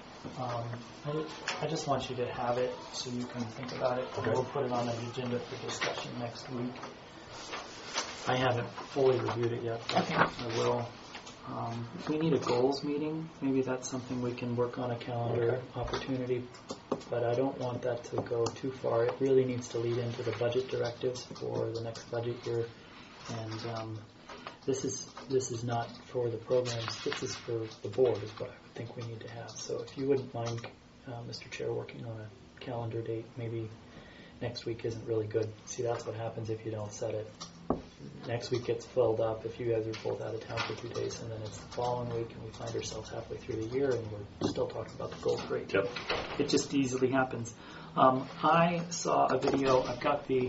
I just want you to have it so you can think about it. Okay. We'll put it on an agenda for discussion next week. I haven't fully reviewed it yet, but Okay. I will. If we need a goals meeting, maybe that's something we can work on a calendar opportunity, but I don't want that to go too far. It really needs to lead into the budget directives for the next budget year, and this is not for the programs. This is for the board, is what I would think we need to have. So if you wouldn't mind, Mr. Chair, working on a calendar date, maybe next week isn't really good. See, that's what happens if you don't set it. Next week gets filled up if you guys are both out of town for 2 days, and then it's the following week, and we find ourselves halfway through the year, and we're still talking about the gold rate. Yep. It just easily happens. I saw a video. I've got the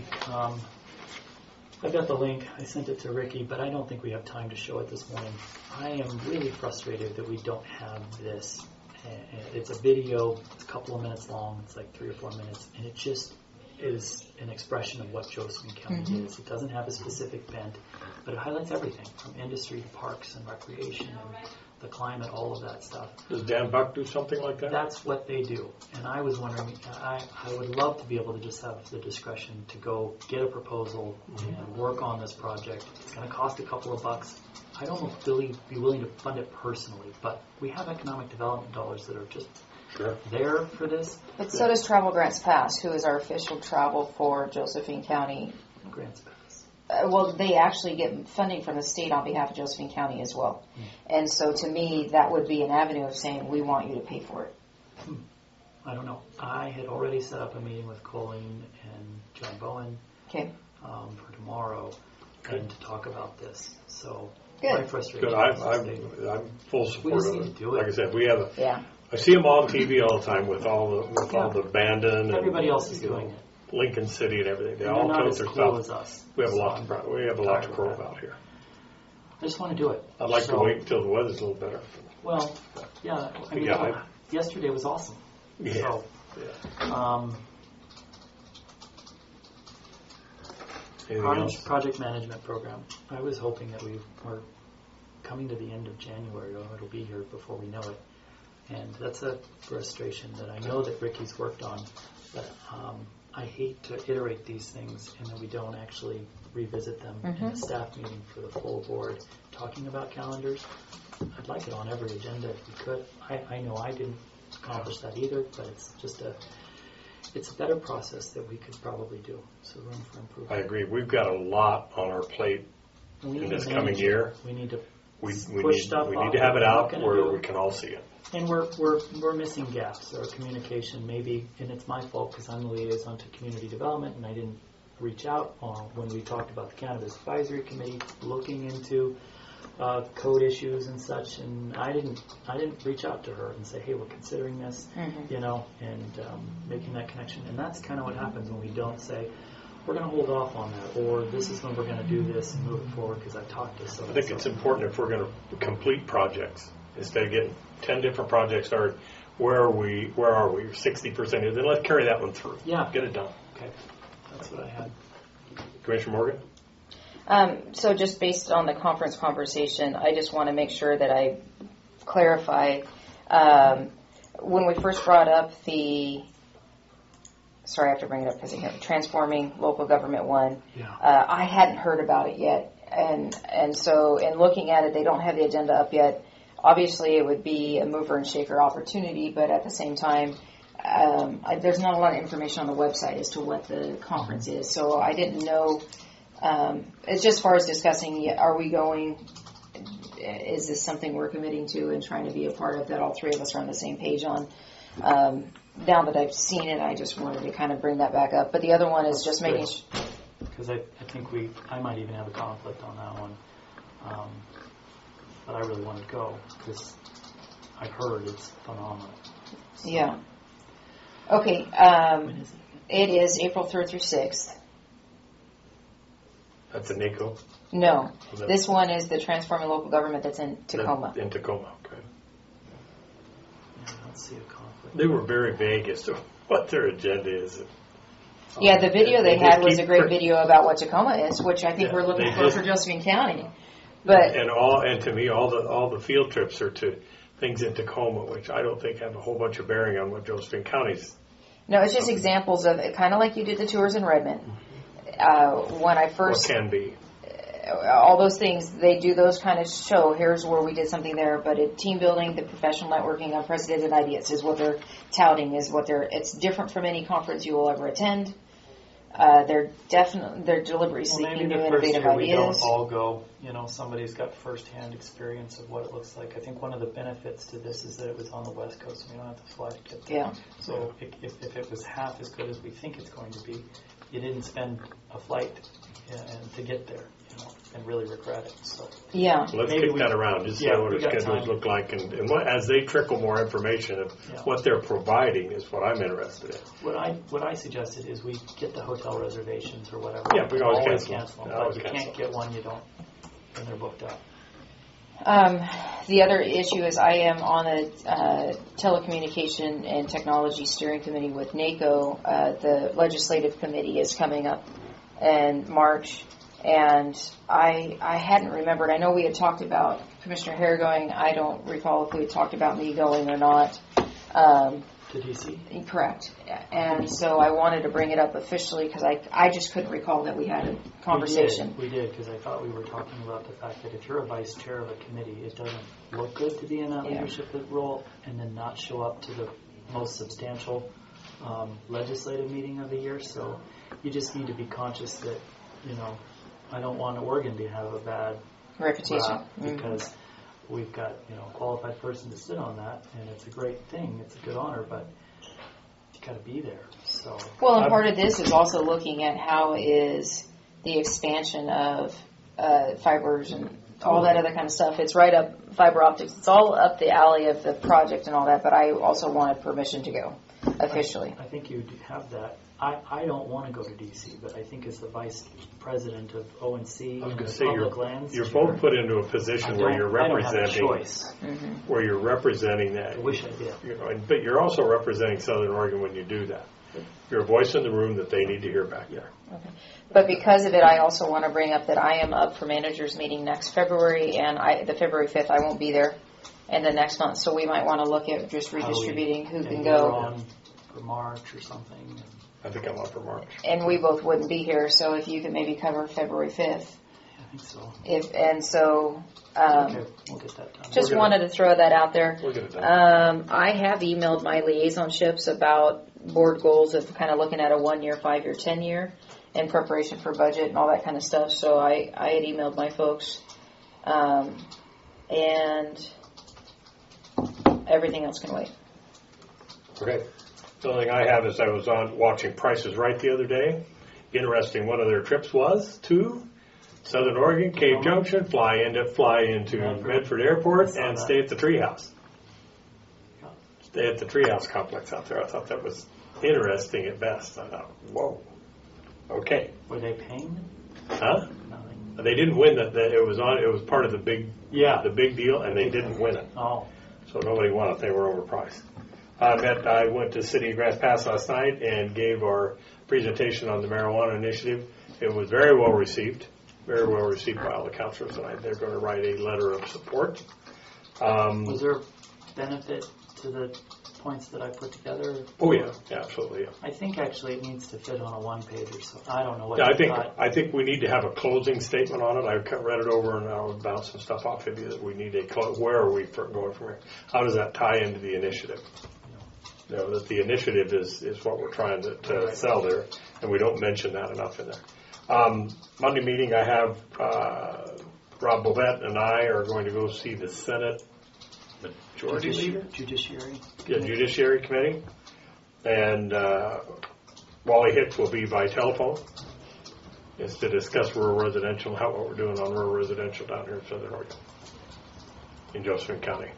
link. I sent it to Ricky, but I don't think we have time to show it this morning. I am really frustrated that we don't have this. It's a video. It's a couple of minutes long. It's like 3 or 4 minutes, and it just is an expression of what Josephine County is. It doesn't have a specific bent, but it highlights everything from industry to parks and recreation and the climate, all of that stuff. Does Dan Buck do something like that? That's what they do. And I was wondering, I would love to be able to just have the discretion to go get a proposal and work on this project. It's going to cost a couple of bucks. I don't really be willing to fund it personally, but we have economic development dollars that are just there for this. But so does Travel Grants Pass, who is our official travel for Josephine County. Grants pass. Well, they actually get funding from the state on behalf of Josephine County as well. And so to me, that would be an avenue of saying, we want you to pay for it. I don't know. I had already set up a meeting with Colleen and John Bowen Okay. for tomorrow and to talk about this. So Good. my frustration Good. is I'm full We support just of need it. to do it. Like I said, we have Yeah. I see them on TV all the time with all the abandon everybody and, else is doing it. Lincoln City and everything. They And all they're not tote as their cool stuff. as us. We have a So lot. I'm To tired crow of that. about here. I just want to do it. I'd like So, to wait until the weather's a little better. Well, yeah. I mean, Yeah. yesterday was awesome. Yeah. So, Anything else? project management program. I was hoping that we were coming to the end of January, or it'll be here before we know it. And that's a frustration that I know that Ricky's worked on, but I hate to iterate these things and then we don't actually revisit them in a staff meeting for the full board. Talking about calendars, I'd like it on every agenda if we could. I know I didn't accomplish that either, but it's just it's a better process that we could probably do. So room for I improvement. agree. We've got a lot on our plate And we in need this to coming manage it. year. We need to We push stuff need off to have that it we're not out gonna where do. we can all see it. And we're missing gaps or communication maybe, and it's my fault because I'm the liaison to community development and I didn't reach out when we talked about the Cannabis Advisory Committee looking into code issues and such, and I didn't reach out to her and say, hey, we're considering this, you know, and making that connection. And that's kind of what happens when we don't say, we're going to hold off on that, or this is when we're going to do this and move it forward because I've talked to someone. I think it's important if we're going to complete projects, instead of getting 10 different projects started, where are we? 60%, then let's carry that one through. Yeah. Get it done. Okay. That's what I had. Commissioner Morgan? So just based on the conference conversation, I just want to make sure that I clarify. When we first brought up I have to bring it up because Transforming Local Government 1, I hadn't heard about it yet. And so in looking at it, they don't have the agenda up yet. Obviously, it would be a mover and shaker opportunity, but at the same time, there's not a lot of information on the website as to what the conference is. So I didn't know. As just far as discussing, are we going? Is this something we're committing to and trying to be a part of that all three of us are on the same page on? Now that I've seen it, I just wanted to kind of bring that back up. But the other one is just making sure. Because I think I might even have a conflict on that one. But I really want to go because I've heard it's phenomenal. So. Yeah. Okay. It is April 3rd through 6th. That's a NACO? No. This one is the Transforming Local Government that's in Tacoma. In Tacoma, okay. Yeah, I don't see a conflict. They were very vague as to what their agenda is. Yeah, the video they had was a great video about what Tacoma is, which I think we're looking for Josephine County. But and to me, all the field trips are to things in Tacoma, which I don't think have a whole bunch of bearing on what Josephine County's. No, it's just examples of it, kind of like you did the tours in Redmond. When I first What can be. All those things, they do those kind of show, here's where we did something there, but team building, the professional networking, unprecedented ideas is what they're touting, it's different from any conference you will ever attend. They're deliberately seeking new innovative year we ideas. don't all go, somebody's got first-hand experience of what it looks like. I think one of the benefits to this is that it was on the West Coast and we don't have to fly to get there. Yeah. So if it was half as good as we think it's going to be, you didn't spend a flight to get there, and really regret it. So yeah, so let's kick that around. Just see what our schedules look like, and as they trickle more information of what they're providing is what I'm interested in. What I suggested is we get the hotel reservations or whatever. Yeah, we always cancel them. But you can't get one you don't, and they're booked up. The other issue is I am on a telecommunication and technology steering committee with NACO. The legislative committee is coming up in March, and I hadn't remembered. I know we had talked about Commissioner Hare going. I don't recall if we had talked about me going or not. To D.C.? Correct. And so I wanted to bring it up officially because I just couldn't recall that we had a conversation. We did, because I thought we were talking about the fact that if you're a vice chair of a committee, it doesn't look good to be in that leadership role and then not show up to the most substantial legislative meeting of the year. So you just need to be conscious that, I don't want Oregon to have a bad reputation because we've got a qualified person to sit on that, and it's a great thing. It's a good honor, but you got to be there. So well, and part of this is also looking at how is the expansion of fibers and all that other kind of stuff. It's right up fiber optics. It's all up the alley of the project and all that. But I also wanted permission to go officially. I think you have that. I don't want to go to D.C., but I think as the vice president of ONC and the public lands, you're both put into a position where you're representing. I don't have a choice. Where you're representing that. I wish I did. But you're also representing Southern Oregon when you do that. You're a voice in the room that they need to hear back there. Okay. But because of it, I also want to bring up that I am up for managers meeting next February, and the February 5th I won't be there, and the next month. So we might want to look at just redistributing who can go. On for March or something. I think I'm up for March. And we both wouldn't be here, so if you could maybe cover February 5th. I think so. Okay, we'll get that done. Just wanted to throw that out there. We'll get it done. I have emailed my liaisonships about board goals of kind of looking at a 1-year, 5-year, 10-year in preparation for budget and all that kind of stuff. So I had emailed my folks. And Everything else can wait. Okay. The only thing I have is I was on watching Price is Right the other day. Interesting, one of their trips was to Southern Oregon, Cave Junction, fly into Medford Airport, and stay at the Treehouse. Stay at the Treehouse complex out there. I thought that was interesting at best. I thought, whoa. Okay. Were they paying them? Huh? Nothing. They didn't win that. It was part of the big deal, and they didn't win it. Oh. So nobody won it. They were overpriced. I went to City of Grass Pass last night and gave our presentation on the marijuana initiative. It was very well received by all the councilors tonight. They're going to write a letter of support. Was there benefit to the points that I put together? Oh yeah, absolutely. Yeah. I think actually it needs to fit on a one-pager, so I don't know what. Yeah, I think we need to have a closing statement on it. I read it over and I'll bounce some stuff off of you that we need where are we going from here? How does that tie into the initiative? You know, that the initiative is what we're trying to sell there, and we don't mention that enough in there. Monday meeting, I have Rob Bovett and I are going to go see the Senate Majority Leader? Judiciary. Yeah, Judiciary Committee. And Wally Hicks will be by telephone. It's to discuss rural residential, what we're doing on rural residential down here in Southern Oregon, in Josephine County.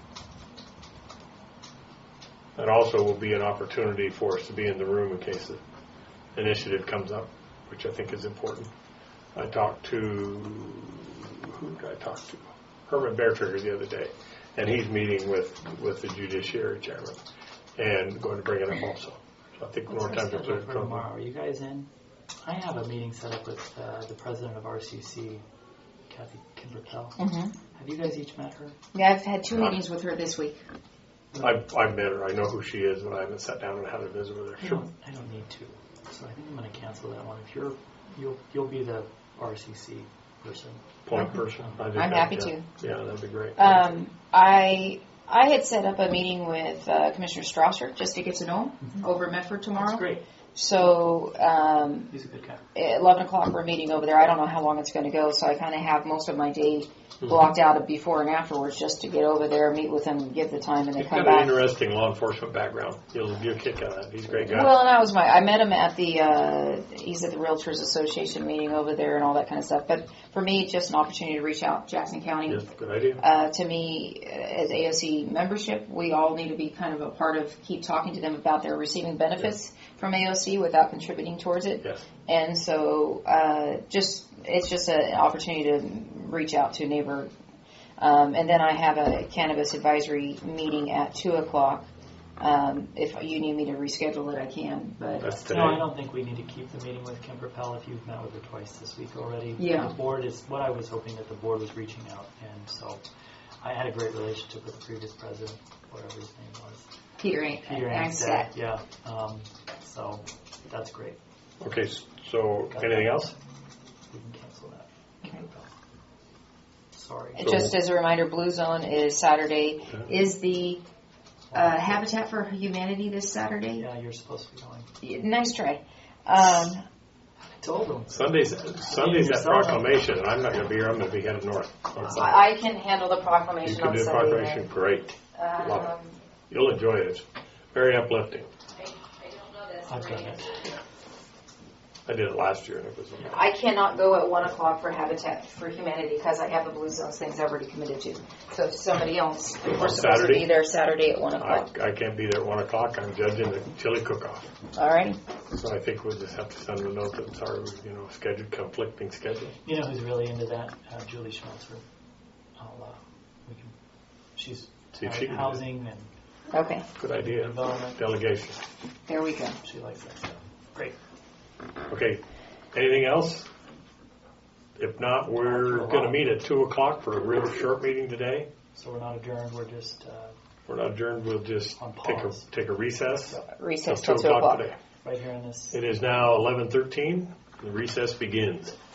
That also will be an opportunity for us to be in the room in case the initiative comes up, which I think is important. I talked to, who did I talk to? Herman Beartrigger the other day, and he's meeting with the Judiciary Chairman and going to bring it up also. So I think more time to put it for tomorrow. Are you guys in? I have a meeting set up with the president of RCC, Kathy Kimberpel. Mm-hmm. Have you guys each met her? Yeah, I've had 2 meetings with her this week. I've met her. I know who she is, but I haven't sat down and had a visit with her. Sure. I don't need to, so I think I'm going to cancel that one. If you'll be the RCC person. Point person. I'm happy to. Yeah, that'd be great. I had set up a meeting with Commissioner Strasser just to get to know him over at Medford tomorrow. That's great. So He's a good guy. at 11 o'clock we're meeting over there. I don't know how long it's going to go, so I kind of have most of my day blocked out of before and afterwards just to get over there, meet with him, give the time, and then He's come got back. an interesting law enforcement background. You'll kick out of that. He's a great guy. Well, and that was I met him at he's at the Realtors Association meeting over there and all that kind of stuff. But for me, just an opportunity to reach out to Jackson County. Yes, good idea. To me, as AOC membership, we all need to be kind of a part of, keep talking to them about their receiving benefits from AOC without contributing towards it. Yes. And so it's just an opportunity to reach out to a neighbor. And then I have a cannabis advisory meeting at 2 o'clock. If you need me to reschedule it, I can. But That's today. No, I don't think we need to keep the meeting with Kim Propel if you've met with her twice this week already. Yeah. The board is what I was hoping that the board was reaching out, and so I had a great relationship with the previous president, whatever his name was. Peter Angstad. Yeah. So that's great. Okay, so anything else? We can cancel that. Kim Propel. Sorry. just as a reminder, Blue Zone is Saturday. Is the Habitat for Humanity this Saturday? Yeah, you're supposed to be going. Nice try. I told them. Sunday's that proclamation, and I'm not going to be here. I'm going to be headed north. I can handle the proclamation You can on do the Sunday. proclamation. Great. Love it. You'll enjoy it. It's very uplifting. I've done it. I did it last year, and it was. I cannot go at 1 o'clock for Habitat for Humanity because I have the Blue Zones things already committed to. So if somebody else, we're supposed to be there Saturday at 1 o'clock. I can't be there at 1 o'clock. I'm judging the chili cook-off. All righty. So I think we'll just have to send them a note that sorry, conflicting schedule. You know who's really into that? Julie Schmelzer. She's See if she can do it. housing and Okay. Good idea. development. Delegation. There we go. She likes that stuff. Great. Okay. Anything else? If not, we're going to meet at 2 o'clock for a real short meeting today. So we're not adjourned. We're just We're not adjourned. We'll just On pause. take a recess. Recess Till till 2 o'clock. today. right here in this. It is now 11:13. The recess begins.